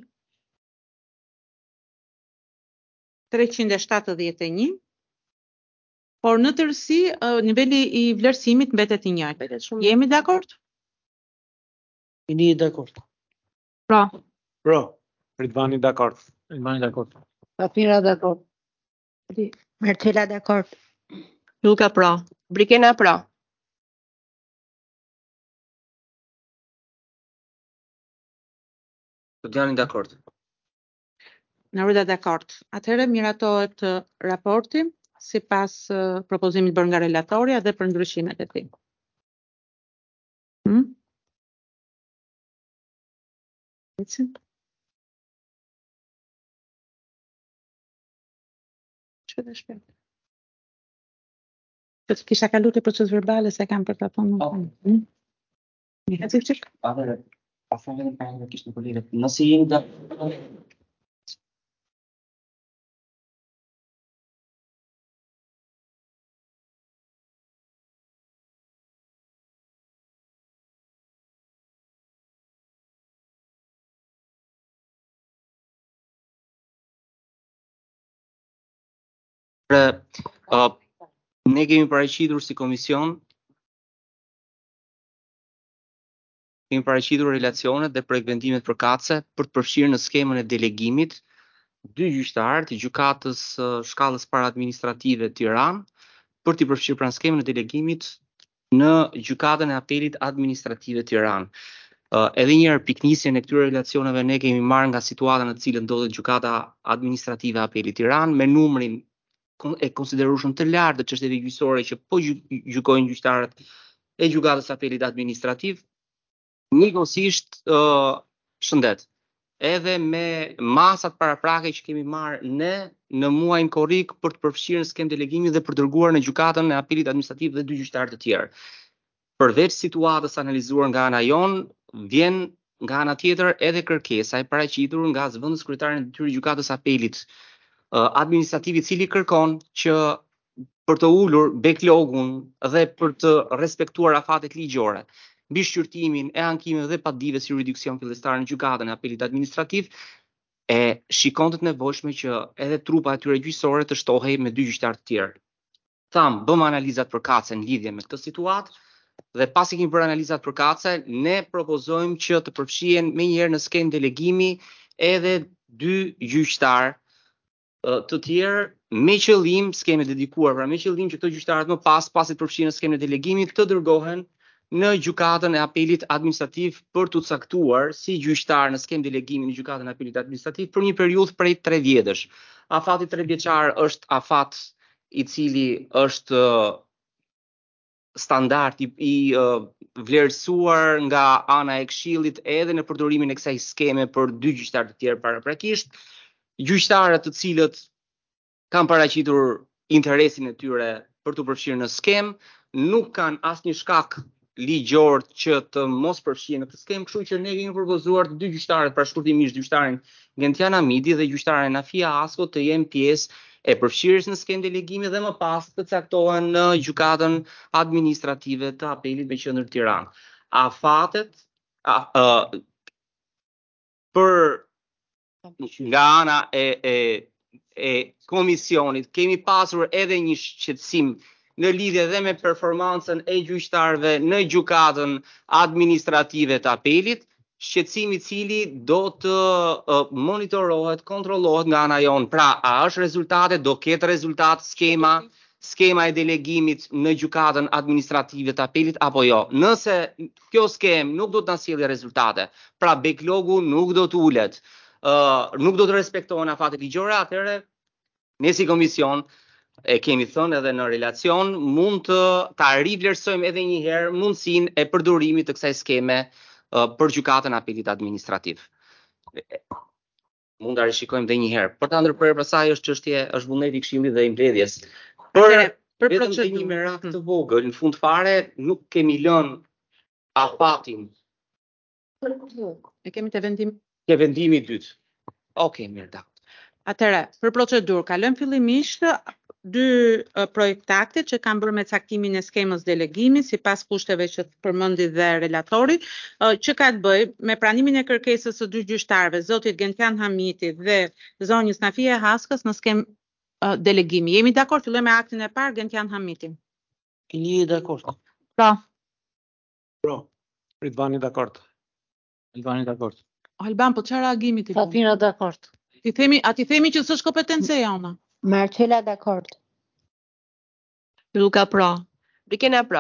treqind e shtatëdhjetë e një. Por në tërësi uh, niveli i vlerësimit mbetet i njëjtë. Jemi dakord? Jeni dakord. Pra. Pro. Ridvani dakord. Ridvani dakord. Papira dakord. Martela dakord. Luka pra. Brikena pra. Studiani dakord. Naruda dakord. Atëherë miratohet uh, raporti sipas uh, propozimit bërë nga relatoria dhe për ndryshimet e tij. Hmm? Ecim. Që dhe shpet. Që të kisha kalu të proces verbale se kam për të thonë. Oh. Hmm? Një hecim qik? Atëherë, pastaj vetëm ka një kishte kolege. Nëse jeni da uh, ne kemi paraqitur si komision kemi paraqitur relacionet dhe projekt vendimet përkatëse për të përfshirë në skemën e delegimit dy gjyqtarë të gjykatës uh, shkallës para-administrative Tiranë për të përfshirë pranë skemën e delegimit në gjykatën e apelit administrative Tiranë. Uh, edhe një herë piknisjen e këtyre relacioneve ne kemi marrë nga situata në të cilën ndodhet gjykata administrative e apelit Tiranë me numrin e konsiderueshëm të lartë të çështjeve gjyqësore që po gjykojnë gjyqtarët e gjykatës apelit administrativ, njëkohësisht uh, shëndet. Edhe me masat paraprake që kemi marrë ne në muajin korrik për të përfshirë në skemë delegimi dhe për dërguar në gjykatën e apelit administrativ dhe dy gjyqtarë të tjerë. Përveç situatës analizuar nga ana jon, vjen nga ana tjetër edhe kërkesa e paraqitur nga zëvendës kryetare në detyrë gjykatës apelit uh, administrativ i cili kërkon që për të ulur backlogun dhe për të respektuar afatet ligjore mbi shqyrtimin e ankimeve dhe padive si jurisdiksion fillestar në gjykatën e apelit administrativ, e shikonte të nevojshme që edhe trupa e tyre gjyqësore të shtohej me dy gjyqtarë të tjerë. Tham, bëm analizat përkatëse në lidhje me këtë situatë dhe pasi kemi bërë analizat përkatëse, ne propozojmë që të përfshihen menjëherë në skemë delegimi edhe dy gjyqtarë të tjerë me qëllim, skeme dedikuar, pra me qëllim që këto gjyqtarët më pas, pasi të përfshihen në skemën e delegimit, të dërgohen në gjykatën e apelit administrativ për të caktuar si gjyqtar në skemë delegimi në gjykatën e apelit administrativ për një periudhë prej tre vjetësh. Afati tre vjeçar është afat i cili është standard i, i uh, vlerësuar nga ana e Këshillit edhe në përdorimin e kësaj skeme për dy gjyqtarë të tjerë paraprakisht. Gjyqtarët të cilët kanë paraqitur interesin e tyre për të përfshirë në skemë nuk kanë asnjë shkak ligjor që të mos përfshihen në këtë skemë, kështu që ne kemi propozuar të dy gjyqtarët, pra shkurtimisht gjyqtarin Gentian Hamidi dhe gjyqtaren Nafia Asko të jenë pjesë e përfshirjes në skemë delegimi dhe më pas të caktohen në gjykatën administrative të apelit me qendër Tiranë. Afatet a, a, për nga ana e, e, e komisionit kemi pasur edhe një shqetësim në lidhje dhe me performancën e gjyqtarëve në gjykatën administrative të apelit, shqetësimi i cili do të uh, monitorohet, kontrollohet nga ana jon. Pra, a është rezultate, do ketë rezultat skema, skema e delegimit në gjykatën administrative të apelit apo jo. Nëse kjo skem nuk do të na sjellë rezultate, pra backlogu nuk do të ulet, uh, nuk do të respektohen afatet ligjore, atëherë ne si komision e kemi thënë edhe në relacion, mund të ta rivlerësojmë edhe një herë mundësinë e përdorimit të kësaj skeme uh, për gjykatën e apelit administrativ. Mund ta rishikojmë edhe një herë. Për ta ndërprerë pasaj është çështje, është vullneti i Këshillit dhe i mbledhjes. Për për vetëm një merak të vogël, në fund fare nuk kemi lënë afatin. E kemi të vendim. Ke vendimi i dytë. Okej, mirë, dakor. Atëre, për procedurë, kalojmë fillimisht dy uh, projektakte që kanë bërë me caktimin e skemës delegimi sipas kushteve që përmendi dhe relatori, uh, që ka të bëjë me pranimin e kërkesës së dy gjyqtarëve, zotit Gentian Hamiti dhe zonjës Nafia Haskës në skemë uh, delegimi. Jemi dakord? Fillojmë me aktin e parë, Gentian Hamiti. Keni dakord? Pra. Pro. Ridvani dakord. Ridvani dakord. Alban, po çfarë reagimi ti? Safira dakord. Ti themi, a ti themi që s'është kompetencë jona? Marcela dakord. Luka pra. Rikena pra.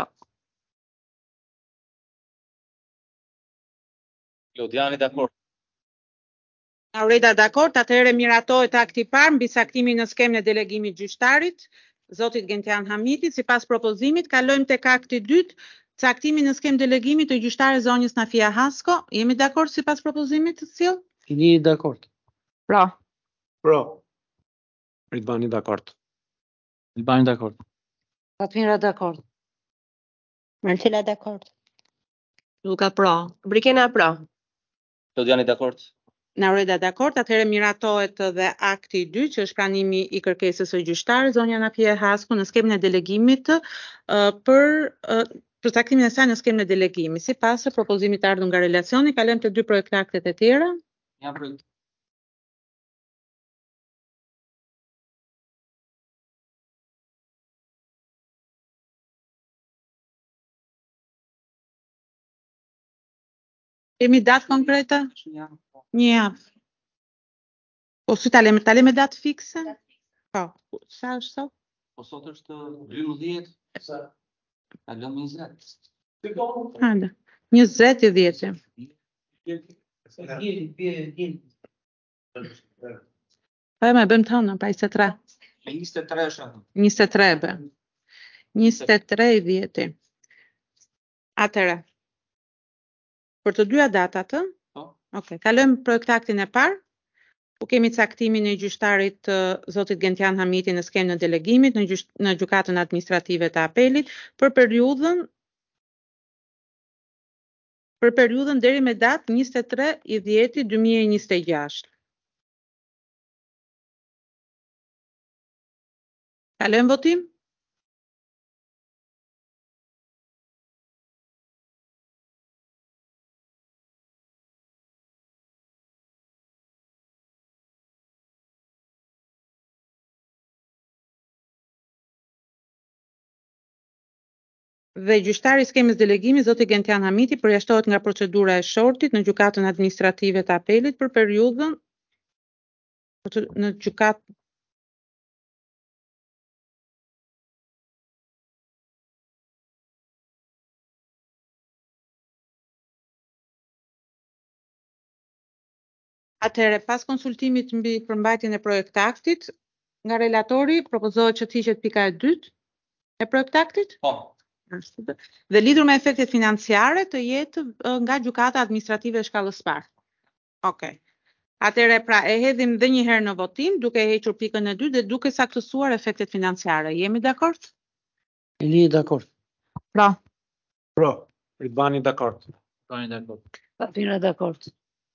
Lodiani dakord. Aureta dakord, atëherë miratohet akti i parë mbi saktimin në skemën e delegimit gjyqtarit, zotit Gentian Hamiti, sipas propozimit. Kalojmë tek akti i dytë, caktimi në skemë delegimi të gjyqtare zonjës Nafia Hasko. Jemi dakord sipas propozimit të sill? Ili dakord. Pra, Pro. Ridvani dakord. Albani dakord. Fatmira dakord. Marcela dakord. Luka pro. Brikena pro. Lodiani dakord. Naureda dakord, atëherë miratohet edhe akti i dytë, që është pranimi i kërkesës së gjyqtarit zonja Nafia Hasku në skemën e delegimit uh, për uh, përcaktimin e saj në skemën e delegimit. Sipas propozimit të ardhur nga relacioni, kalojmë te dy projektaktet e tjera. Jam projekt. Kemi datë konkrete? Një javë. Po si ta lëmë, ta lëmë datë fikse? Po, sa është sot? Po sot është dymbëdhjetë. Sa? Kalon njëzet. Hajde. njëzet i dhjetë. Po më bëjmë tonë, pa njëzet e tre. njëzet e tre është atë. njëzet e tre e bë. njëzet e tre i dhjetë. Atëre. Për të dyja datat, ë? Po. Okej, kalojmë projektaktin e parë. Ku kemi caktimin e gjyqtarit uh, zotit Gentian Hamiti në skemën e delegimit në, gjysh, në gjykatën administrative të apelit për periudhën për periudhën deri me datë njëzet e tre i dhjetë dy mijë e njëzet e gjashtë. Kalojmë votim? Dhe gjyqtari i skemës delegimi zoti Gentian Hamiti përjashtohet nga procedura e shortit në gjykatën administrative të apelit për periudhën në gjykatë Atëherë, pas konsultimit mbi përmbajtjen e projektaktit, nga relatori propozohet që të hiqet pika e dytë e projektaktit? Po. Dhe lidhur me efektet financiare të jetë uh, nga gjykata administrative e shkallës së parë. Okej. Atëherë pra e hedhim edhe një herë në votim duke hequr pikën e dytë dhe duke saktësuar efektet financiare. Jemi dakord? Ili dakord. pra, Pro. Ridvani dakord. Ridvani dakord. Fatmira dakord.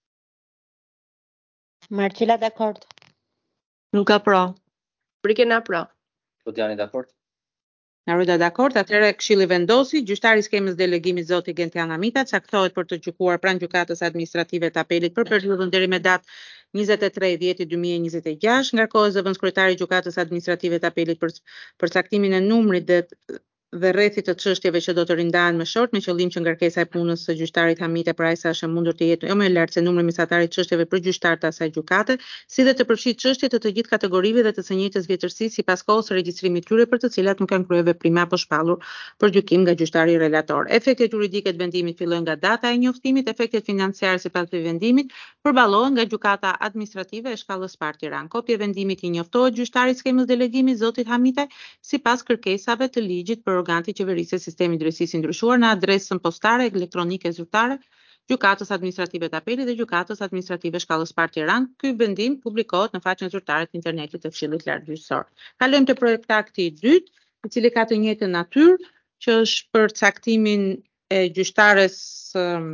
Marcela dakord. Luka pro. Brikena pro. Lodiani dakord. Naruda dakord, atëherë Këshilli vendosi, gjyqtari i skemës delegimit zoti Gentian Hamita caktohet për të gjykuar pranë gjykatës administrative të apelit për periudhën deri me datë njëzet e tre i dhjetë dy mijë e njëzet e gjashtë, ngarkohet zëvendës kryetari i gjykatës administrative të apelit për përcaktimin e numrit dhe dhe rrethit të çështjeve që do të rindahen më short me qëllim që ngarkesa e punës së gjyqtarit Hamite për aq sa është e mundur të jetë jo më e lartë se numri mesatar i çështjeve për gjyqtar të asaj gjykate, si dhe të përfshijë çështje të të gjithë kategorive dhe të së njëjtës vjetërsisë sipas kohës së regjistrimit tyre për të cilat nuk kanë kryer veprime apo shpallur për gjykim nga gjyqtari relator. Efektet juridike të vendimit fillojnë nga data e njoftimit, efektet financiare sipas vendimit përballohen nga gjykata administrative e shkallës së parë Tiranë. Kopje e vendimit i njoftohet gjyqtarit skemës delegimit zotit Hamite sipas kërkesave të ligjit për organet e qeverisë e sistemit drejtësisë i ndryshuar në adresën postare elektronike zyrtare gjykatës administrative të apelit dhe gjykatës administrative shkallës parë Tiranë. Ky vendim publikohet në faqen zyrtare të internetit të Këshillit Lart Gjyqësor. Kalojmë te projektakti i dytë, i cili ka të njëjtën natyrë, që është për caktimin e gjyqtares um,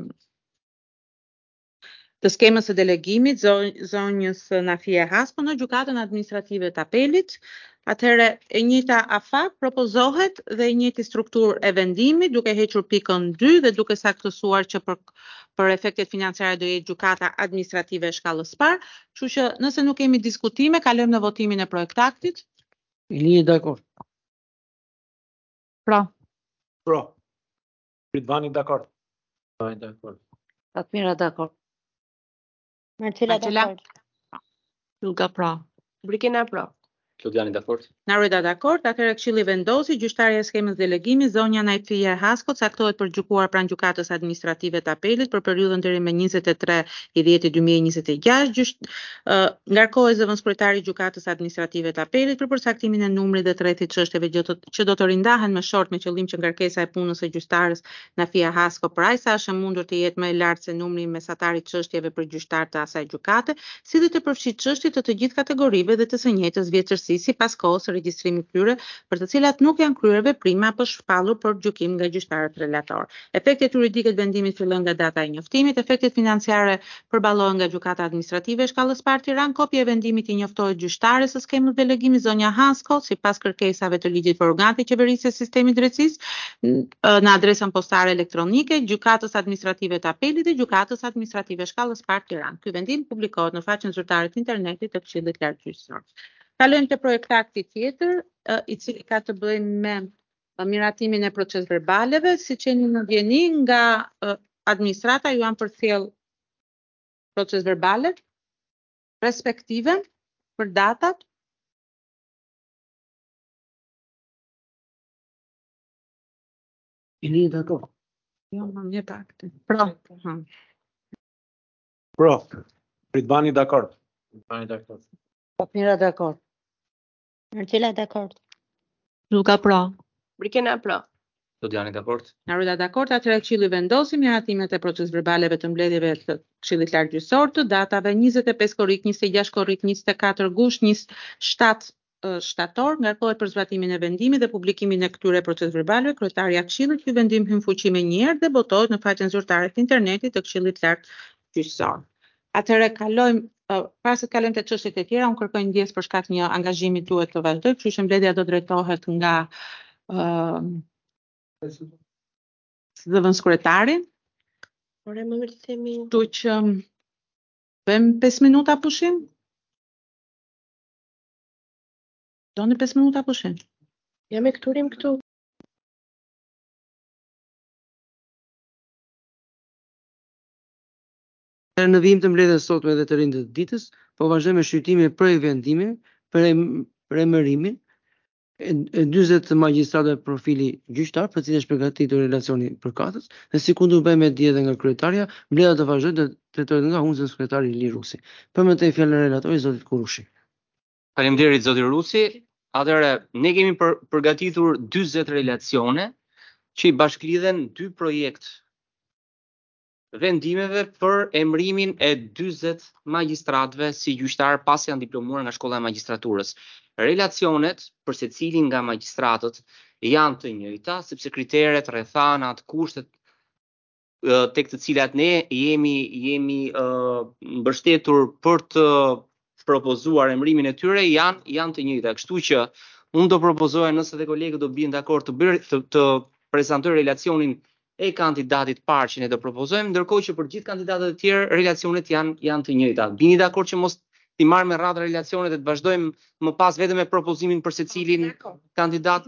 të skemës së delegimit zonjës Nafia Haspo në gjykatën administrative të apelit. Atëherë e njëjta afat propozohet dhe e njëjti strukturë e vendimit duke hequr pikën dy dhe duke saktësuar që për për efektet financiare do jetë gjykata administrative e shkallës së parë, kështu që nëse nuk kemi diskutime, kalojmë në votimin e projektaktit. Ili dakord. pra, Pro. Ridvani dakord. Ridvani dakord. Fatmira dakord. Marcela Marcela? dakord. Luka pro. Brikena pro. Klodiani dakord. Narida dakord, atëherë Këshilli vendosi gjyqtarja e skemës delegimi zonja Najfia Hasko caktohet për gjykuar pranë gjykatës administrative të apelit për periudhën deri më njëzet e tre i dhjetë dy mijë e njëzet e gjashtë. Gjyq uh, ngarkohet zëvendës kryetari i gjykatës administrative të apelit për përcaktimin e numrit dhe të rrethit çështjeve që do të rindahen më short me qëllim që ngarkesa e punës së gjyqtarës Najfia Hasko për aq sa është e mundur të jetë më e lartë se numri mesatar i çështjeve për gjyqtar të asaj gjykate, si dhe të përfshijë çështje të të gjithë kategorive dhe të së njëjtës vjetërsi sipas kohës së regjistrimit tyre për të cilat nuk janë kryer veprime apo shpallur për gjykim nga gjyqtarët relator. Efektet juridike të vendimit fillojnë nga data e njoftimit, efektet financiare përballohen nga gjykata administrative e shkallës parë Tiranë, kopja e vendimit i njoftohet gjyqtares së skemës delegimi zonja Hasko sipas kërkesave të ligjit për organet e qeverisë së sistemit drejtësisë në adresën postare elektronike gjykatës administrative të apelit dhe gjykatës administrative shkallës parë Tiranë. Ky vendim publikohet në faqen zyrtare të internetit të Këshillit Lartë Gjyqësor. Kalojmë te projektakti tjetër, i cili ka të bëjë me miratimin e proces verbaleve, siç jeni në dieni nga administrata ju janë përcjell proces verbale respektive për datat. Jeni dakord? Jo, më një pak. Pra. Pro. Ridvani dakord. Ridvani dakord. Fatmira dakord. Marcela dakord. Luka pra. Brikena pro. Klodiani dakord. Narida dakord, atëherë Këshilli vendosi miratimet e proces verbaleve të mbledhjeve të Këshillit Lartë Gjyqësor të datave njëzet e pesë korrik, njëzet e gjashtë korrik, njëzet e katër gusht, njëzet e shtatë shtator, ngarkohet për zbatimin e vendimit dhe publikimin e këtyre proces verbaleve. Kryetari i Këshillit, ky vendim hyn fuqi më një herë dhe botohet në faqen zyrtare të internetit të Këshillit Lartë Gjyqësor. Atëherë kalojmë uh, para se të kalojmë te çështjet e tjera, unë kërkoj ndjes për shkak një angazhimi duhet të vazhdoj, kështu që mbledhja do drejtohet nga uh, zëvendës kryetari. Ore më mirë të themi. Kështu që bëjmë pesë minuta pushim? Doni pesë minuta pushim? Jam e këturim këtu. Në vijim të mbledhjes sotme dhe të rinjtë të ditës, po vazhdojmë me shqyrtimin për vendimin për për emërimin e dyzet magjistratëve profili gjyqtar, për cilë është përgatitur relacioni përkatës, dhe si kundur bëjmë dje edhe nga kryetaria, mbledhja të vazhdojë dhe trajtohet nga humbës kryetari Ili Rusi. Përmendej fjalën e relatorit zotit Kurushi. Faleminderit zoti Rusi. Atëherë ne kemi për, përgatitur dyzet relacione që i bashklidhen dy projekt vendimeve për emërimin e dyzet magjistratëve si gjyqtar pas janë diplomuar nga shkolla e magjistraturës. Relacionet për secilin nga magjistratët janë të njëjta, sepse kriteret, rrethanat, kushtet tek të cilat ne jemi jemi uh, mbështetur për të propozuar emërimin e tyre janë janë të njëjta. Kështu që unë do propozoja, nëse dhe kolegët do bien dakord, të bëj të, të prezantoj relacionin e kandidatit parë që ne do propozojmë, ndërkohë që për gjithë kandidatët e tjerë relacionet janë janë të njëjta. Bini dakord që mos ti marrë me radhë relacionet dhe të vazhdojmë më pas vetëm me propozimin për secilin kandidat.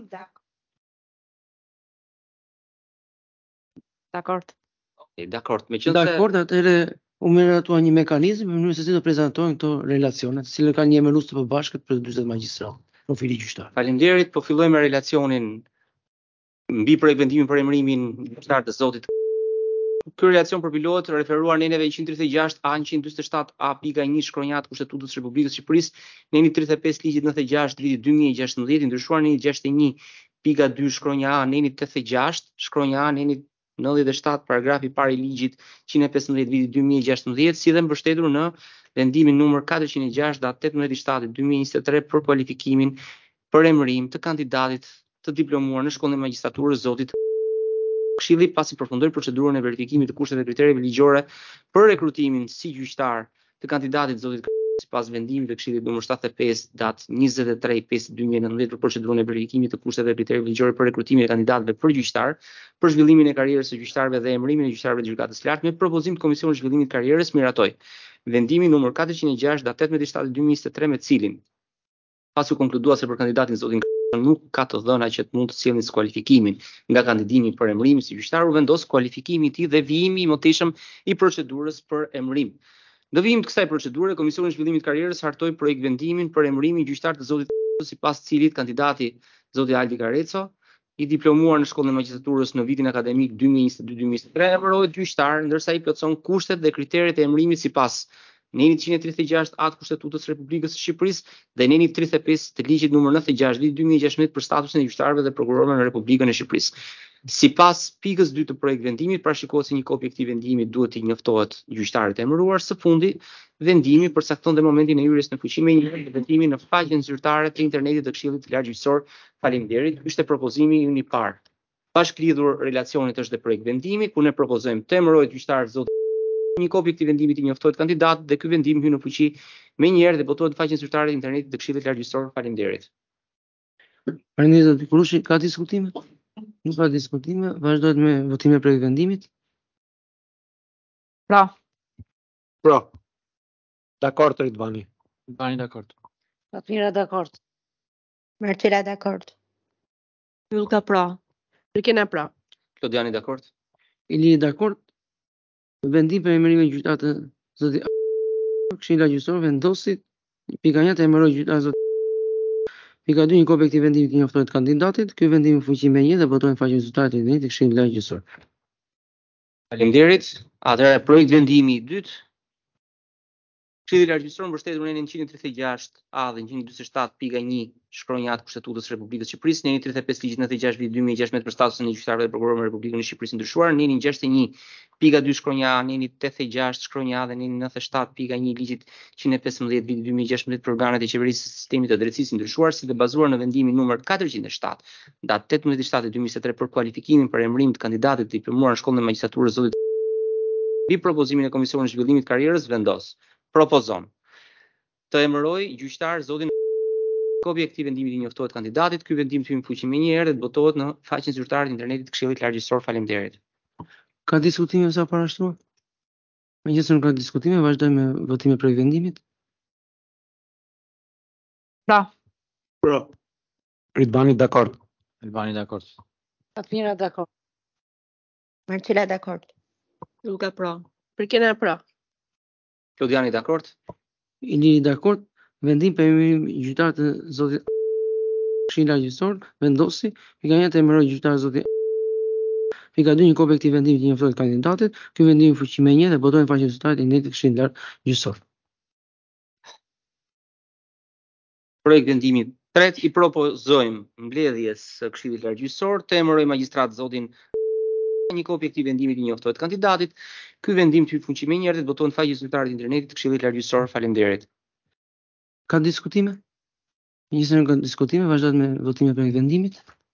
Dakord. Okej, dakord. Meqense Dakord, atëherë u miratua një mekanizëm në mënyrë se si do prezantojnë këto relacione, të cilët kanë një emërues të përbashkët për dyzet magjistratë, profili gjyqtar. Faleminderit, po fillojmë me relacionin mbi projekt vendimin për emërimin gjyqtar të zotit. Ky relacion përpilohet referuar në eneve njëqind e tridhjetë e gjashtë A njëqind e dymbëdhjetë e shtatë A pika një shkronjat Kushtetutës së Republikës së Shqipërisë, në enin tridhjetë e pesë ligjit nëntëdhjetë e gjashtë vitit dy mijë e gjashtëmbëdhjetë, i ndryshuar në enin gjashtëdhjetë e një pika dy shkronja A, në enin tetëdhjetë e gjashtë shkronja A, në enin nëntëdhjetë e shtatë paragrafi i parë i ligjit njëqind e pesëmbëdhjetë vitit dy mijë e gjashtëmbëdhjetë, si dhe mbështetur në vendimin numër katërqind e gjashtë datë tetëmbëdhjetë i shtatit dy mijë e njëzet e tre për kualifikimin për emërim të kandidatit të diplomuar në shkollën e magjistraturës zotit. Këshilli pasi përfundoi procedurën e verifikimit të kushteve dhe kritereve ligjore për rekrutimin si gjyqtar të kandidatit zotit sipas vendimit të Këshillit numër shtatëdhjetë e pesë datë njëzet e tre i pesë dy mijë e nëntëdhjetë për procedurën e verifikimit të kushteve dhe kritereve ligjore për rekrutimin e kandidatëve për gjyqtar, për zhvillimin e karrierës së gjyqtarëve dhe emërimin e gjyqtarëve të gjykatës së lartë me propozim të Komisionit të Zhvillimit të Karrierës miratoi vendimin numër katërqind e gjashtë datë tetëmbëdhjetë i shtatit dy mijë e njëzet e tre me cilin pasi u konkludua se për kandidatin zotin nuk ka të dhëna që të mund të sjellin skualifikimin nga kandidimi për emërim si gjyqtar, u vendos skualifikimi i tij dhe vijimi i mëtejshëm i procedurës për emërim. Në vijim të kësaj procedure, Komisioni i Zhvillimit të Karrierës hartoi projekt vendimin për emërimin gjyqtar të zotit sipas të cilit kandidati zoti Aldi Kareco, i diplomuar në shkollën e magjistraturës në vitin akademik dy mijë e njëzet e dy dy mijë e njëzet e tre, emërohet gjyqtar, ndërsa i plotëson kushtet dhe kriteret e emërimit sipas Neni njëntëqind e tridhjetë e gjashtë Atë Kushtetutës së Republikës së Shqipërisë dhe Neni tridhjetë e pesë të ligjit numër nëntëdhjetë e gjashtë dy mijë e gjashtëmbëdhjetë për statusin e gjyqtarëve dhe prokurorëve në Republikën e Shqipërisë. Sipas pikës dy të projekt vendimit, parashikohet se një kopje e këtij vendimi duhet i njoftohet gjyqtarit e emëruar. Së fundi, vendimi përcakton dhe momentin e hyrjes në fuqi me një herë vendimi në faqen zyrtare të internetit të Këshillit të Lartë Gjyqësor. Faleminderit. Ky ishte propozimi ynë i parë. Bashkëlidhur relacionit është dhe projekt vendimi ku ne propozojmë të emërohet gjyqtar zoti një kopje këtij vendimit i njoftohet kandidat dhe ky vendim hyn në fuqi me një herë dhe botohet në faqen zyrtare të internetit të Këshillit të Lartë Gjyqësor. Faleminderit. Faleminderit zoti Kurushi, ka diskutime? Nuk ka diskutime, vazhdohet me votimin e projekt vendimit. Pra, Pra. Dakord Ridvani. Ridvani dakord. Fatmira dakord. Marcela dakord. Ylka pra. Rikena pra. Klodiani dakord. Ili dakord. Vendim për emërimin e gjyqtarit të zoti Këshilla Gjyqësor vendosi pika një të emëroj gjyqtar zoti pika dy një kopje e këtij vendimi të njoftohet kandidatit. Ky vendim në fuqi me një dhe botohet në faqen zyrtare të internetit të Këshillit të Lartë Gjyqësor. Faleminderit. Atëherë projekt vendimi i dytë. Këshilli i Lartë Gjyqësor mbështetur në njëntëqind e tridhjetë e gjashtë A dhe njëntëqind e dymbëdhjetë e shtatë pika një shkronja A të Kushtetutës së Republikës së Shqipërisë, neni tridhjetë e pesë ligjit nëntëdhjetë e gjashtë dy mijë e gjashtëmbëdhjetë për statusin e gjyqtarëve dhe prokurorëve në Republikën e Shqipërisë ndryshuar, neni gjashtëdhjetë e një pika dy shkronja A, neni tetëdhjetë e gjashtë shkronja A dhe neni nëntëdhjetë e shtatë pika një ligjit njëqind e pesëmbëdhjetë viti dy mijë e gjashtëmbëdhjetë për organet e qeverisë së sistemit të drejtësisë ndryshuar, si dhe bazuar në vendimin numër katërqind e shtatë, datë tetëmbëdhjetë shtatë dy mijë e njëzet e tre për kualifikimin për emërim të kandidatit të diplomuar në shkollën e magjistraturës zotit mbi propozimin e Komisionit të Zhvillimit të Karrierës vendos. Propozon të emëroj gjyqtar zotin kopje e këtij vendimi i njoftohet kandidatit. Ky vendim të hyjë në fuqi me një herë dhe botohet në faqen zyrtare të internetit të Këshillit të Lartë Gjyqësor. Faleminderit. Ka diskutime sa parashtruar? Megjithëse nuk ka diskutime, vazhdojmë me votimin e projekt vendimit. pra, Pra. Ridvani dakord. Ridvani dakord. Fatmira dakord. Marcela dakord. Ylka pra. Rikena pra. Klodiani dakord. Ili dakord. Vendim për emërim gjyqtar të zotit Këshilli i Lartë Gjyqësor vendosi pika një të emëroj gjyqtar zoti pika dy një kopje e këtij vendimi të njoftohet kandidatit. Ky vendim në fuqi me një dhe botohet në faqen zyrtare të internetit të Këshillit të Lartë Gjyqësor. Projekt vendimi i tretë i propozojmë mbledhjes së Këshillit të Lartë Gjyqësor të emëroj magjistrat zotin një kopje e këtij vendimi të njoftohet kandidatit. Ky vendim të hyjë në fuqi me një herë dhe botohet në faqen zyrtare të internetit të Këshillit të Lartë Gjyqësor. Faleminderit. Ka diskutime? Megjithëse nuk ka diskutime, vazhdohet me votimin e projekt vendimit.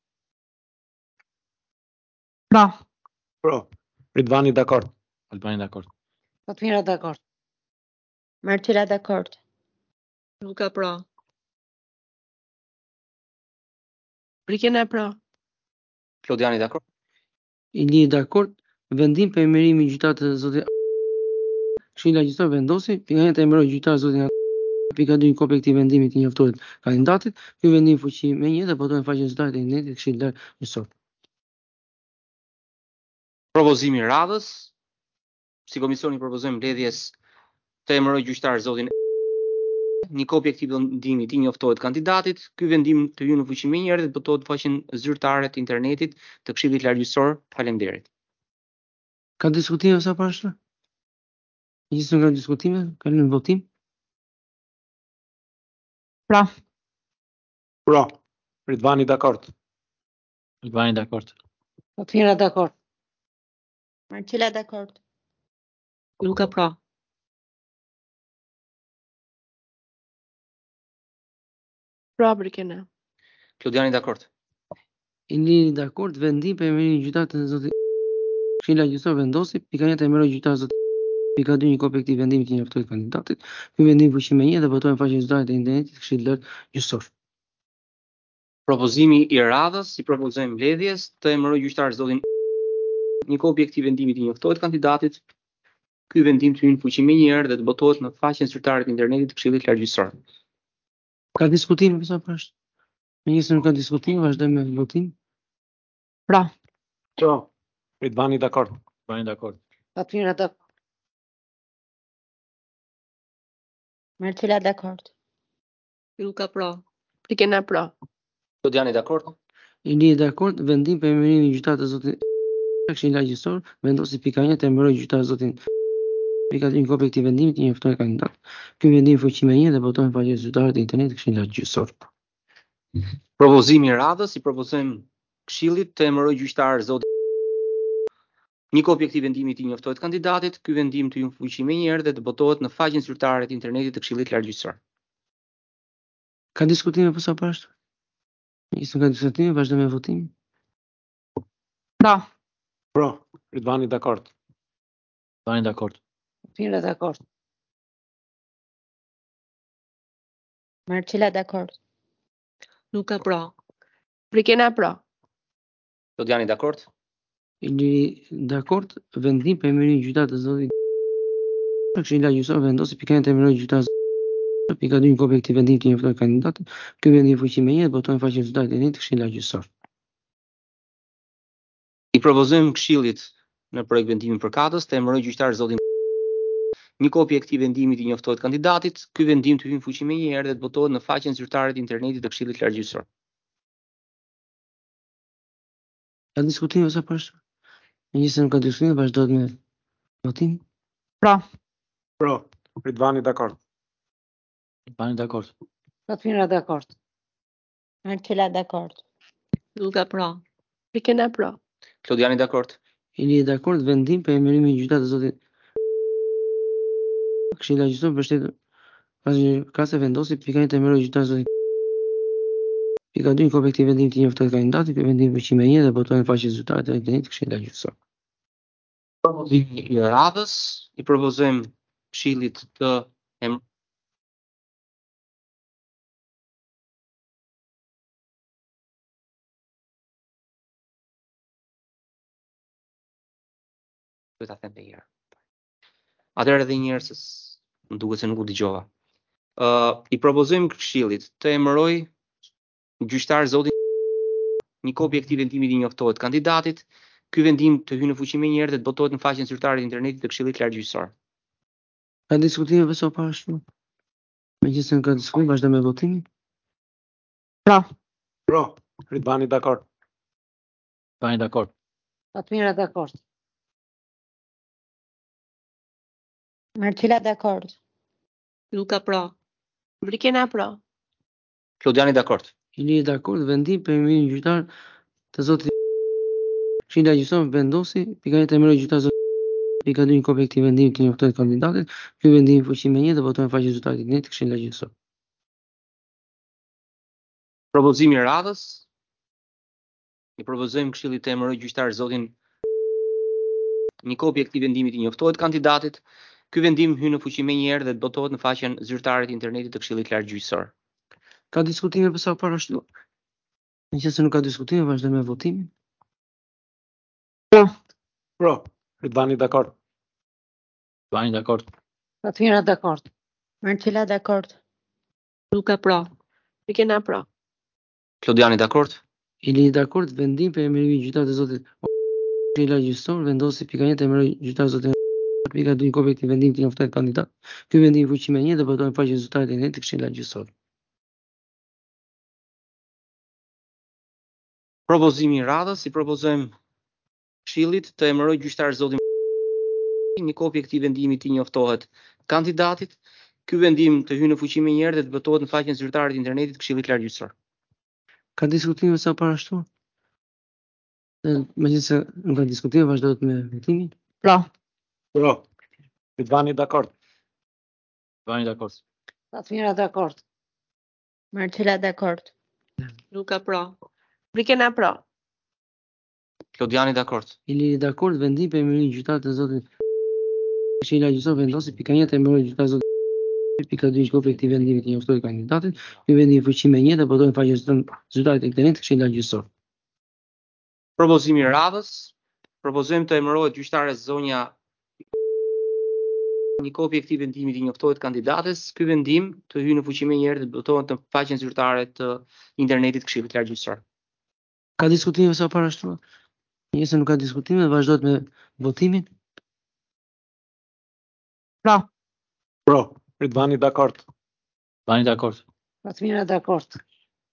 pra, Pra. Ridvani dakord. Ridvani dakord. Fatmira dakord. Marcela dakord. Ylka pra. Rikena pra. Klodiani dakord. Ili dakord. Vendim për emërimin e gjyqtarit të zotit Këshilli i Lartë Gjyqësor vendosi pika një të emëroj gjyqtar zotin pika dy një kopje e këtij vendimi të njoftohet kandidatit. Ky vendim në fuqi me një dhe botohet në faqen zyrtare të internetit të Këshillit të Lartë Gjyqësor. Propozimi i radhës. Si komisioni propozojmë mbledhjes të emëroj gjyqtar zotin një kopje e këtij vendimi të njoftohet kandidatit. Ky vendim të hyjë në fuqi me një herë dhe botohet në faqen zyrtare të internetit të Këshillit të Lartë Gjyqësor. Faleminderit. Ka diskutime sa parashtruar? Megjithëse nuk ka diskutime, kalojmë në votim. pra, Pra. Ridvani dakord. Ridvani dakord. Fatmira dakord. Marcela dakord. Ylka pra. Pra Rikena. Klodiani dakord. Ili dakord. Vendim për emërimin e gjyqtarit të zotit Këshilli i Lartë Gjyqësor vendosi pika një të emëroj gjyqtar zoti pika dy një kopje e këtij vendimi të njoftohet kandidatit. Ky vendim në fuqi me një dhe botohet në faqen zyrtare të internetit të Këshillit të Lartë Gjyqësor. Propozimi i radhës, si propozojmë mbledhjes të emëroj gjyqtar zotin një kopje e këtij vendimi të njoftohet kandidatit. Ky vendim të hyjë në fuqi me një herë dhe të botohet në faqen zyrtare të internetit të Këshillit të Lartë Gjyqësor. Ka diskutime sa parashtruar? Megjithëse nuk ka diskutime, vazhdojmë me votim. pra, Pra. Ridvani dakord. Ridvani dakord. Fatmira dakord. Marcela dakord. Ylka pra. Plikena pro. Klodiani dakord? Ili dakord, vendim për emërimin e gjyqtarit të zotit Këshilla Gjyqësor vendosi pika një të emëroj gjyqtar zotin pika dy në kopë e këtij vendimit i njoftoi kandidat. Ky vendim fuqi me një dhe votojnë faqe zyrtare të internetit Këshilla Gjyqësor. Propozimi i radhës, i propozojmë Këshillit të emëroj gjyqtar zotin. Një kopje e këtij vendimit i njoftohet kandidatit. Ky vendim të hyjë në fuqi më një herë dhe të botohet në faqen zyrtare të internetit të Këshillit Lartgjyqësor. Ka diskutime për sa pashtu? Nisëm ka diskutime, vazhdo me votimin. Pra, Pro. Ridvani dakord. Fatmira dakord. Marcela dakord. Luka pro. Plikena pro. Klodiani dakord? Ili dakord, vendim për emërimin e gjyqtarit të zotit Këshilla Gjyqësor vendosi pika një të emëroj gjyqtar pika dy në kopë e këtij vendimit i njoftoi kandidatin. Ky vendim fuqi me një dhe votojnë faqe zyrtare të internetit Këshilla Gjyqësor. I propozojmë Këshillit në projekt vendimin përkatës të emëroj gjyqtar zotin. Një kopje e këtij vendimit i njoftohet kandidatit. Ky vendim të hyjë në fuqi më një herë dhe të botohet në faqen zyrtare të internetit të Këshillit Lartgjyqësor. Ka diskutime sa pashtu? Nisëm ka diskutime, vazhdohet me votim. pra, Pro. Ridvani dakord. Fatmira dakord. Marcela dakord. Luka pro. Plikena pro. Klodiani dakord? Ili dakord, vendim për emërimin e gjyqtarit të zotit Këshilla Gjyqësor mbështet ka se vendosi pika një të emëroj gjyqtar zotit pika dy në kopë e këtij vendimit i njoftohet kandidatit. Ky vendim fuqi me një dhe votojnë faqe zyrtare të internetit Këshilla Gjyqësor. Propozimi i radhës, i propozojmë Këshillit të em Do ta them edhe një herë. Atëherë edhe një herë se s- më duket se nuk u dëgjova. Ë, i propozojmë Këshillit të emëroj gjyqtar zotin. Një kopje e këtij vendimit i njoftohet kandidatit. Ky vendim të hyjë në fuqi më një herë dhe të botohet në faqen zyrtare të internetit të Këshillit Lartgjyqësor. Ka diskutime për sa pashtu? Megjithëse nuk ka diskutim, vazhdo me votimin. pra, Pro. Ridvani dakord. Fatmira dakord. Marcela dakord. Luka pro. Plikena pro. Klodiani dakord? Ili dakord, vendim për emërimin e gjyqtar të zotit Këshilla Gjyqësor vendosi pika një të emëroj gjyqtar zotit pika dy në kopë e këtij vendimit i njoftohet kandidatit. Ky vendim fuqi me një dhe votojnë faqe zyrtare të internetit Këshilla Gjyqësor. Propozimi i radhës, i propozojmë Këshillit të emëroj gjyqtar zotin. Një kopje e këtij vendimit i njoftohet kandidatit. Ky vendim hyn në fuqi më një herë dhe të botohet në faqen zyrtare të internetit të Këshillit Lartgjyqësor. Ka diskutime për sa parashtu? Megjithëse nuk ka diskutime, vazhdo me votimin. Pro. Ridvani dakord. Fatmira dakord. Marcela dakord. Luka pro. Plikena pro. Klodiani dakord? Ili dakord, vendim për emërimin e gjyqtarit të zotit Këshilla Gjyqësor vendosi pika një të emëroj gjyqtar zotin pika dy në kopë e këtij vendimit i njoftohet kandidat. Ky vendim fuqi me një dhe votojnë faqe zyrtare të internetit Këshilla Gjyqësor. Propozimi i radhës, i propozojmë Këshillit të emëroj gjyqtar zotin. Një kopje e këtij vendimit i njoftohet kandidatit. Ky vendim të hyjë në fuqi më një herë dhe të botohet në faqen zyrtare të internetit të Këshillit Lartgjyqësor. Ka diskutime sa parashtu? Megjithëse nuk ka diskutime, vazhdohet me votimin. pra, Pro. Ridvani dakord. Fatmira dakord. Marcela dakord. Luka pro. Plikena pro. Klodiani dakord? Ili dakord, vendim për emërimin e gjyqtarit të zotit Këshilla Gjyqësor vendosi pika një të emëroj gjyqtar zotit pika dy në kopë e këtij vendimit i njoftohet kandidatit. Ky vendim fuqi me një dhe votojnë faqe zyrtare të internetit Këshilla Gjyqësor. Propozimi i radhës, propozojmë të emërohet gjyqtare zonja. Një kopje e këtij vendimit i njoftohet kandidates. Ky vendim të hyjë në fuqi më një herë dhe të botohet në faqen zyrtare të internetit të Këshillit Lartgjyqësor. Ka diskutime sa parashtu? Megjithëse nuk ka diskutime, vazhdohet me votimin. pra, Pro. Ridvani dakord. Fatmira dakord.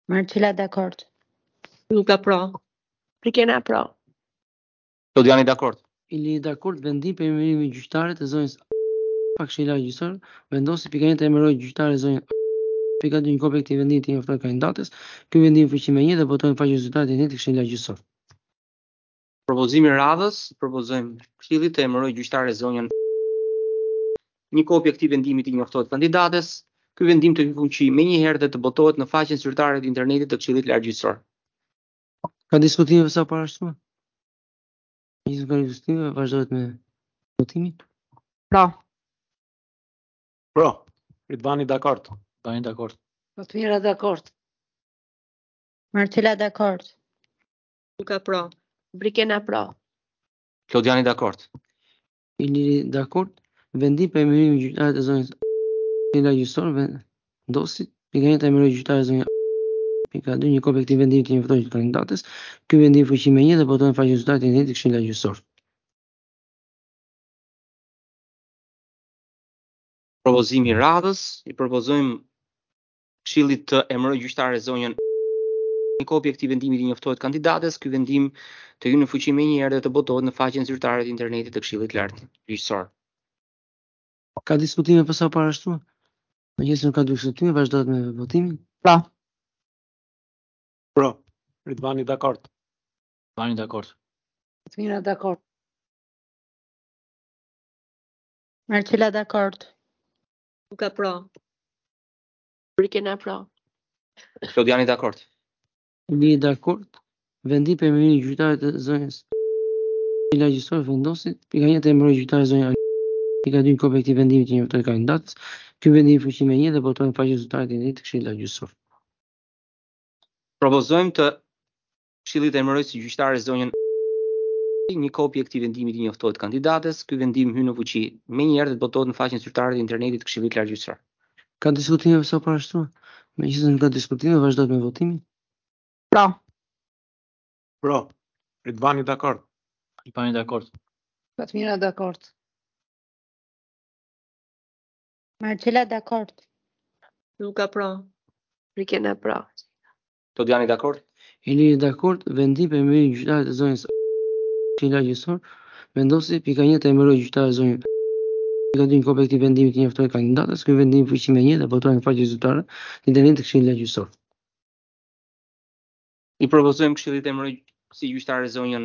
Marcela dakord. Luka pro. Brikena pro. Lodiani dakord. Ili dakord vendim për emërimin e gjyqtarit të zonjës pa këshilla gjyqësor, vendosi pikërisht të emëroj gjyqtarin zonjën pika dy një kolektiv vendimit të njoftuar kandidatës. Ky vendim fuqi me një dhe votojnë faqe zyrtare të njëjtë këshilla gjyqësor. Propozimi i radhës, propozojmë këshillit të emërojë gjyqtare zonjën. Një kopje e këtij vendimi të njoftohet kandidates. Ky vendim të hyjë fuqi menjëherë dhe të botohet në faqen zyrtare të internetit të Këshillit Lartgjyqësor. Ka diskutime sa parashtuar? Nisë nga diskutime, vazhdohet me votimin. Pra. Pro. Ridvani dakord. Ridvani dakord. Fatmira dakord. Marcela dakord. Luka pro. Brikena pro. Lodiani dakord. Ili dakord, vendim për emërimin e gjyqtarit të zonjës Këshilla Gjyqësor vendosi pikërisht të emëroj gjyqtarin zonjë pika dy një kopje e këtij vendimi të njoftuar kandidatës. Ky vendim fuqi me një dhe votojnë faqe zyrtare të njëjtë Këshilla Gjyqësor. Propozimi i radhës, i propozojmë Këshillit të emërojë gjyqtare zonjën. Një kopje e këtij vendimi të njoftohet kandidates. Ky vendim të hyjë në fuqi menjëherë dhe të botohet në faqen zyrtare të internetit të Këshillit Lartgjyqësor. Ka diskutime për sa parashtuar? Megjithëse nuk ka diskutime, vazhdohet me votimin. Pra. Pro. Ridvani dakord. Ridvani dakord. Fatmira dakord. Marcela dakord. Luka pro. Brikena pro. Lodiani dakord. Ili dakord, vendim për emërimin e gjyqtarit të zonjës Këshilla Gjyqësor vendosi pikërisht të emëroj gjyqtarin zonjë pika dy një kopje e këtij vendimi të njoftuar kandidatës. Ky vendim fuqi me një dhe votojnë faqe zyrtare të njëjtë Këshilla Gjyqësor. Propozojmë të Këshillit të emërojë si gjyqtare zonjën. Një kopje e këtij vendimi të njoftohet kandidates. Ky vendim hyn në fuqi menjëherë dhe botohet në faqen zyrtare të internetit të Këshillit Lartgjyqësor. Ka diskutime për sa parashtuar? Megjithëse nuk ka diskutime, vazhdohet me votimin. Pra. Pro. Ridvani dakord. Ridvani dakord. Fatmira dakord. Marcela dakord. Luka pro. Brikena pro. Lodiani dakord. Ili dakord, vendim për emërimin e gjyqtarit të zonjës Këshilla Gjyqësor vendosi pika një të emëroj gjyqtarin zonjë pika dy një kopje e këtij vendimi të njoftuar kandidatës. Ky vendim fuqi me një dhe votojnë faqe zyrtare të internetit të Këshillit Lartgjyqësor. I propozojmë Këshillit të emërojë si gjyqtare zonjën.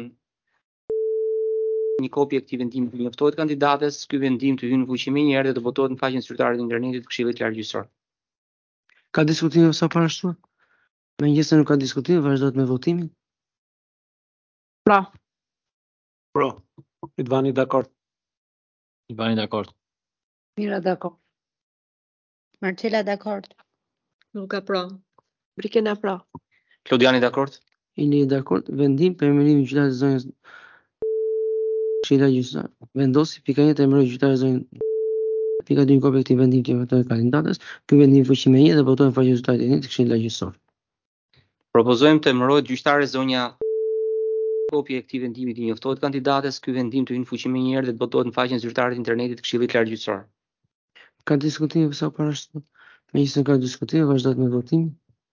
Një kopje e këtij vendimi të njoftohet kandidates. Ky vendim të hyjë në fuqi menjëherë dhe të botohet në faqen zyrtare të internetit të Këshillit Lartgjyqësor. Ka diskutime për sa parashtuar? Megjithëse nuk ka diskutime, vazhdohet me votimin. Pra. Pro. Ridvani dakord. Ridvani dakord. Mira dakord. Marcela dakord. Luka pro. Brikena pro. Lodiani dakord. Ili dakord, vendim për emërimin e gjyqtarit të zonjës Këshilla Gjyqësor vendosi pika një të emëroj gjyqtarin zonjë pika dy një kopje e këtij vendimi të njoftuar kandidatës. Ky vendim fuqi me një dhe votojnë faqe zyrtare të njëjtë Këshilla Gjyqësor. Propozojmë të emërohet gjyqtare zonja. Kopje e këtij vendimi të njoftohet kandidates. Ky vendim të hyjë në fuqi menjëherë dhe të botohet në faqen zyrtare të internetit të Këshillit Lartgjyqësor. Ka diskutime për sa parashtuar? Megjithëse nuk ka diskutime, vazhdohet me votimin.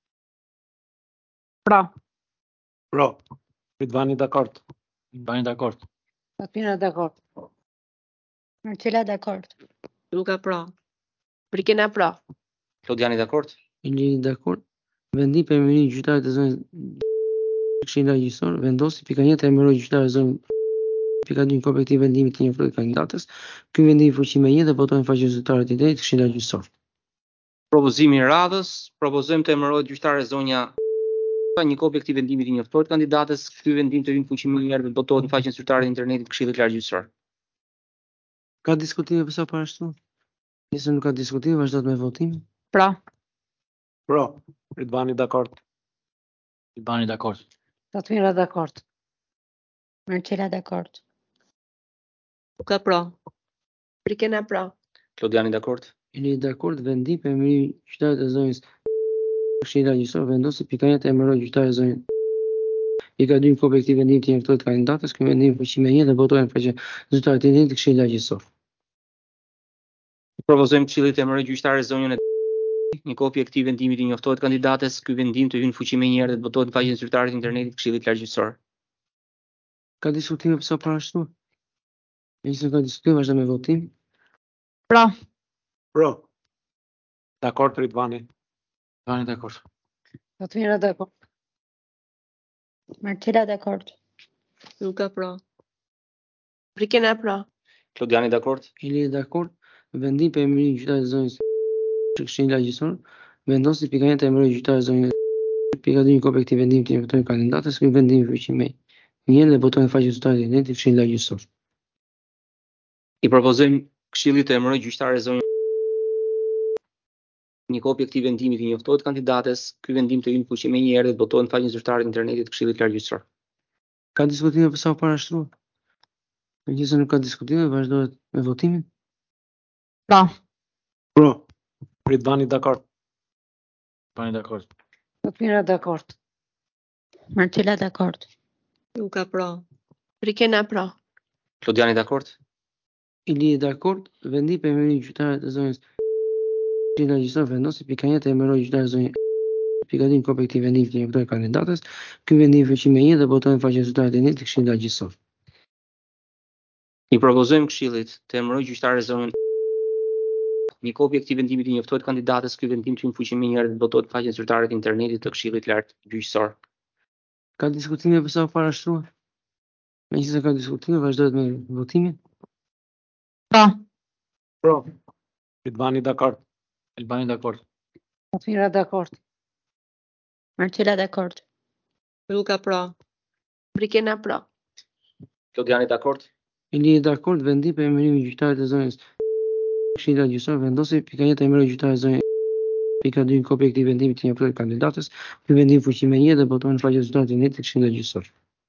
Pra. Pro. Ridvani dakord. Ridvani dakord. Fatmira dakord. Marcela dakord. Luka pro. Brikena pro. Lodiani dakord. Ili dakord, vendim për emërimin e gjyqtarit të zonjës Këshilla Gjyqësor vendosi pika një të emëroj gjyqtarin zonjë pika dy një kopje e këtij vendimi të njoftuar kandidatës. Ky vendim fuqi me një dhe votojnë faqe zyrtare të njëjtë Këshilla Gjyqësor. Propozimi i radhës, propozojmë të emërohet gjyqtare zonja. Një kopje e këtij vendimi të njoftohet kandidates. Ky vendim të hyjë në fuqi menjëherë dhe botohet në faqen zyrtare të internetit të Këshillit Lartgjyqësor. Ka diskutime për sa parashtuar? Nëse nuk ka diskutime, vazhdohet me votimin. Pra. Pro. Ridvani dakord. Ridvani dakord. Fatmira dakord. Marcela dakord. Luka pro. Brikena pro. Lodiani dakord. Ili dakord, vendim për emërimin e gjyqtarit të zonjës Këshilla Gjyqësor vendosi pika një të emëroj gjyqtarin zonjë pika dy një kopje e këtij vendimi të njoftuar kandidatës. Ky vendim fuqi me një dhe votojnë faqe zyrtare të njëjtë Këshilla Gjyqësor. Propozojmë Këshillit të emërojë gjyqtare zonjën e Një kopje e këtij vendimi i njoftohet kandidates. Ky vendim të hyn në fuqi menjëherë dhe të botohet në faqen zyrtare të internetit të Këshillit Largjësor. Ka diskutime për sa parashtu? Nëse ka diskutime, vazhdo me votim. Pra, Pro. Dakord Ridvani. Ridvani dakord. Fatmira dakord. Marcela dakord. Luka pra. Brikena pra. Klodiani dakord. Ili dakord. Vendim për emërimin e gjyqtarit të zonës të Këshillit Largjësor, vendosi pika një të emëroj gjyqtarit të zonës pika dy një kopje këtij vendimi të njoftojnë kandidatës. Ky vendim i fuqi me një dhe botohet në faqen zyrtare të internetit të Këshillit Largjësor. I propozojmë Këshillit të emërojë gjyqtare zonjë një kopje e këtij vendimi i njoftohet kandidates. Ky vendim të hyn në fuqi menjëherë dhe të botohet në faqen zyrtare të internetit të Këshillit Largjësor. Ka diskutime për sa u parashtruar? Nëse nuk ka diskutime, vazhdohet me votimin. pra, Pro. Ridvani dakord. Ridvani dakord. Fatmira dakord. Marcela dakord. Luka pra. Brikena pra. Klodiani dakord. Ili dakord. Vendim për emërimin e gjyqtarit të zonës Këshillit Largjësor vendosi pika një të emëroj gjyqtarit të zonës pika dy një kopje këtij vendimi të njoftojnë kandidatës. Ky vendim i fuqi me një dhe botohet në faqen zyrtare të internetit të Këshillit Largjësor. I propozojmë Këshillit të emërojë gjyqtare zonën një kopje e këtij vendimi i njoftohet kandidatës. Ky vendim të hyn në fuqi menjëherë dhe të botohet në faqen zyrtare të internetit të Këshillit Largjësor. Ka diskutime për sa u parashtruar? Nëse ka diskutime, vazhdohet me votimin. pra, Pro. Ridvani dakord. Ridvani dakord. Fatmira dakord. Marcela dakord. Luka pra. Brikena pra. Klodiani dakord. Ili dakord. Vendim për emërimin e gjyqtarit të zonës Këshillit Largjësor vendosi pika një të emëroj gjyqtarit të zonës pika dy një kopje e këtij vendimi të njoftuar kandidatës. Ky vendim fuqi me një dhe botohet në faqen zyrtare të internetit të Këshillit Largjësor.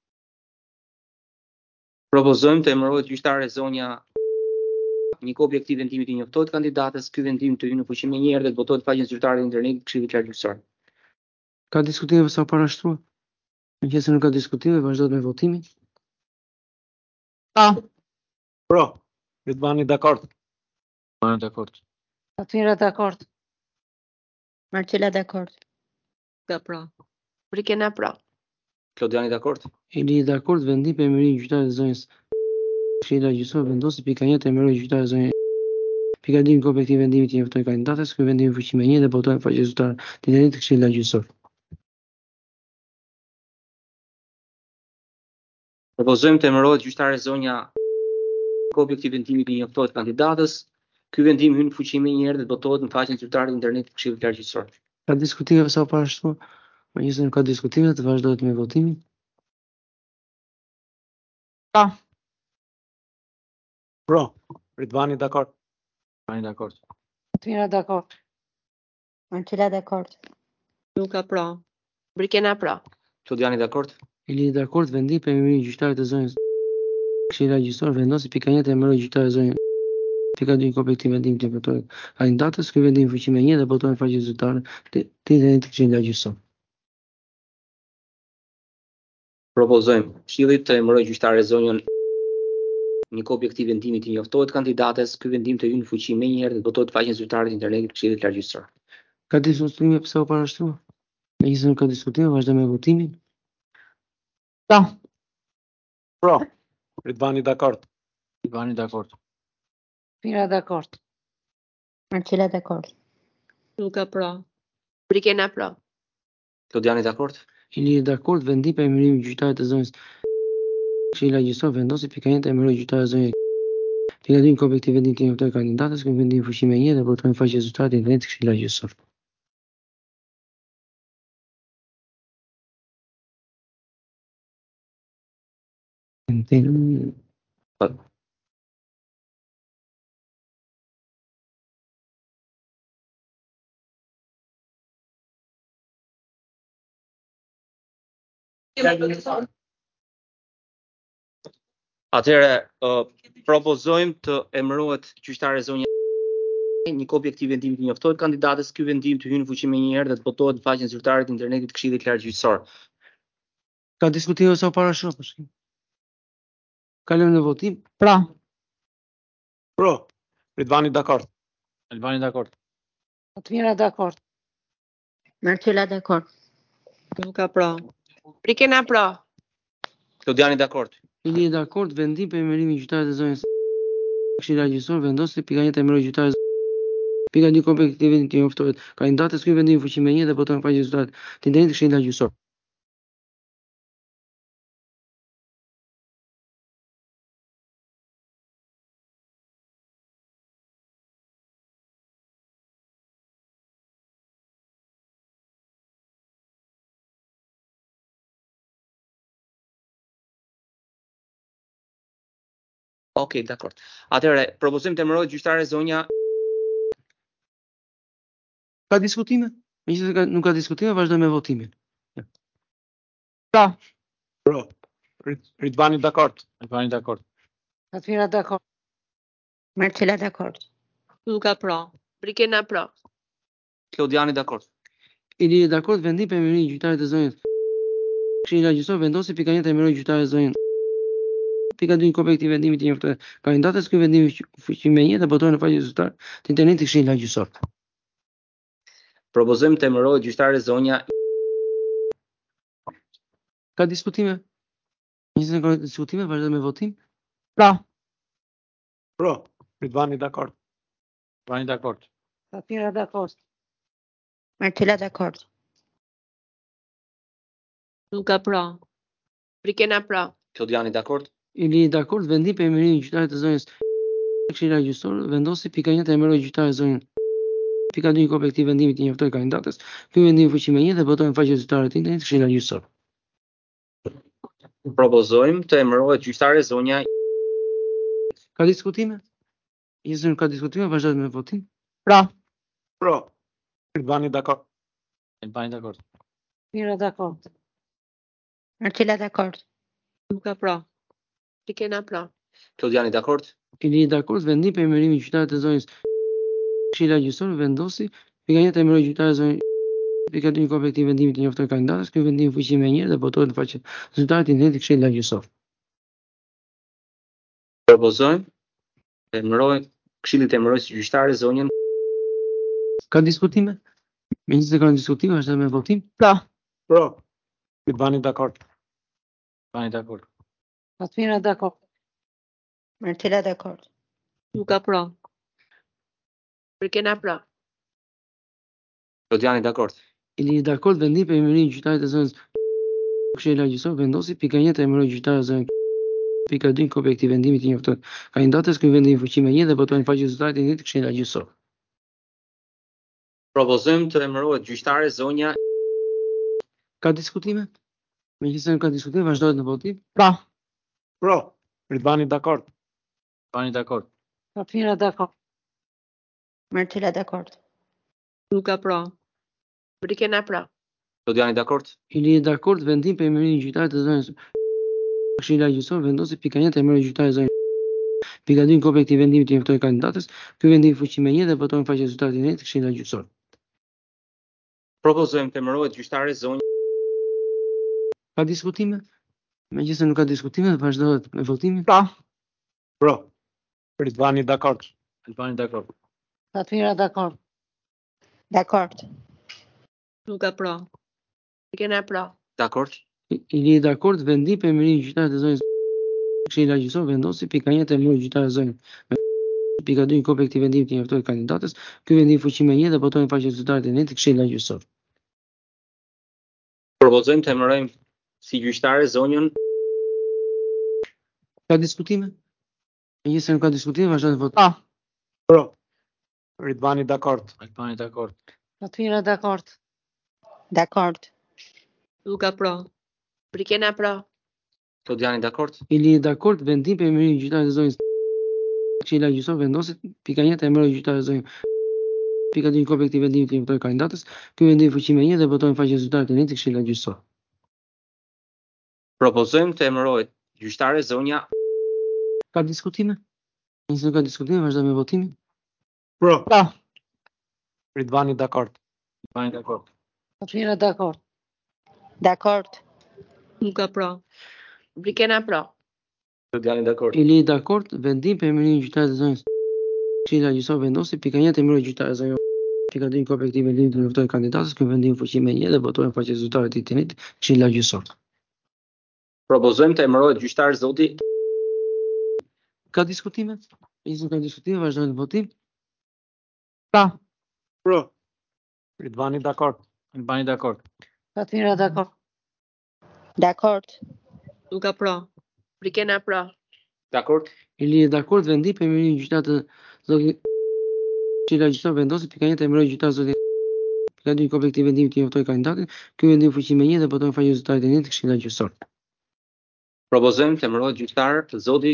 Propozojmë të emërohet gjyqtare zonja një kopje e këtij vendimi i njoftohet kandidatës. Ky vendim të hyn në fuqi menjëherë dhe të botohet në faqen zyrtare të internetit të Këshillit Largjësor. Ka diskutime për sa u parashtruar? Nëse nuk ka diskutime, vazhdohet me votimin. pra, Pro. Ridvani dakord. Ridvani dakord. Fatmira dakord. Marcela dakord. Luka pra. Brikena pra. Klodiani dakord. Ili dakord. Vendim për emërimin e gjyqtarit të zonës Këshillit Largjësor vendosi pika një të emëroj gjyqtarit të zonës pika dy një kopje e këtij vendimi të njoftojnë kandidatës. Ky vendim i fuqi me një dhe botohet në faqen zyrtare të internetit të Këshillit Largjësor. Propozojmë të emërohet gjyqtare zonja kopje e këtij vendimi i njoftohet kandidatës. Ky vendim hyn në fuqi menjëherë dhe të botohet në faqen zyrtare të internetit të Këshillit Largjësor. Ka diskutime për sa u parashtruar? Nëse nuk ka diskutime, të vazhdohet me votimin. pra, Pro. Ridvani dakord. Ridvani dakord. Fatmira dakord. Marcela dakord. Luka pra. Brikena pra. Klodiani dakord. Ili dakord. Vendim për emërimin e gjyqtarit të zonës Këshillit Largjësor vendosi pika një të emëroj gjyqtarit të zonës pika dy një kopje e këtij vendimi të njoftuar kandidatës. Ky vendim i fuqi me një dhe botohet në faqen zyrtare të internetit të Këshillit Largjësor. Propozojmë Këshillit të emërojë gjyqtare zonjën një kopje e këtij vendimi të njoftohet kandidates. Ky vendim të hyn në fuqi menjëherë dhe të botohet në faqen zyrtare të internetit të Këshillit Largjësor. Ka diskutime për sa u parashtruar? Nëse nuk ka diskutime, vazhdojmë me votimin. pra, Pro. Ridvani dakord. Ridvani dakord. Fatmira dakord. Marcela dakord. Luka pra. Brikena pra. Klodiani dakord. Ili dakord. Vendim për emërimin e gjyqtarit të zonës Këshillit Largjësor vendosi pika një të emëroj gjyqtarit të zonës pika dy një kopje e këtij vendimi të njoftuar kandidatës. Ky vendim i fuqi me një dhe botohet në faqen zyrtare të internetit të Këshillit Largjësor. Atëherë uh, propozojmë të emërohet gjyqtare zonja një kopje e këtij vendimi të njoftohet kandidatës. Ky vendim të hyn në fuqi menjëherë dhe të botohet në faqen zyrtare të internetit të Këshillit Largjësor. Ka diskutime sa u parashtruar? Kalojmë në votim. pra, Pro. Ridvani dakord. Ridvani dakord. Të mira dakord. Marcela dakord. Luka pra. Rikena pra. Klodiani dakord. Ili dakord, vendim për emërimin e gjyqtarit të zonës. Këshilla gjyqësore vendosi pika një të emëroj gjyqtarët. Pika dy kompetitive të njoftohet kandidatës ky vendim fuqi me një dhe voton faqe rezultat të nderit të këshilla gjyqësore. Okej, dakord. Atëherë, propozojmë të emërohet gjyqtare zonja. Ka diskutime? Megjithëse ka, nuk ka diskutime, vazhdojmë me votimin. Pro. Rit- Ridvani dakord. Ridvani dakord. Të mira dakord. Marcela dakord. Luka pra. Rikena pra. Klodiani dakord. Ili dakord, vendim për emërimin e gjyqtarit të zonës. Këshilla gjyqësore vendosi pika një të emëroj gjyqtarët të zonës. Pika dy kompetitive vendimit të njoftohet kandidatës ky vendim fuqi me një dhe voton në faqe rezultat të nderit të këshilla gjyqësore. Propozojmë të emërohet gjyqtare zonja. Ka diskutime? Megjithëse ka diskutime, vazhdojmë me votim. Pro. Pro. Ridvani dakord. Ridvani dakord. Të mira dakord. Marcela dakord. Luka pra. Rikena pra. Klodiani dakord. Ili dakord, vendim për emërimin e gjyqtarit të zonës. Këshilla gjyqësore vendosi pika një të emëroj gjyqtarët të zonës. Pika dy kompetitive vendimit të njoftohet kandidatës ky vendim fuqi me një dhe voton në faqe rezultate të nderit të këshilla gjyqësore. Propozojmë të emërohet gjyqtare zonja. Ka diskutime? Nëse nuk ka diskutime, vazhdojmë me votim. Pro. Pro. Ridvani dakord. Ridvani dakord. Mira dakord. Marcela dakord. Luka pra. Rikena pra. Klodiani dakord. Ili dakord, vendim për emërimin e gjyqtarit të zonës. Këshilla gjyqësore vendosi pika një të emëroj gjyqtarët të zonës. Pika dy kompetitive vendimit të njoftohet kandidatës ky vendim fuqi me një dhe votohet në faqe rezultate të nderit të këshilla gjyqësore. Propozojmë të emërohet Këshilli të emërojë si gjyqtare zonjën. Ka diskutime? Megjithëse ka diskutime, vazhdojmë me votim. Pro. Pro. Ridvani dakord. Ridvani dakord. Të mira dakord. Marcela dakord. Luka pra. Rikena pra. Klodiani dakord. Ili dakord, vendim për emërimin e gjyqtarit të zonës. Këshilla gjyqësore vendosi pika një të emëroj gjyqtarët të zonës. Pika dy kompetitive vendimit të njoftohet kandidatës ky vendim fuqi me një dhe voton në faqe rezultate të nderit të këshilla gjyqësore. Propozojmë të emërohet gjyqtare zonja. Ka diskutime? Megjithëse nuk ka diskutime, vazhdohet në votim. Pro. Pro. Ridvani dakord. Ridvani dakord. Të mira dakord. Marcela dakord. Luka pra. Rikena pra. Klodiani dakord. Ili dakord, vendim për emërimin e gjyqtarit të zonës. Këshilla gjyqësore vendosi pika një të emëroj gjyqtarët të zonës. Pika dy kompetitive vendimit të njoftohet kandidatës ky vendim fuqi me një dhe voton në faqe rezultate të nderit të këshilla gjyqësore. Propozojmë të emërohet gjyqtare zonja. Ka diskutime? Megjithëse nuk ka diskutime, vazhdohet me votimin. Pro. Pro. Ridvani dakord. Ridvani dakord. Të mira dakord. Dakord. Luka pra. Rikena pra. Dakord. Ili dakord, vendim për emërimin e gjyqtarit të zonës. Këshilla gjyqësore vendosi pika një të emëroj gjyqtarët të zonës. Pika dy kompetitive vendimit të njoftohet kandidatës ky vendim fuqi me një dhe voton në faqe rezultate të nderit të këshilla gjyqësore. Propozojmë të emërojmë si gjyqtare zonjën. Ka diskutime? Megjithëse nuk ka diskutime, vazhdojmë në votim. Pro. Pro. Ridvani dakord. Ridvani dakord. Të mira dakord. Dakord. Luka pra. Rikena pra. Klodiani dakord. Ili dakord, vendim për emërimin e gjyqtarit të zonës. Këshilla gjyqësore vendosi pika një të emëroj gjyqtarët të zonës. Pika dy kompetitive vendimit të njoftohet kandidatës ky vendim fuqi me një dhe voton në faqe rezultate të nderit të këshilla gjyqësore. Propozojmë të emërohet gjyqtare zonja. Ka diskutime? Nëse nuk ka diskutime, vazhdojmë me votimin. Pro. Pro. Ridvani dakord. Ridvani dakord. Të mira dakord. Dakord. Luka pra. Rikena pra. Klodiani dakord. Ili dakord, vendim për emërimin e gjyqtarit të zonës. Këshilla gjyqësore vendosi pika një të emëroj gjyqtarët të zonës. Pika dy në korektiv vendimit të njoftojë kandidatës, ky vendim fuqi me një dhe votojnë faqe zyrtare të tinit Këshilla Gjyqësore. Propozojmë të emërohet gjyqtar zoti. Ka diskutime? Nisëm ka diskutime, vazhdojmë në votim. Pra. Pro. Ridvani dakord. Albani dakord. Fatmira dakord. Dakord. Luka pro. Brikena pra. Dakord. Ili e dakord vendim për emërimin e gjyqtarit të zoti Këshilla Gjyqësore vendosi pika një të emërojë gjyqtar zoti pika dy në korektiv vendimit të njoftojë kandidatin, ky vendim fuqi me një dhe votojnë faqe zyrtare të tinit Këshilla Gjyqësore. Propozojmë të emërohet gjyqtar zoti.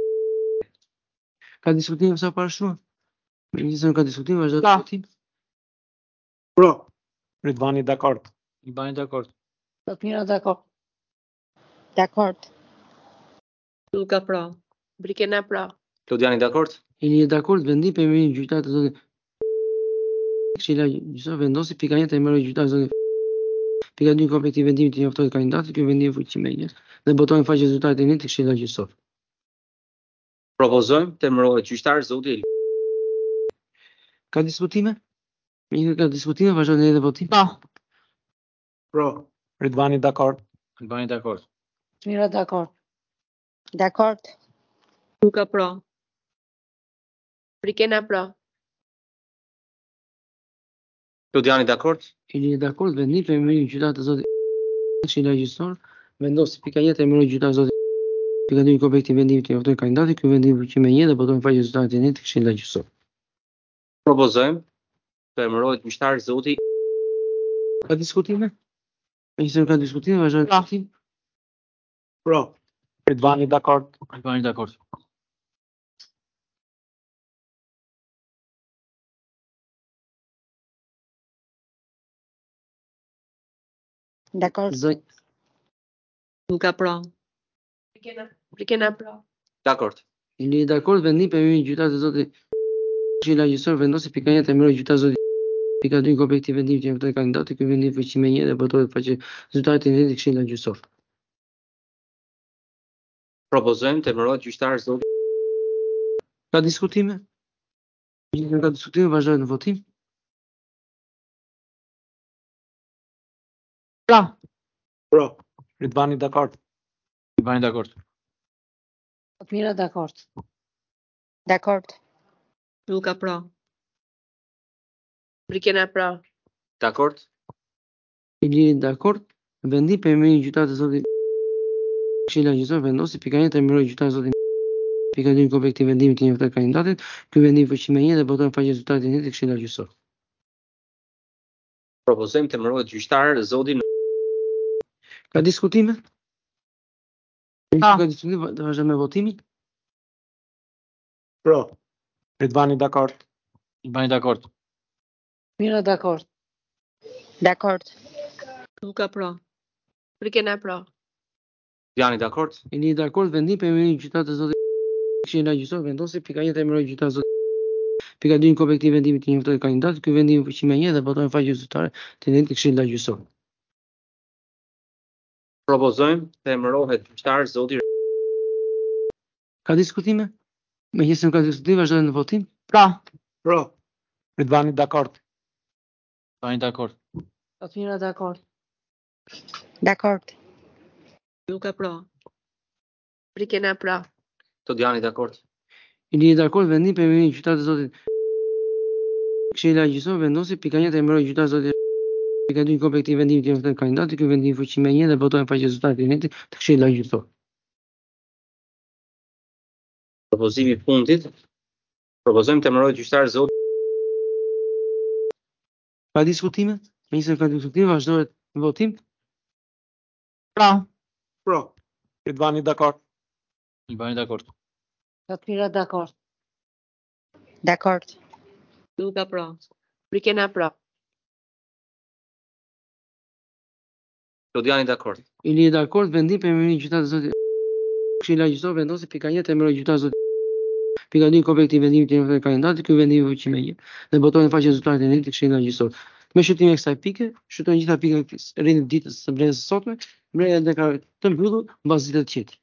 Ka diskutime sa parashur? Nisëm ka diskutime, vazhdojmë Pra. në votim. Pro. Ridvani dakord. Albani dakord. Fatmira dakord. Dakord. Luka pro. Brikena pra. Klodiani dakord. Ili e dakord vendim për emërimin e gjyqtarit të zoti Këshilla Gjyqësore vendosi pika një të emërojë gjyqtar zoti pika dy në korektiv vendimit të njoftojë kandidatin, ky vendim fuqi me një dhe votojnë faqe zyrtare të tinit Këshilla Gjyqësore. Propozojmë të emërohet gjyqtar zoti. Ka diskutime? Mirë, ka diskutime, vazhdojmë edhe votim. Pra. Pro. Ridvani dakord. Albani dakord. Fatmira dakord. Dakord. Luka pro. Brikena pra. Klodiani dakord. Ili e dakord vendim për emërimin e gjyqtarit të zoti Këshilla Gjyqësore vendosi pika një të emërojë gjyqtar zoti pika dy në korektiv vendimit të njoftojë kandidatin, ky vendim fuqi me një dhe votojnë faqe zyrtare të tinit Këshilla Gjyqësore. Propozojmë të emërohet gjyqtar zoti. Ka diskutime? Nisëm ka diskutime, vazhdojmë në votim. Pro. Ridvani dakord. Albani dakord. Dakord. Zoj. Luka pro. Brikena. Brikena pra. Dakord. Ili e dakord vendim për emërimin e gjyqtarit të zoti Këshilla Gjyqësore vendosi pika një të emërojë gjyqtar zoti pika dy në korektiv vendimit të njoftojë kandidatin, ky vendim fuqi me një dhe votojnë faqe zyrtare të tinit Këshilla Gjyqësore. Propozojmë të emërohet gjyqtar zoti. Ka diskutime? Nisëm ka diskutime, vazhdojmë në votim. Pra. Pro. Ridvani dakord. Albani dakord. Fatmira dakord. Dakord. Luka pro. Brikena pra. Dakord. Ili e dakord vendim për emërimin e gjyqtarit të zoti Këshilla Gjyqësore vendosi pika një të emërojë gjyqtar zoti pika dy në korektiv vendimit të njoftojë kandidatin, ky vendim fuqi me një dhe votojnë faqe zyrtare të tinit Këshilla Gjyqësore. Propozojmë të emërohet gjyqtar zoti. Ka diskutime? Pra. Ka diskutime, do vazhdojmë me votimin. Pro. Ridvani dakord. Albani dakord. Fatmira dakord. Dakord. Luka pro. Brikena pra. Klodiani dakord. Ili e dakord vendim për emërimin e gjyqtarit të zoti Këshilla Gjyqësore vendosi pika një të emërojë gjyqtar zoti pika dy në korektiv vendimit të njoftojë kandidatin, ky vendim fuqi me një dhe votojnë faqe zyrtare të tinit Këshilla Gjyqësore. Propozojmë të emërohet gjyqtar zoti. Ka diskutime? Megjithëse nuk ka diskutime, vazhdojmë në votim. Pra. Pro. Ridvani dakord. Albani dakord. Fatmira dakord. Dakord. Luka pro. Brikena pra. Klodiani dakord. Ili e dakord vendim për emërimin e gjyqtarit të zotit Këshilla Gjyqësore vendosi pika një të emërojë gjyqtar zoti pika dy në korektiv vendimit të njoftojë kandidatin, ky vendim fuqi me një dhe votojnë faqe zyrtare të tinit të Këshilla Gjyqësore. Propozimi i fundit. Propozojmë të emërohet gjyqtar zoti. Ka diskutime? Megjithëse ka diskutime, vazhdohet në votim. Pra. Pro. Ridvani dakord. Albani dakord. Fatmira dakord. Dakord. Luka pro. Brikena pra. Klodiani dakord. Ili e dakord vendim për emërimin e gjyqtarit të zotit Këshilla Gjyqësore vendosi pika një të emërojë gjyqtar zoti pika dy në korektiv vendimit të njoftojë kandidatin, ky vendim fuqi me një dhe votojnë faqe zyrtare të tinit Këshilla Gjyqësore. Me shqyrtimin e kësaj pike, shqyrtojnë gjitha pikat e rrindit ditës së mbledhjes së sotme, mbledhja e deklaratë të mbyllur mbas ditës së qetë.